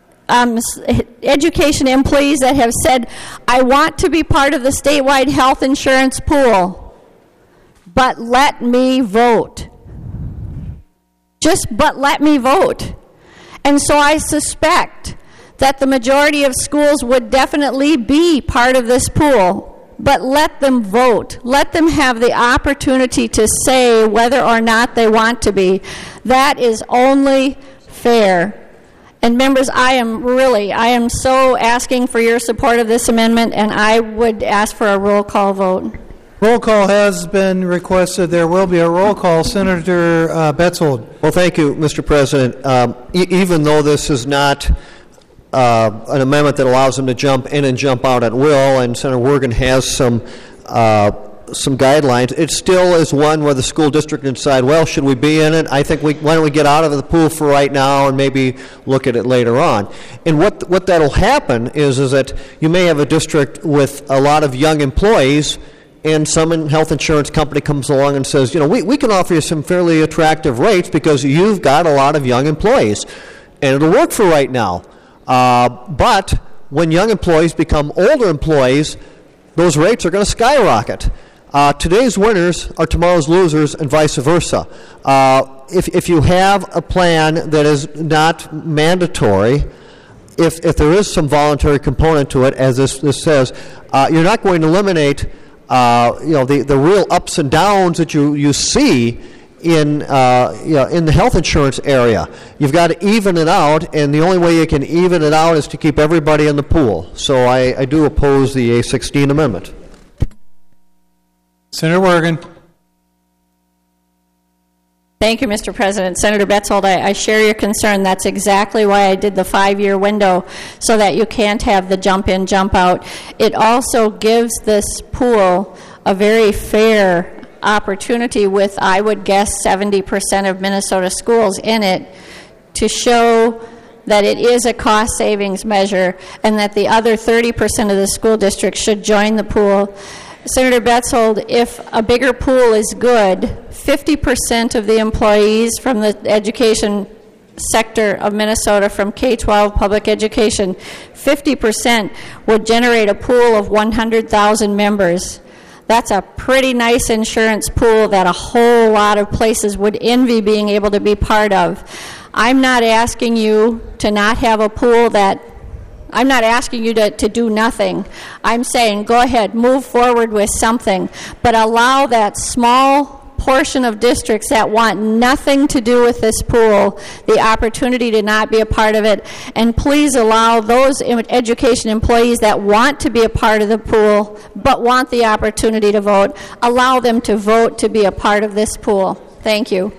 education employees that have said, I want to be part of the statewide health insurance pool, but let me vote. But let me vote. And so I suspect that the majority of schools would definitely be part of this pool. But let them vote. Let them have the opportunity to say whether or not they want to be. That is only fair. And members, I am so asking for your support of this amendment, and I would ask for a roll call vote. Roll call has been requested. There will be a roll call. Senator Betzold. Well, thank you, Mr. President. Even though this is not an amendment that allows them to jump in and jump out at will, and Senator Werrigan has some guidelines, it still is one where the school district can decide, well, should we be in it? I think why don't we get out of the pool for right now and maybe look at it later on. And what that'll happen is that you may have a district with a lot of young employees, and some health insurance company comes along and says, we can offer you some fairly attractive rates because you've got a lot of young employees, and it'll work for right now. But when young employees become older employees, those rates are going to skyrocket. Today's winners are tomorrow's losers, and vice versa. If you have a plan that is not mandatory, if there is some voluntary component to it, as this says, you're not going to eliminate the real ups and downs that you see in the health insurance area. You've got to even it out, and the only way you can even it out is to keep everybody in the pool. So I do oppose the A16 amendment. Senator Wergen. Thank you, Mr. President. Senator Betzold, I share your concern. That's exactly why I did the 5-year window, so that you can't have the jump in, jump out. It also gives this pool a very fair opportunity with, I would guess, 70% of Minnesota schools in it to show that it is a cost savings measure and that the other 30% of the school districts should join the pool. Senator Betzold, if a bigger pool is good, 50% of the employees from the education sector of Minnesota, from K-12 public education, 50% would generate a pool of 100,000 members. That's a pretty nice insurance pool that a whole lot of places would envy being able to be part of. I'm not asking you to not have a pool I'm not asking you to do nothing. I'm saying go ahead, move forward with something, but allow that small portion of districts that want nothing to do with this pool the opportunity to not be a part of it, and please allow those education employees that want to be a part of the pool but want the opportunity to vote, allow them to vote to be a part of this pool. Thank you.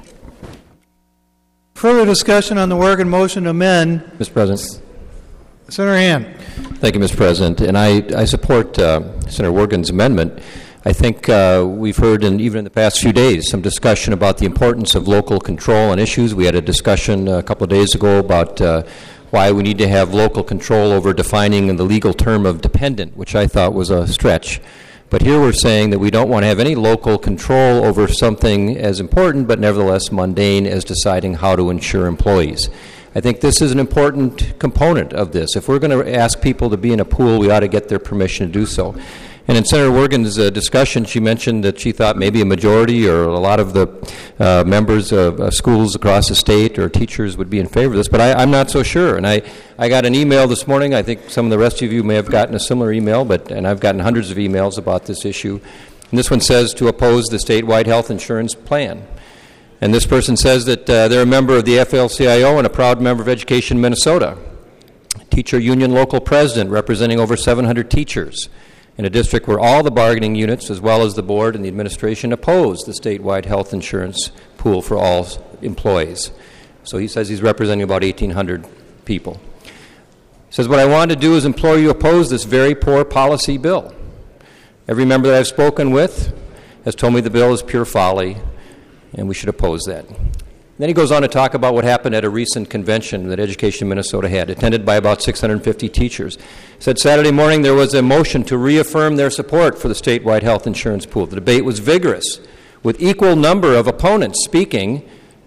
Further discussion on the Wergen motion to amend. Mr. President. Senator Hand. Thank you, Mr. President. And I support Senator Wergen's amendment. I think we've heard, even in the past few days, some discussion about the importance of local control on issues. We had a discussion a couple of days ago about why we need to have local control over defining the legal term of dependent, which I thought was a stretch. But here we're saying that we don't want to have any local control over something as important but nevertheless mundane as deciding how to insure employees. I think this is an important component of this. If we're going to ask people to be in a pool, we ought to get their permission to do so. And in Senator Wergen's discussion, she mentioned that she thought maybe a majority or a lot of the members of schools across the state or teachers would be in favor of this, but I'm not so sure. And I got an email this morning. I think some of the rest of you may have gotten a similar email, and I've gotten hundreds of emails about this issue. And this one says to oppose the statewide health insurance plan. And this person says that they're a member of the AFL-CIO and a proud member of Education Minnesota, teacher union local president representing over 700 teachers in a district where all the bargaining units, as well as the board and the administration, oppose the statewide health insurance pool for all employees. So he says he's representing about 1,800 people. He says, what I want to do is implore you to oppose this very poor policy bill. Every member that I've spoken with has told me the bill is pure folly, and we should oppose that. Then he goes on to talk about what happened at a recent convention that Education Minnesota had, attended by about 650 teachers. He said Saturday morning there was a motion to reaffirm their support for the statewide health insurance pool. The debate was vigorous, with equal number of opponents speaking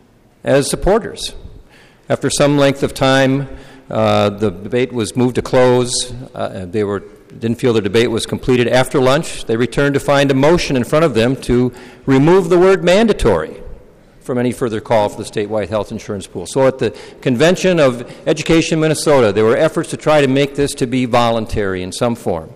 as supporters. After some length of time, the debate was moved to close. They didn't feel the debate was completed. After lunch, they returned to find a motion in front of them to remove the word mandatory from any further call for the statewide health insurance pool. So at the convention of Education Minnesota, there were efforts to try to make this to be voluntary in some form.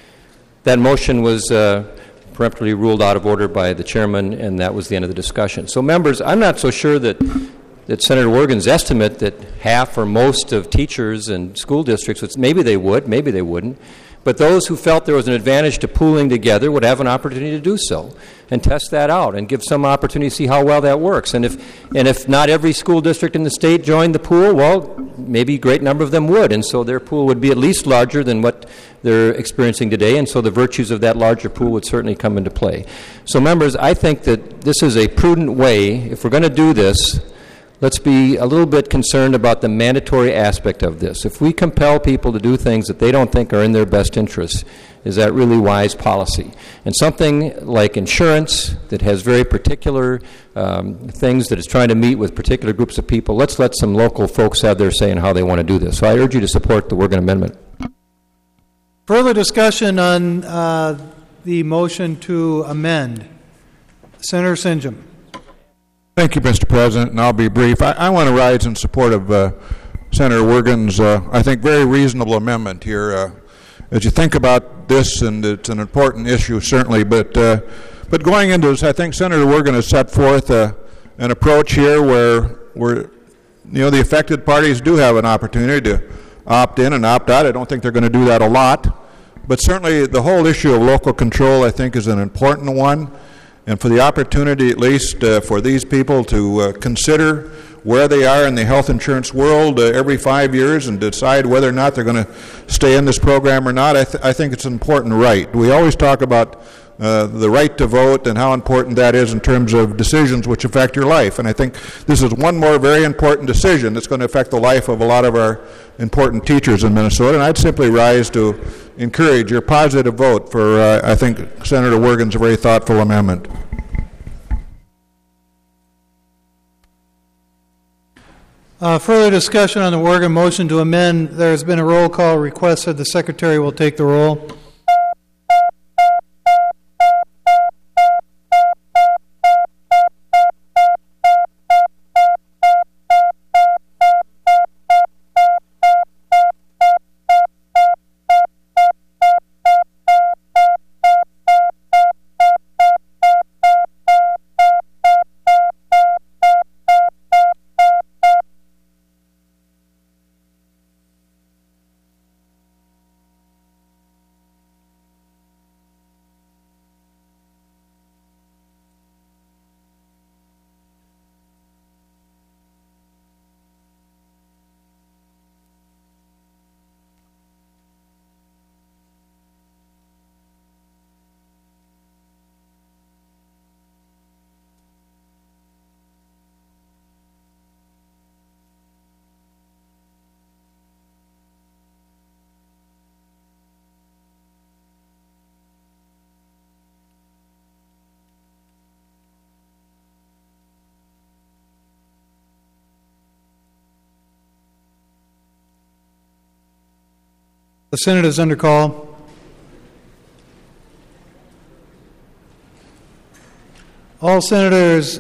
That motion was peremptorily ruled out of order by the chairman, and that was the end of the discussion. So members, I'm not so sure that Senator Wergen's estimate that half or most of teachers and school districts, maybe they would, maybe they wouldn't, but those who felt there was an advantage to pooling together would have an opportunity to do so and test that out and give some opportunity to see how well that works. And if not every school district in the state joined the pool, well, maybe a great number of them would, and so their pool would be at least larger than what they're experiencing today, and so the virtues of that larger pool would certainly come into play. So members, I think that this is a prudent way. If we're going to do this, let's be a little bit concerned about the mandatory aspect of this. If we compel people to do things that they don't think are in their best interest, is that really wise policy? And something like insurance that has very particular things that is trying to meet with particular groups of people, let's let some local folks have their say in how they want to do this. So I urge you to support the Wergen Amendment. Further discussion on the motion to amend. Senator Sinjum. Thank you, Mr. President, and I'll be brief. I want to rise in support of Senator Wergen's, I think, very reasonable amendment here. As you think about this, and it's an important issue, certainly, but going into this, I think Senator Wergen has set forth an approach here where the affected parties do have an opportunity to opt in and opt out. I don't think they're going to do that a lot, but certainly the whole issue of local control, I think, is an important one. And for the opportunity, at least for these people to consider where they are in the health insurance world every 5 years and decide whether or not they're going to stay in this program or not, I think it's an important right. We always talk about the right to vote and how important that is in terms of decisions which affect your life. And I think this is one more very important decision that's going to affect the life of a lot of our important teachers in Minnesota. And I'd simply rise to encourage your positive vote for, I think, Senator Wergen's very thoughtful amendment. Further discussion on the Wergen motion to amend. There has been a roll call requested. The Secretary will take the roll. The Senate is under call. All senators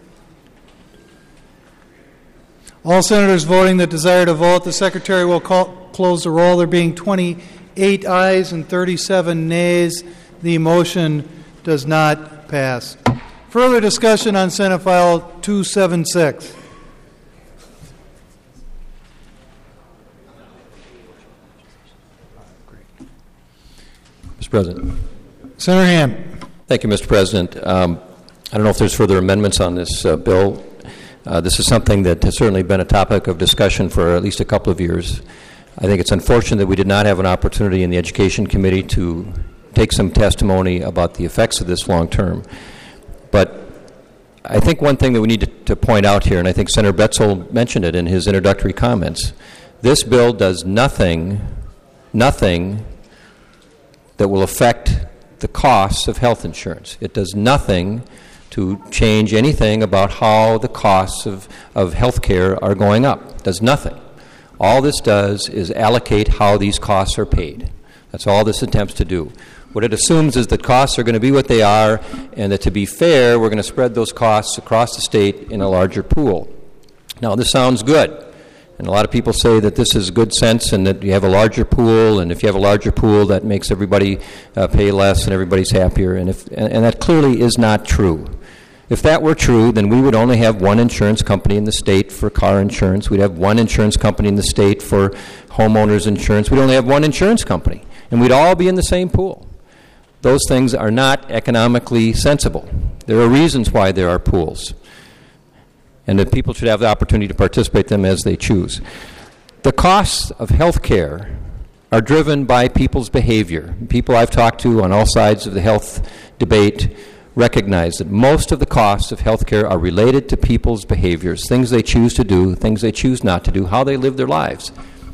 voting that desire to vote, the Secretary will close the roll. There being 28 ayes and 37 nays, the motion does not pass. Further discussion on Senate File 276. Mr. President. Senator Ham. Thank you, Mr. President. I don't know if there's further amendments on this bill. This is something that has certainly been a topic of discussion for at least a couple of years. I think it's unfortunate that we did not have an opportunity in the Education Committee to take some testimony about the effects of this long term. But I think one thing that we need to point out here, and I think Senator Betzel mentioned it in his introductory comments, this bill does nothing that will affect the costs of health insurance. It does nothing to change anything about how the costs of health care are going up. It does nothing. All this does is allocate how these costs are paid. That's all this attempts to do. What it assumes is that costs are going to be what they are, and that to be fair, we're going to spread those costs across the state in a larger pool. Now, this sounds good. And a lot of people say that this is good sense and that you have a larger pool, and if you have a larger pool, that makes everybody pay less and everybody's happier. And that clearly is not true. If that were true, then we would only have one insurance company in the state for car insurance. We'd have one insurance company in the state for homeowners insurance. We'd only have one insurance company, and we'd all be in the same pool. Those things are not economically sensible. There are reasons why there are pools, and that people should have the opportunity to participate in them as they choose. The costs of health care are driven by people's behavior. People I've talked to on all sides of the health debate recognize that most of the costs of health care are related to people's behaviors, things they choose to do, things they choose not to do, how they live their lives.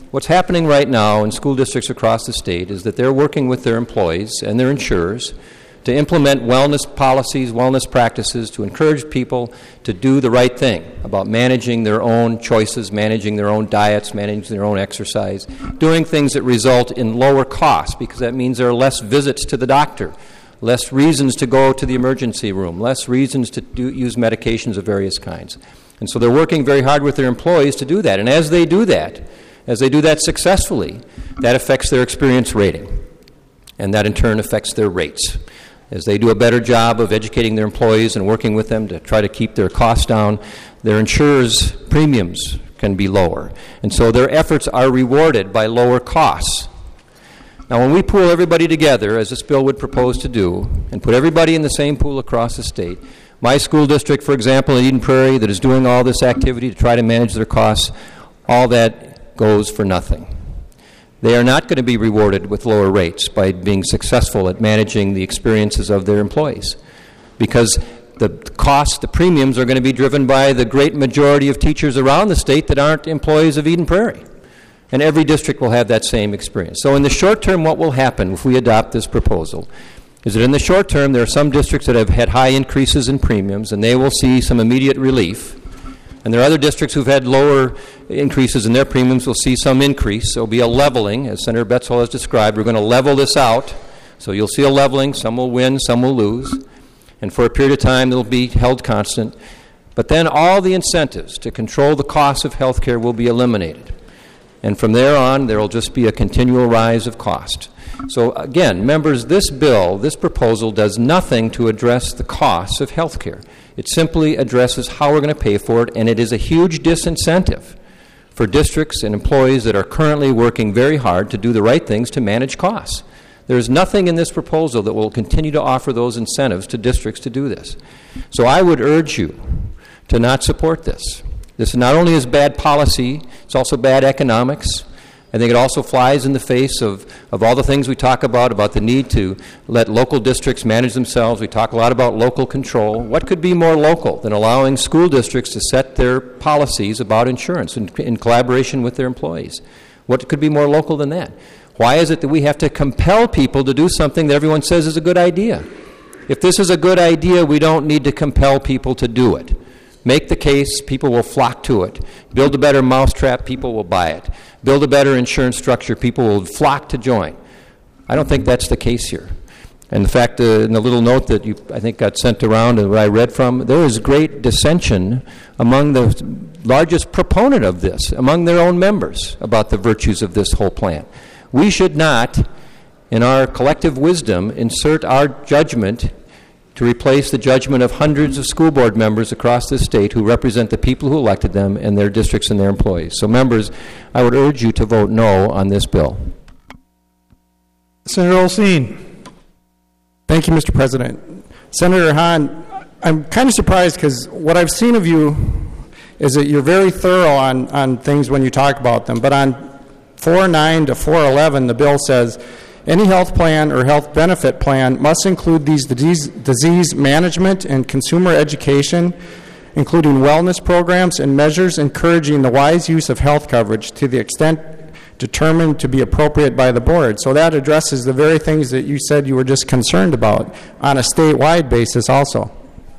What's happening right now in school districts across the state is that they're working with their employees and their insurers to implement wellness policies, wellness practices, to encourage people to do the right thing about managing their own choices, managing their own diets, managing their own exercise, doing things that result in lower costs, because that means there are less visits to the doctor, less reasons to go to the emergency room, less reasons to use medications of various kinds. And so they're working very hard with their employees to do that. And as they do that successfully, that affects their experience rating. And that in turn affects their rates. As they do a better job of educating their employees and working with them to try to keep their costs down, their insurers' premiums can be lower. And so their efforts are rewarded by lower costs. Now, when we pool everybody together, as this bill would propose to do, and put everybody in the same pool across the state, my school district, for example, in Eden Prairie, that is doing all this activity to try to manage their costs, all that goes for nothing. They are not going to be rewarded with lower rates by being successful at managing the experiences of their employees, because the costs, the premiums, are going to be driven by the great majority of teachers around the state that aren't employees of Eden Prairie. And every district will have that same experience. So in the short term, what will happen if we adopt this proposal is that in the short term, there are some districts that have had high increases in premiums, and they will see some immediate relief. And there are other districts who've had lower increases in their premiums will see some increase. So there will be a leveling, as Senator Betzel has described. We're going to level this out. So you'll see a leveling. Some will win, some will lose. And for a period of time, they'll be held constant. But then all the incentives to control the cost of health care will be eliminated. And from there on, there will just be a continual rise of cost. So again, members, this bill, this proposal, does nothing to address the costs of health care. It simply addresses how we're going to pay for it, and it is a huge disincentive for districts and employees that are currently working very hard to do the right things to manage costs. There is nothing in this proposal that will continue to offer those incentives to districts to do this. So I would urge you to not support this. This not only is bad policy, it's also bad economics. I think it also flies in the face of all the things we talk about the need to let local districts manage themselves. We talk a lot about local control. What could be more local than allowing school districts to set their policies about insurance in collaboration with their employees? What could be more local than that? Why is it that we have to compel people to do something that everyone says is a good idea? If this is a good idea, we don't need to compel people to do it. Make the case, people will flock to it. Build a better mousetrap, people will buy it. Build a better insurance structure, people will flock to join. I don't think that's the case here. And the fact, in the little note that I think got sent around and what I read from, there is great dissension among the largest proponent of this, among their own members, about the virtues of this whole plan. We should not, in our collective wisdom, insert our judgment to replace the judgment of hundreds of school board members across this state who represent the people who elected them and their districts and their employees. So, members, I would urge you to vote no on this bill. Senator Olsen. Thank you, Mr. President. Senator Hahn, I'm kind of surprised because what I've seen of you is that you're very thorough on things when you talk about them. But on 4.9 to 4.11, the bill says, any health plan or health benefit plan must include these disease management and consumer education, including wellness programs and measures encouraging the wise use of health coverage to the extent determined to be appropriate by the board. So that addresses the very things that you said you were just concerned about on a statewide basis also.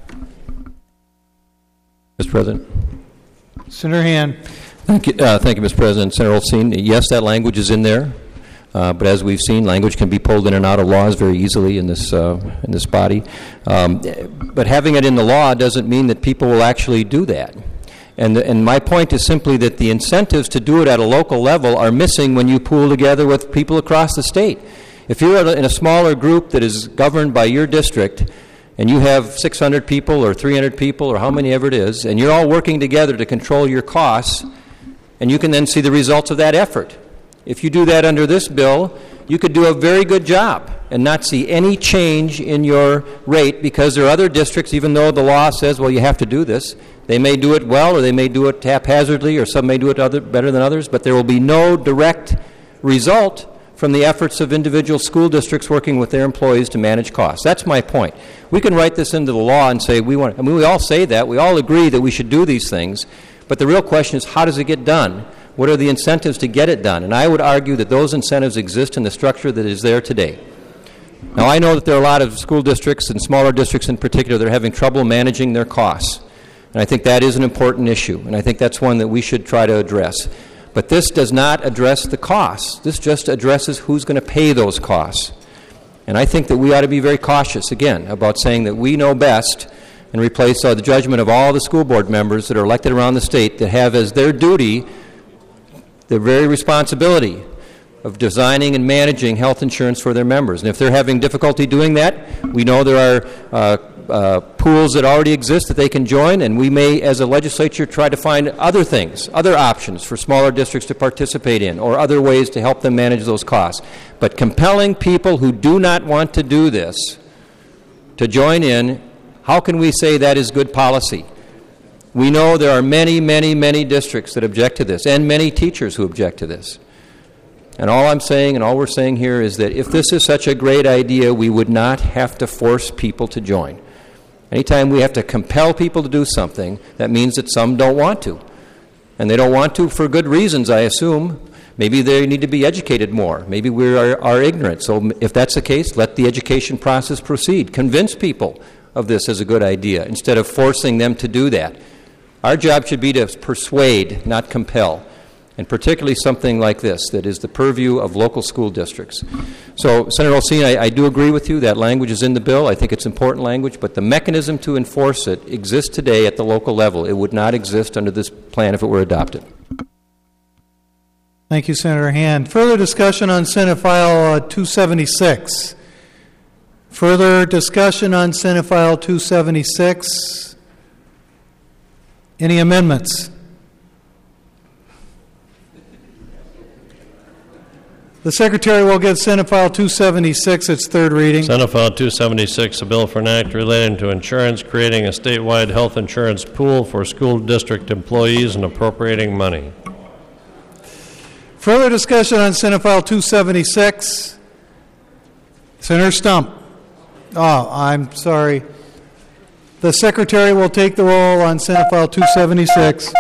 Mr. President. Senator Hand. Thank you, Mr. President. Senator Olsen, yes, that language is in there. But as we've seen, language can be pulled in and out of laws very easily in this body. But having it in the law doesn't mean that people will actually do that. And my point is simply that the incentives to do it at a local level are missing when you pool together with people across the state. If you're in a smaller group that is governed by your district, and you have 600 people or 300 people or how many ever it is, and you're all working together to control your costs, and you can then see the results of that effort. If you do that under this bill, you could do a very good job and not see any change in your rate, because there are other districts, even though the law says, well, you have to do this, they may do it well or they may do it haphazardly or some may do it better than others, but there will be no direct result from the efforts of individual school districts working with their employees to manage costs. That's my point. We can write this into the law and say we all say that, we all agree that we should do these things, but the real question is, how does it get done? What are the incentives to get it done? And I would argue that those incentives exist in the structure that is there today. Now, I know that there are a lot of school districts and smaller districts in particular that are having trouble managing their costs. And I think that is an important issue, and I think that's one that we should try to address. But this does not address the costs. This just addresses who's going to pay those costs. And I think that we ought to be very cautious, again, about saying that we know best and replace the judgment of all the school board members that are elected around the state that have as their duty their very responsibility of designing and managing health insurance for their members. And if they're having difficulty doing that, we know there are pools that already exist that they can join, and we may, as a legislature, try to find other things, other options for smaller districts to participate in, or other ways to help them manage those costs. But compelling people who do not want to do this to join in, how can we say that is good policy? We know there are many, many, many districts that object to this, and many teachers who object to this. And all I'm saying, and all we're saying here, is that if this is such a great idea, we would not have to force people to join. Anytime we have to compel people to do something, that means that some don't want to. And they don't want to for good reasons, I assume. Maybe they need to be educated more. Maybe we are ignorant. So if that's the case, let the education process proceed. Convince people of this as a good idea instead of forcing them to do that. Our job should be to persuade, not compel. And particularly something like this that is the purview of local school districts. So, Senator Olsen, I do agree with you. That language is in the bill. I think it's important language, but the mechanism to enforce it exists today at the local level. It would not exist under this plan if it were adopted. Thank you, Senator Hand. Further discussion on Senate File 276. Further discussion on Senate File 276. Any amendments? The Secretary will give Senate File 276 its third reading. Senate File 276, a bill for an act relating to insurance, creating a statewide health insurance pool for school district employees and appropriating money. Further discussion on Senate File 276. Senator Stump. Oh, I'm sorry. The Secretary will take the roll on Senate File 276.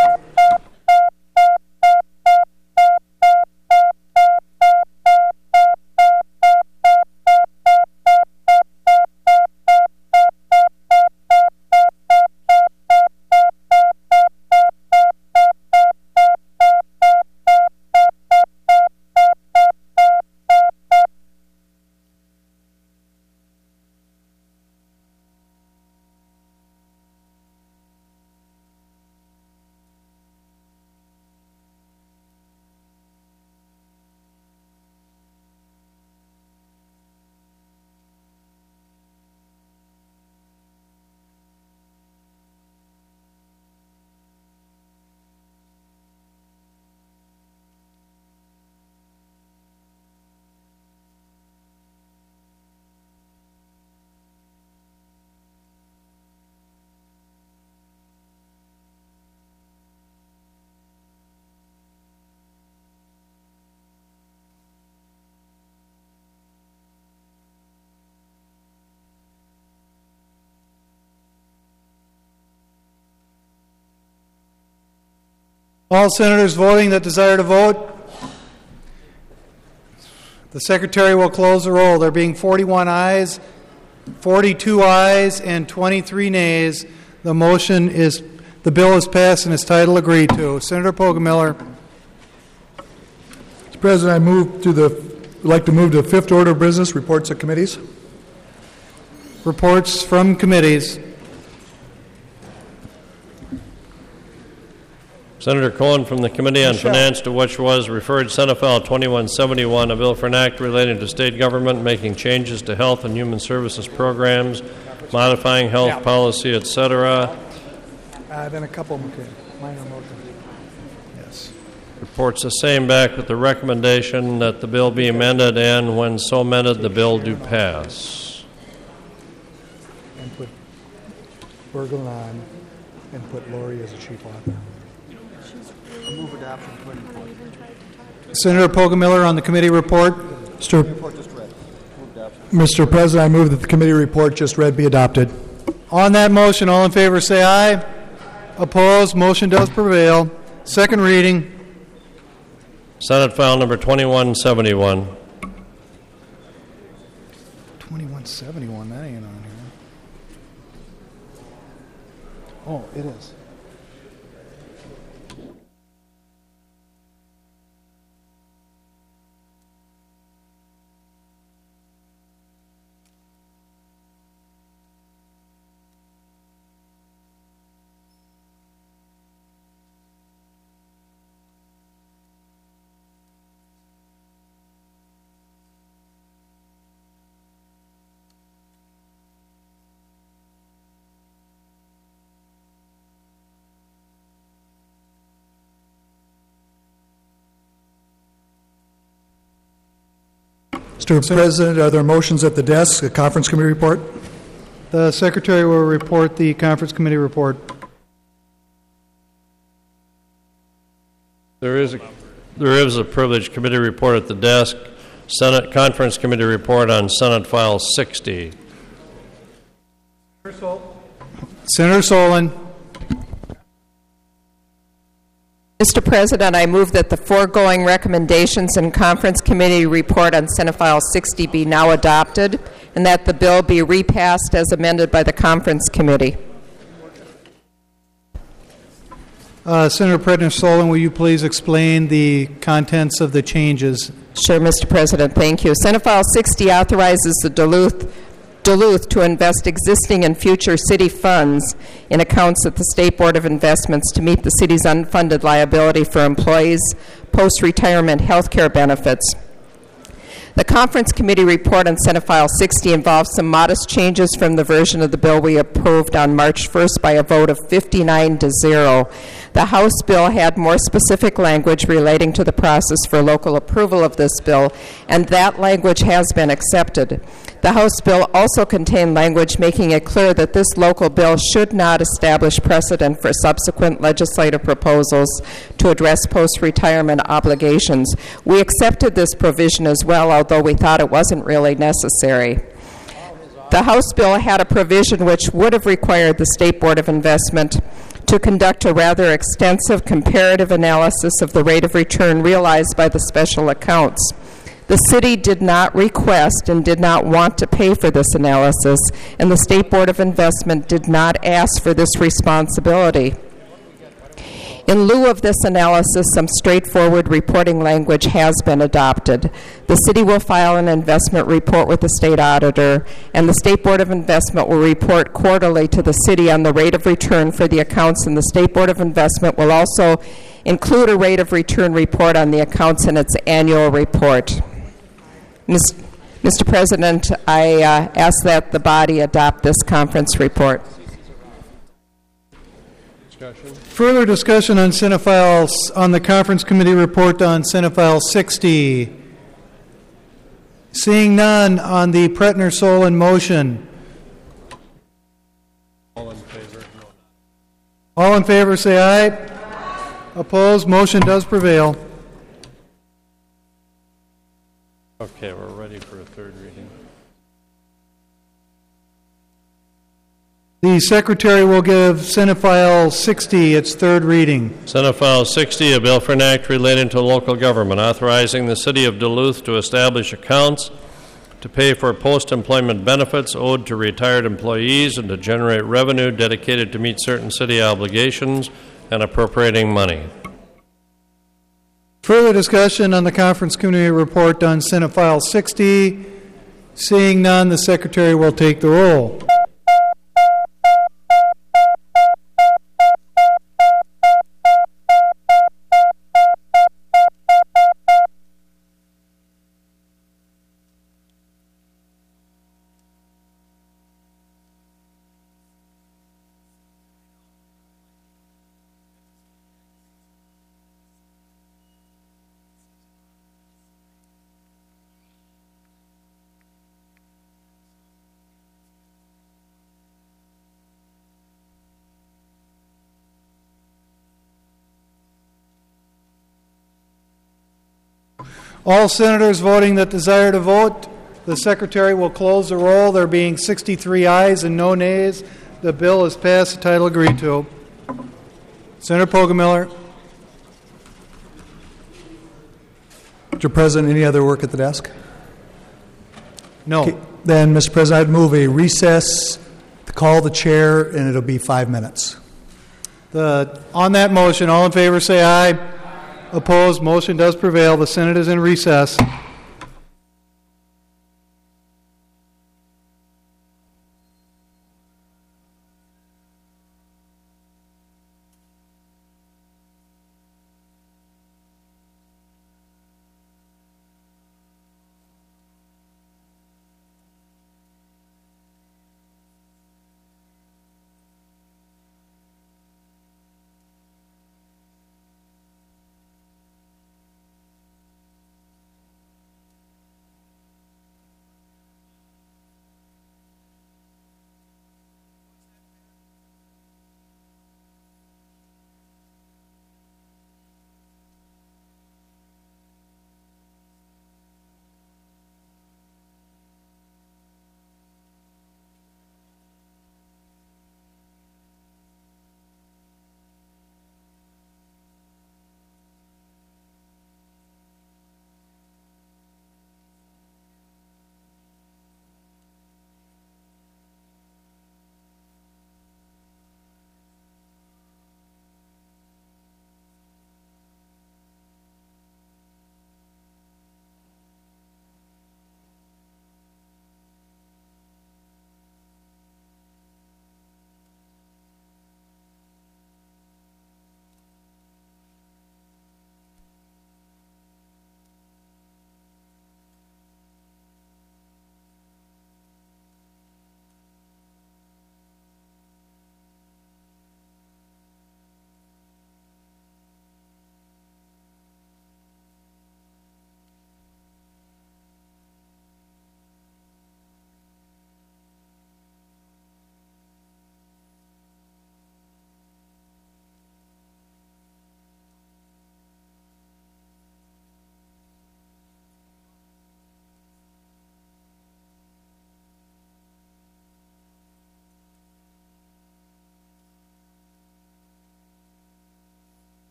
All senators voting that desire to vote. The Secretary will close the roll. There being 41 ayes, 42 ayes, and 23 nays. The bill is passed and its title agreed to. Senator Poggemiller. Mr. President, I'd like to move to the fifth order of business, reports of committees. Reports from committees. Senator Cohen from the Committee on Finance, to which was referred Senate File 2171, a bill for an act relating to state government making changes to health and human services programs, modifying health policy, etc. Then a couple minor motions. Yes. Reports the same back with the recommendation that the bill be amended, and when so amended, the bill do pass. And put Berglund on, and put Lori as a chief author. Move adoption. Senator Poggemiller on the committee report. Mr. President, I move that the committee report just read be adopted. On that motion, all in favor say aye. Opposed? Motion does prevail. Second reading. Senate File Number 2171. 2171, that ain't on here. Oh, it is. Mr. President, are there motions at the desk, a conference committee report? The Secretary will report the conference committee report. There is a privileged committee report at the desk. Senate Conference Committee report on Senate File 60. Senator Solon. Mr. President, I move that the foregoing recommendations in Conference Committee report on Senate File 60 be now adopted, and that the bill be repassed as amended by the Conference Committee. Senator Predner-Solon, will you please explain the contents of the changes? Sure, Mr. President. Thank you. Senate File 60 authorizes the Duluth to invest existing and future city funds in accounts at the State Board of Investments to meet the city's unfunded liability for employees' post-retirement health care benefits. The Conference Committee report on Senate File 60 involves some modest changes from the version of the bill we approved on March 1st by a vote of 59-0. The House bill had more specific language relating to the process for local approval of this bill, and that language has been accepted. The House bill also contained language making it clear that this local bill should not establish precedent for subsequent legislative proposals to address post-retirement obligations. We accepted this provision as well, although we thought it wasn't really necessary. The House bill had a provision which would have required the State Board of Investment to conduct a rather extensive comparative analysis of the rate of return realized by the special accounts. The city did not request and did not want to pay for this analysis, and the State Board of Investment did not ask for this responsibility. In lieu of this analysis, some straightforward reporting language has been adopted. The city will file an investment report with the state auditor, and the State Board of Investment will report quarterly to the city on the rate of return for the accounts, and the State Board of Investment will also include a rate of return report on the accounts in its annual report. Mr. President, I ask that the body adopt this conference report. Further discussion on Senate File, on the Conference Committee report on Senate File 60. Seeing none on the Predner-Solon motion. All in favor? All in favor say aye. Opposed? Motion does prevail. Okay, we're ready for a third reading. The Secretary will give Senate File 60 its third reading. Senate File 60, a bill for an act relating to local government, authorizing the City of Duluth to establish accounts to pay for post-employment benefits owed to retired employees and to generate revenue dedicated to meet certain city obligations and appropriating money. Further discussion on the Conference Committee report on Senate File 60. Seeing none, the Secretary will take the roll. All senators voting that desire to vote, the Secretary will close the roll. There being 63 ayes and no nays, the bill is passed. The title agreed to. Senator Poggemiller. Mr. President, any other work at the desk? No. Okay, then, Mr. President, I'd move a recess to call the chair, and it'll be 5 minutes. On that motion, all in favor say aye. Opposed, motion does prevail. The Senate is in recess.